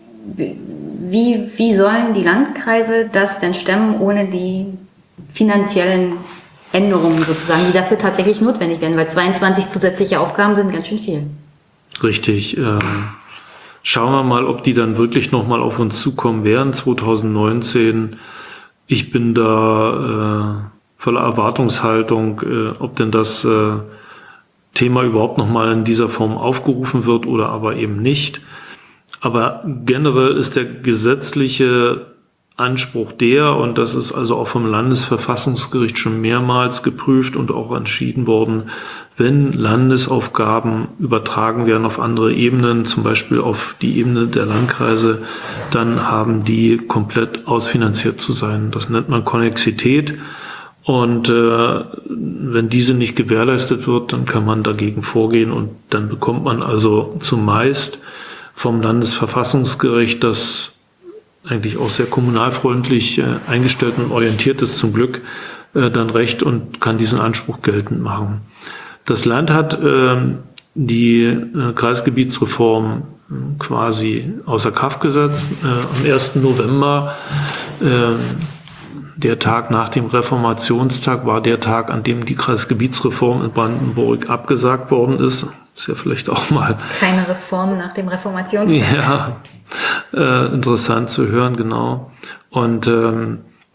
wie, wie sollen die Landkreise das denn stemmen, ohne die finanziellen Änderungen sozusagen, die dafür tatsächlich notwendig werden? Weil zweiundzwanzig zusätzliche Aufgaben sind ganz schön viel. Richtig. Ähm, schauen wir mal, ob die dann wirklich nochmal auf uns zukommen werden, zweitausendneunzehn. Ich bin da äh, voller Erwartungshaltung, äh, ob denn das äh, Thema überhaupt nochmal in dieser Form aufgerufen wird oder aber eben nicht. Aber generell ist der gesetzliche Anspruch der, und das ist also auch vom Landesverfassungsgericht schon mehrmals geprüft und auch entschieden worden, wenn Landesaufgaben übertragen werden auf andere Ebenen, zum Beispiel auf die Ebene der Landkreise, dann haben die komplett ausfinanziert zu sein. Das nennt man Konnexität. Und äh, wenn diese nicht gewährleistet wird, dann kann man dagegen vorgehen und dann bekommt man also zumeist vom Landesverfassungsgericht, das eigentlich auch sehr kommunalfreundlich äh, eingestellt und orientiert ist, zum Glück äh, dann recht und kann diesen Anspruch geltend machen. Das Land hat äh, die äh, Kreisgebietsreform äh, quasi außer Kraft gesetzt. Äh, am ersten November, äh, der Tag nach dem Reformationstag, war der Tag, an dem die Kreisgebietsreform in Brandenburg abgesagt worden ist. Ist ja vielleicht auch mal... Keine Reform nach dem Reformationstag. Ja. Äh, interessant zu hören, genau. Und ähm,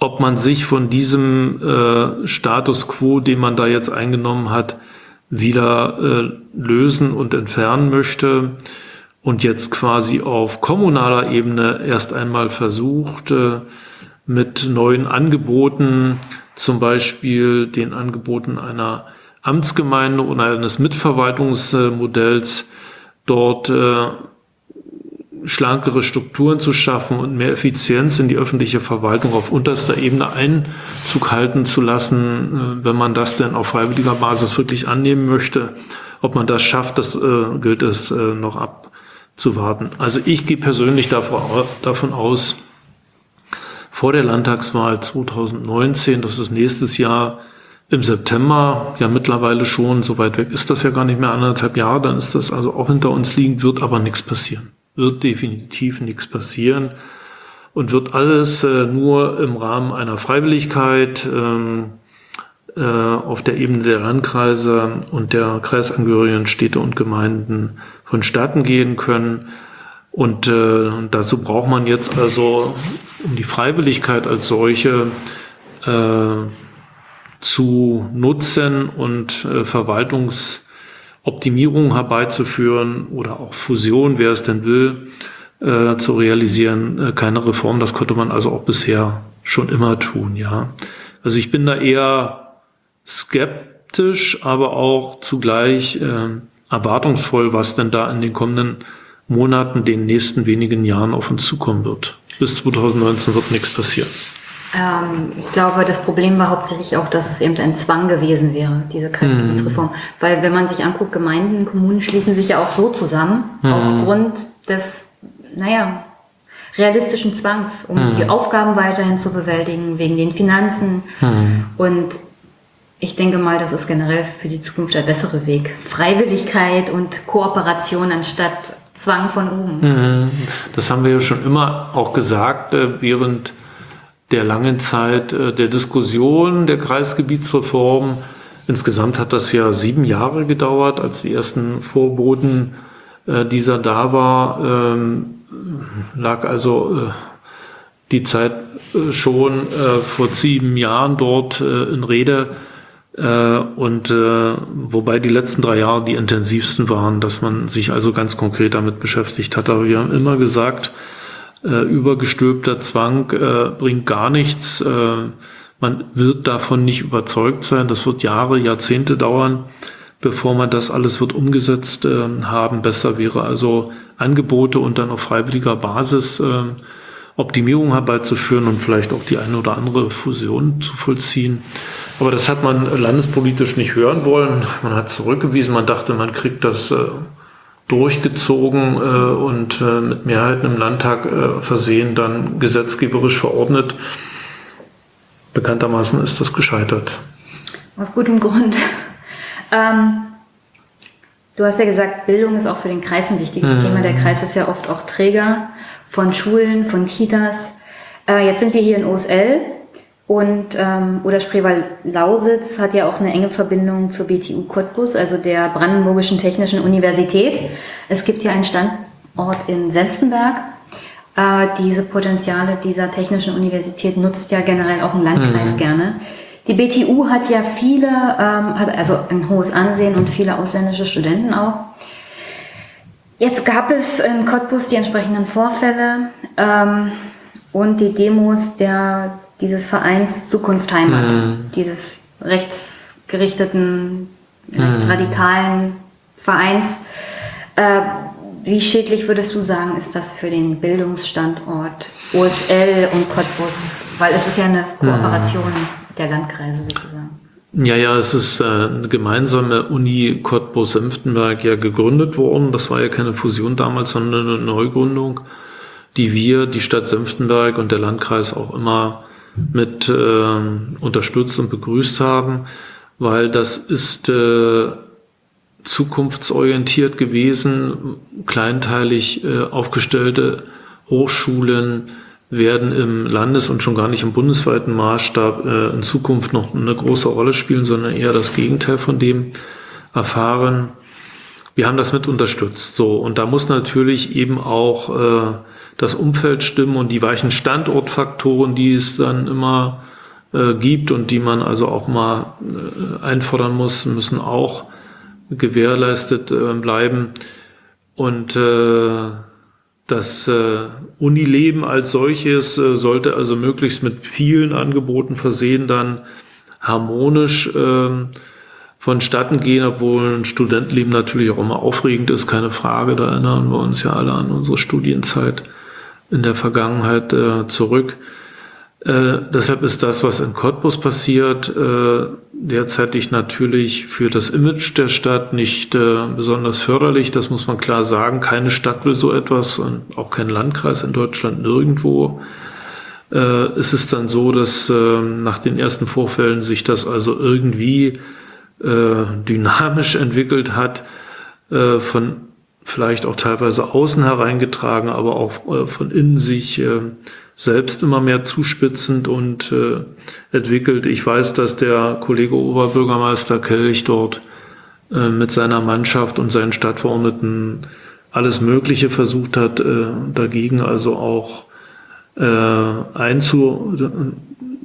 ob man sich von diesem äh, Status quo, den man da jetzt eingenommen hat, wieder äh, lösen und entfernen möchte und jetzt quasi auf kommunaler Ebene erst einmal versucht, äh, mit neuen Angeboten, zum Beispiel den Angeboten einer Amtsgemeinde oder eines Mitverwaltungsmodells, dort äh, schlankere Strukturen zu schaffen und mehr Effizienz in die öffentliche Verwaltung auf unterster Ebene Einzug halten zu lassen, wenn man das denn auf freiwilliger Basis wirklich annehmen möchte. Ob man das schafft, das äh, gilt es äh, noch abzuwarten. Also ich gehe persönlich davon, davon aus, vor der Landtagswahl zweitausendneunzehn, das ist nächstes Jahr im September, ja mittlerweile schon, so weit weg ist das ja gar nicht mehr, anderthalb Jahre, dann ist das also auch hinter uns liegend, wird aber nichts passieren. Wird definitiv nichts passieren und wird alles äh, nur im Rahmen einer Freiwilligkeit ähm, äh, auf der Ebene der Landkreise und der kreisangehörigen Städte und Gemeinden vonstatten gehen können. Und äh, dazu braucht man jetzt also, um die Freiwilligkeit als solche äh, zu nutzen und äh, Verwaltungs Optimierung herbeizuführen oder auch Fusion, wer es denn will, äh, zu realisieren, äh, keine Reform. Das konnte man also auch bisher schon immer tun, ja. Also ich bin da eher skeptisch, aber auch zugleich äh, erwartungsvoll, was denn da in den kommenden Monaten, den nächsten wenigen Jahren auf uns zukommen wird. Bis zweitausendneunzehn wird nichts passieren. Ähm, ich glaube, das Problem war hauptsächlich auch, dass es eben ein Zwang gewesen wäre, diese Kreisgebietsreform. Mhm. Weil wenn man sich anguckt, Gemeinden, Kommunen schließen sich ja auch so zusammen, mhm. aufgrund des, naja, realistischen Zwangs, um mhm. die Aufgaben weiterhin zu bewältigen, wegen den Finanzen. Mhm. Und ich denke mal, das ist generell für die Zukunft der bessere Weg. Freiwilligkeit und Kooperation anstatt Zwang von oben. Mhm. Das haben wir ja schon immer auch gesagt, während der langen Zeit der Diskussion der Kreisgebietsreform. Insgesamt hat das ja sieben Jahre gedauert, als die ersten Vorboten dieser da war, ähm, lag also äh, die Zeit äh, schon äh, vor sieben Jahren dort äh, in Rede. Äh, und äh, wobei die letzten drei Jahre die intensivsten waren, dass man sich also ganz konkret damit beschäftigt hat. Aber wir haben immer gesagt, Äh, übergestülpter Zwang äh, bringt gar nichts. Äh, man wird davon nicht überzeugt sein. Das wird Jahre, Jahrzehnte dauern, bevor man das alles wird umgesetzt äh, haben. Besser wäre also Angebote und dann auf freiwilliger Basis äh, Optimierung herbeizuführen und vielleicht auch die eine oder andere Fusion zu vollziehen. Aber das hat man landespolitisch nicht hören wollen. Man hat zurückgewiesen. Man dachte, man kriegt das äh, durchgezogen äh, und äh, mit Mehrheiten im Landtag äh, versehen, dann gesetzgeberisch verordnet. Bekanntermaßen ist das gescheitert. Aus gutem Grund. Ähm, du hast ja gesagt, Bildung ist auch für den Kreis ein wichtiges mhm. Thema. Der Kreis ist ja oft auch Träger von Schulen, von Kitas. Äh, jetzt sind wir hier in O S L. Und ähm, oder Spreewald-Lausitz hat ja auch eine enge Verbindung zur B T U Cottbus, also der Brandenburgischen Technischen Universität. Es gibt hier einen Standort in Senftenberg. Äh, diese Potenziale dieser Technischen Universität nutzt ja generell auch ein Landkreis mhm. gerne. Die B T U hat ja viele, ähm, hat also ein hohes Ansehen und viele ausländische Studenten auch. Jetzt gab es in Cottbus die entsprechenden Vorfälle ähm, und die Demos der dieses Vereins Zukunft Heimat, mhm. dieses rechtsgerichteten, rechtsradikalen Vereins. Äh, wie schädlich würdest du sagen, ist das für den Bildungsstandort O S L und Cottbus? Weil es ist ja eine Kooperation mhm. der Landkreise sozusagen. Ja, ja, es ist äh, eine gemeinsame Uni Cottbus-Senftenberg ja gegründet worden. Das war ja keine Fusion damals, sondern eine Neugründung, die wir, die Stadt Senftenberg und der Landkreis auch immer mit äh, unterstützt und begrüßt haben, weil das ist äh, zukunftsorientiert gewesen. Kleinteilig äh, aufgestellte Hochschulen werden im Landes- und schon gar nicht im bundesweiten Maßstab äh, in Zukunft noch eine große Rolle spielen, sondern eher das Gegenteil von dem erfahren. Wir haben das mit unterstützt. So, und da muss natürlich eben auch äh, das Umfeld stimmen und die weichen Standortfaktoren, die es dann immer äh, gibt und die man also auch mal äh, einfordern muss, müssen auch gewährleistet äh, bleiben. Und äh, das äh, Unileben als solches äh, sollte also möglichst mit vielen Angeboten versehen dann harmonisch äh, vonstatten gehen, obwohl ein Studentenleben natürlich auch immer aufregend ist, keine Frage. Da erinnern wir uns ja alle an unsere Studienzeit in der Vergangenheit äh, zurück. Äh, deshalb ist das, was in Cottbus passiert, äh, derzeitig natürlich für das Image der Stadt nicht äh, besonders förderlich. Das muss man klar sagen. Keine Stadt will so etwas und auch kein Landkreis in Deutschland nirgendwo. Äh, es ist dann so, dass äh, nach den ersten Vorfällen sich das also irgendwie äh, dynamisch entwickelt hat, äh, von vielleicht auch teilweise außen hereingetragen, aber auch äh, von innen sich äh, selbst immer mehr zuspitzend und äh, entwickelt. Ich weiß, dass der Kollege Oberbürgermeister Kelch dort äh, mit seiner Mannschaft und seinen Stadtverordneten alles Mögliche versucht hat, äh, dagegen also auch äh, einzutreten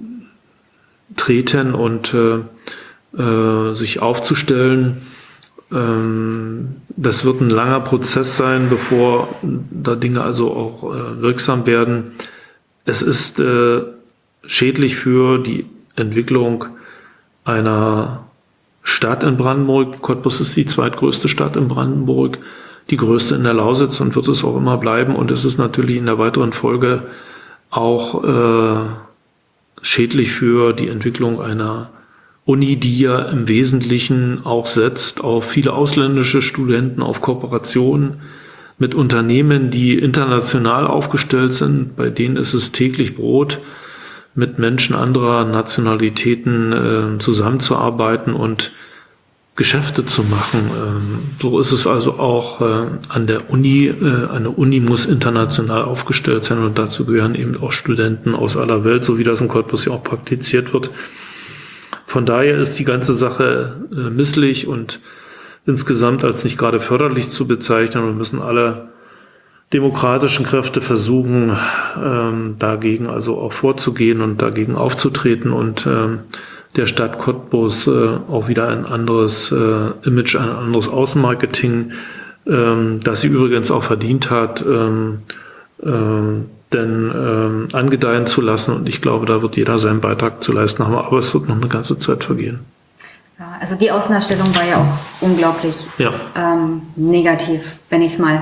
und äh, äh, sich aufzustellen. Ähm, das wird ein langer Prozess sein, bevor da Dinge also auch äh, wirksam werden. Es ist äh, schädlich für die Entwicklung einer Stadt in Brandenburg. Cottbus ist die zweitgrößte Stadt in Brandenburg, die größte in der Lausitz und wird es auch immer bleiben. Und es ist natürlich in der weiteren Folge auch äh, schädlich für die Entwicklung einer Uni, die ja im Wesentlichen auch setzt auf viele ausländische Studenten, auf Kooperationen mit Unternehmen, die international aufgestellt sind. Bei denen ist es täglich Brot, mit Menschen anderer Nationalitäten äh, zusammenzuarbeiten und Geschäfte zu machen. Ähm, so ist es also auch äh, an der Uni. Äh, eine Uni muss international aufgestellt sein und dazu gehören eben auch Studenten aus aller Welt, so wie das in Cottbus ja auch praktiziert wird. Von daher ist die ganze Sache äh, misslich und insgesamt als nicht gerade förderlich zu bezeichnen und müssen alle demokratischen Kräfte versuchen, ähm, dagegen also auch vorzugehen und dagegen aufzutreten und ähm, der Stadt Cottbus äh, auch wieder ein anderes äh, Image, ein anderes Außenmarketing, ähm, das sie übrigens auch verdient hat, ähm, ähm, denn ähm, angedeihen zu lassen. Und ich glaube, da wird jeder seinen Beitrag zu leisten haben, aber es wird noch eine ganze Zeit vergehen. Ja, also die Außenausstellung war ja auch unglaublich ja. ähm, negativ, wenn ich es mal...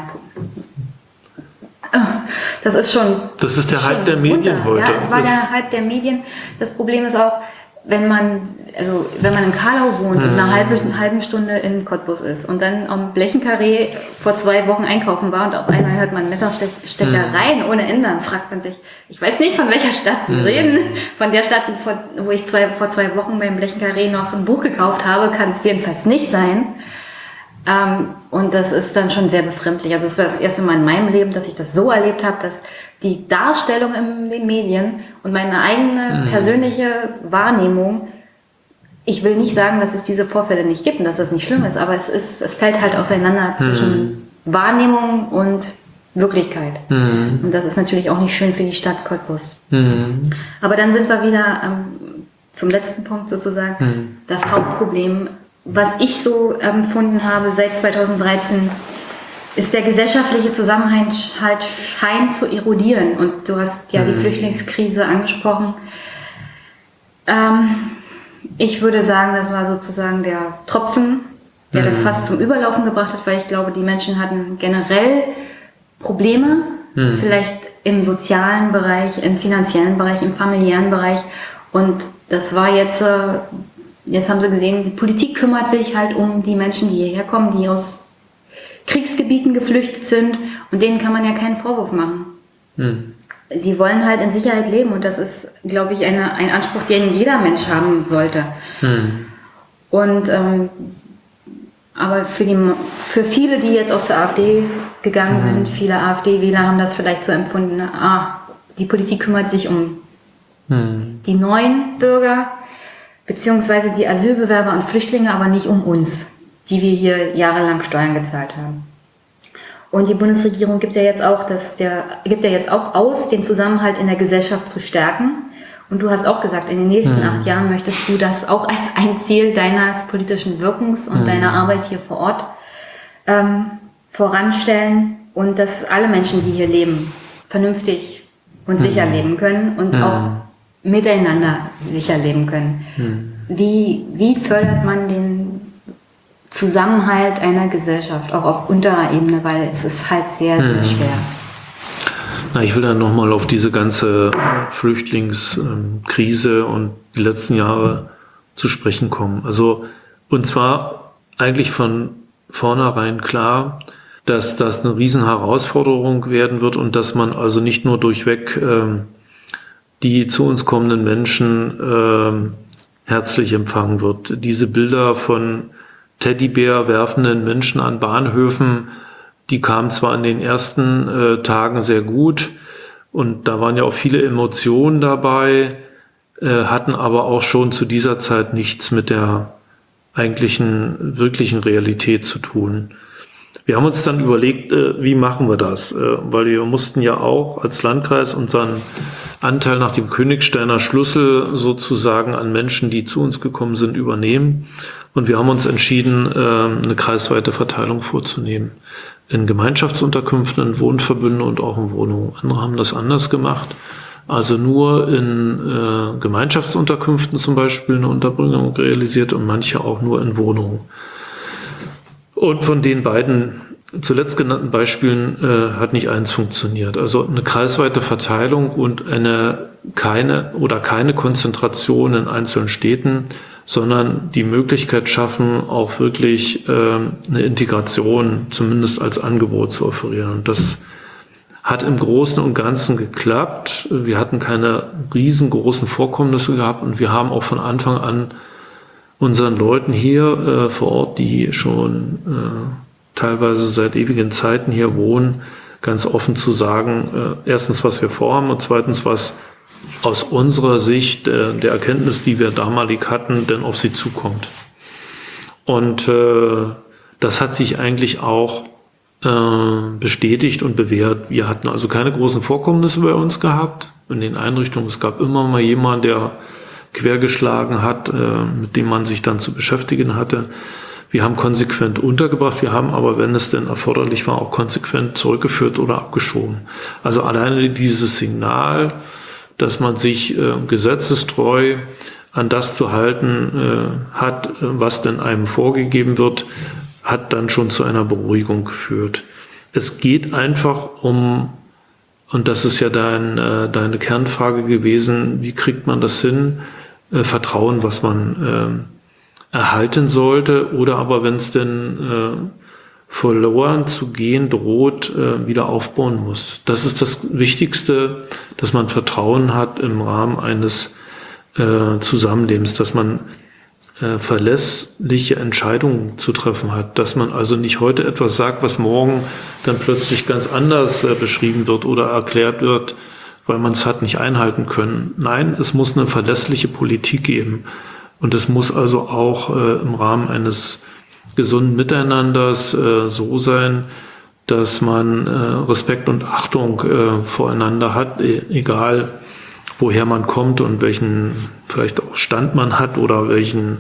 Das ist schon... Das ist der Hype der Medien runter. heute. Ja, es war das der Hype der Medien. Das Problem ist auch, wenn man, also wenn man in Karlau wohnt mhm. und eine halbe, eine halbe Stunde in Cottbus ist und dann am Blechenkarree vor zwei Wochen einkaufen war und auf einmal hört man Messerstechereien mhm. ohne Ende, dann fragt man sich, ich weiß nicht, von welcher Stadt Sie mhm. reden. Von der Stadt, wo ich zwei, vor zwei Wochen beim Blechenkarree noch ein Buch gekauft habe, kann es jedenfalls nicht sein. Ähm, und das ist dann schon sehr befremdlich. Also es war das erste Mal in meinem Leben, dass ich das so erlebt habe, dass die Darstellung in den Medien und meine eigene mhm. persönliche Wahrnehmung, ich will nicht sagen, dass es diese Vorfälle nicht gibt und dass das nicht schlimm ist, aber es ist, es fällt halt auseinander zwischen mhm. Wahrnehmung und Wirklichkeit. Mhm. Und das ist natürlich auch nicht schön für die Stadt Cottbus. Mhm. Aber dann sind wir wieder ähm, zum letzten Punkt sozusagen, mhm. das Hauptproblem, was ich so empfunden habe seit zweitausenddreizehn, ist der gesellschaftliche Zusammenhalt scheint zu erodieren. Und du hast ja die mhm. Flüchtlingskrise angesprochen. Ähm, ich würde sagen, das war sozusagen der Tropfen, der mhm. das fast zum Überlaufen gebracht hat, weil ich glaube, die Menschen hatten generell Probleme, mhm. vielleicht im sozialen Bereich, im finanziellen Bereich, im familiären Bereich. Und das war jetzt... Äh, Jetzt haben sie gesehen, die Politik kümmert sich halt um die Menschen, die hierher kommen, die aus Kriegsgebieten geflüchtet sind. Und denen kann man ja keinen Vorwurf machen. Hm. Sie wollen halt in Sicherheit leben. Und das ist, glaube ich, eine, ein Anspruch, den jeder Mensch haben sollte. Hm. Und ähm, aber für, die, für viele, die jetzt auch zur AfD gegangen hm. sind, viele AfD-Wähler haben das vielleicht so empfunden, ah, die Politik kümmert sich um hm. die neuen Bürger, beziehungsweise die Asylbewerber und Flüchtlinge, aber nicht um uns, die wir hier jahrelang Steuern gezahlt haben. Und die Bundesregierung gibt ja jetzt auch, dass der, gibt ja jetzt auch aus, den Zusammenhalt in der Gesellschaft zu stärken. Und du hast auch gesagt, in den nächsten mhm. acht Jahren möchtest du das auch als ein Ziel deines politischen Wirkens und mhm. deiner Arbeit hier vor Ort ähm, voranstellen und dass alle Menschen, die hier leben, vernünftig und mhm. sicher leben können und mhm. auch miteinander sicher leben können. Mhm. Wie, wie fördert man den Zusammenhalt einer Gesellschaft, auch auf unterer Ebene, weil es ist halt sehr, sehr mhm. schwer. Na, ich will dann nochmal auf diese ganze Flüchtlingskrise und die letzten Jahre zu sprechen kommen. Also, und zwar eigentlich von vornherein klar, dass das eine riesen Herausforderung werden wird und dass man also nicht nur durchweg ähm, die zu uns kommenden Menschen ähm, herzlich empfangen wird. Diese Bilder von Teddybär werfenden Menschen an Bahnhöfen, die kamen zwar in den ersten äh, Tagen sehr gut und da waren ja auch viele Emotionen dabei, äh, hatten aber auch schon zu dieser Zeit nichts mit der eigentlichen, wirklichen Realität zu tun. Wir haben uns dann überlegt, äh, wie machen wir das? Äh, weil wir mussten ja auch als Landkreis unseren Anteil nach dem Königsteiner Schlüssel sozusagen an Menschen, die zu uns gekommen sind, übernehmen. Und wir haben uns entschieden, äh, eine kreisweite Verteilung vorzunehmen. In Gemeinschaftsunterkünften, in Wohnverbünden und auch in Wohnungen. Andere haben das anders gemacht. Also nur in äh, Gemeinschaftsunterkünften zum Beispiel eine Unterbringung realisiert und manche auch nur in Wohnungen. Und von den beiden zuletzt genannten Beispielen äh, hat nicht eins funktioniert. Also eine kreisweite Verteilung und eine keine oder keine Konzentration in einzelnen Städten, sondern die Möglichkeit schaffen, auch wirklich äh, eine Integration zumindest als Angebot zu offerieren. Und das hat im Großen und Ganzen geklappt. Wir hatten keine riesengroßen Vorkommnisse gehabt und wir haben auch von Anfang an unseren Leuten hier äh, vor Ort, die schon äh, teilweise seit ewigen Zeiten hier wohnen, ganz offen zu sagen, äh, erstens, was wir vorhaben und zweitens, was aus unserer Sicht äh, der Erkenntnis, die wir damalig hatten, denn auf sie zukommt. Und äh, das hat sich eigentlich auch äh, bestätigt und bewährt. Wir hatten also keine großen Vorkommnisse bei uns gehabt in den Einrichtungen. Es gab immer mal jemanden, der quergeschlagen hat, äh, mit dem man sich dann zu beschäftigen hatte. Wir haben konsequent untergebracht, wir haben aber, wenn es denn erforderlich war, auch konsequent zurückgeführt oder abgeschoben. Also alleine dieses Signal, dass man sich äh, gesetzestreu an das zu halten äh, hat, äh, was denn einem vorgegeben wird, hat dann schon zu einer Beruhigung geführt. Es geht einfach um, und das ist ja dein, äh, deine Kernfrage gewesen, wie kriegt man das hin, äh, Vertrauen, was man äh, erhalten sollte, oder aber wenn es denn äh, verloren zu gehen droht, äh, wieder aufbauen muss. Das ist das Wichtigste, dass man Vertrauen hat im Rahmen eines äh, Zusammenlebens, dass man äh, verlässliche Entscheidungen zu treffen hat, dass man also nicht heute etwas sagt, was morgen dann plötzlich ganz anders äh, beschrieben wird oder erklärt wird, weil man es hat nicht einhalten können. Nein, es muss eine verlässliche Politik geben und es muss also auch äh, im Rahmen eines gesunden Miteinanders äh, so sein, dass man äh, Respekt und Achtung äh, voreinander hat, e- egal woher man kommt und welchen vielleicht auch Stand man hat oder welchen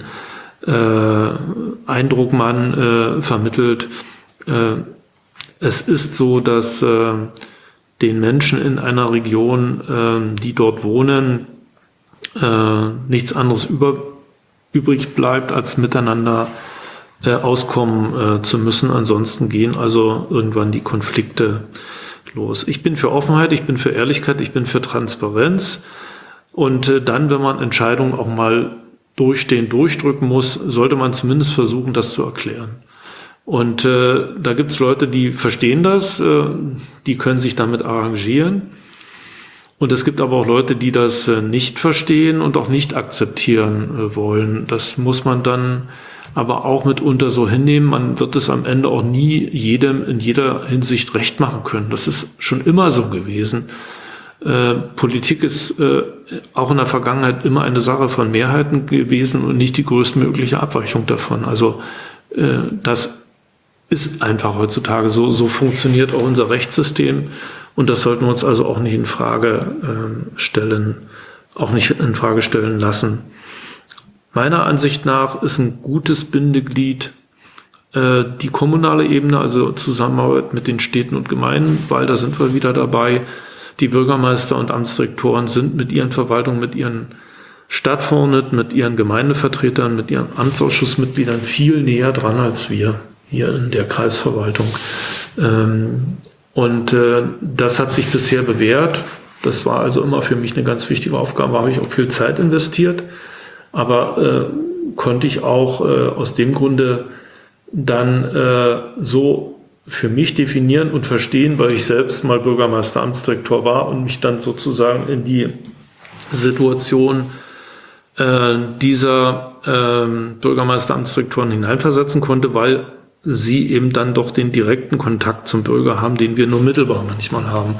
äh, Eindruck man äh, vermittelt. Äh, es ist so, dass äh, den Menschen in einer Region, äh, die dort wohnen, äh, nichts anderes über, übrig bleibt, als miteinander äh, auskommen äh, zu müssen. Ansonsten gehen also irgendwann die Konflikte los. Ich bin für Offenheit, ich bin für Ehrlichkeit, ich bin für Transparenz. Und äh, dann, wenn man Entscheidungen auch mal durchstehen, durchdrücken muss, sollte man zumindest versuchen, das zu erklären. Und äh, da gibt es Leute, die verstehen das, äh, die können sich damit arrangieren. Und es gibt aber auch Leute, die das äh, nicht verstehen und auch nicht akzeptieren äh, wollen. Das muss man dann aber auch mitunter so hinnehmen. Man wird es am Ende auch nie jedem in jeder Hinsicht recht machen können. Das ist schon immer so gewesen. Äh, Politik ist äh, auch in der Vergangenheit immer eine Sache von Mehrheiten gewesen und nicht die größtmögliche Abweichung davon. Also äh, das ist einfach heutzutage so. So funktioniert auch unser Rechtssystem. Und das sollten wir uns also auch nicht in Frage äh, stellen, auch nicht in Frage stellen lassen. Meiner Ansicht nach ist ein gutes Bindeglied äh, die kommunale Ebene, also Zusammenarbeit mit den Städten und Gemeinden, weil da sind wir wieder dabei. Die Bürgermeister und Amtsdirektoren sind mit ihren Verwaltungen, mit ihren Stadtverordneten, mit ihren Gemeindevertretern, mit ihren Amtsausschussmitgliedern viel näher dran als wir hier in der Kreisverwaltung. Ähm, und äh, das hat sich bisher bewährt. Das war also immer für mich eine ganz wichtige Aufgabe. Da habe ich auch viel Zeit investiert, aber äh, konnte ich auch äh, aus dem Grunde dann äh, so für mich definieren und verstehen, weil ich selbst mal Bürgermeister, Amtsdirektor war und mich dann sozusagen in die Situation äh, dieser äh, Bürgermeister, Amtsdirektoren hineinversetzen konnte, weil sie eben dann doch den direkten Kontakt zum Bürger haben, den wir nur mittelbar manchmal haben.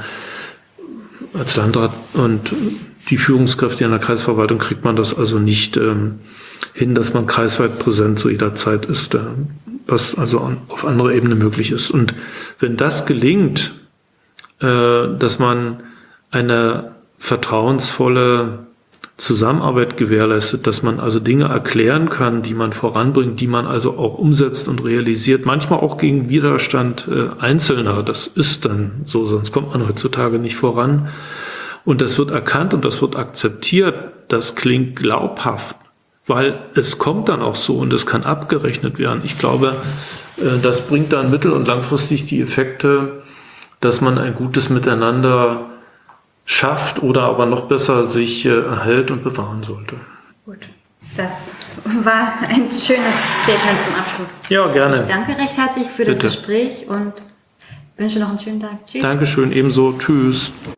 Als Landrat und die Führungskräfte in der Kreisverwaltung kriegt man das also nicht ähm, hin, dass man kreisweit präsent zu jeder Zeit ist, äh, was also an, auf anderer Ebene möglich ist. Und wenn das gelingt, äh, dass man eine vertrauensvolle Zusammenarbeit gewährleistet, dass man also Dinge erklären kann, die man voranbringt, die man also auch umsetzt und realisiert, manchmal auch gegen Widerstand äh, Einzelner, das ist dann so, sonst kommt man heutzutage nicht voran. Und das wird erkannt und das wird akzeptiert, das klingt glaubhaft, weil es kommt dann auch so und es kann abgerechnet werden. Ich glaube, äh, das bringt dann mittel- und langfristig die Effekte, dass man ein gutes Miteinander schafft oder aber noch besser sich äh, erhält und bewahren sollte. Gut, das war ein schönes Statement zum Abschluss. Ja, gerne. Ich danke recht herzlich für das Bitte. Gespräch und wünsche noch einen schönen Tag. Tschüss. Dankeschön, ebenso. Tschüss.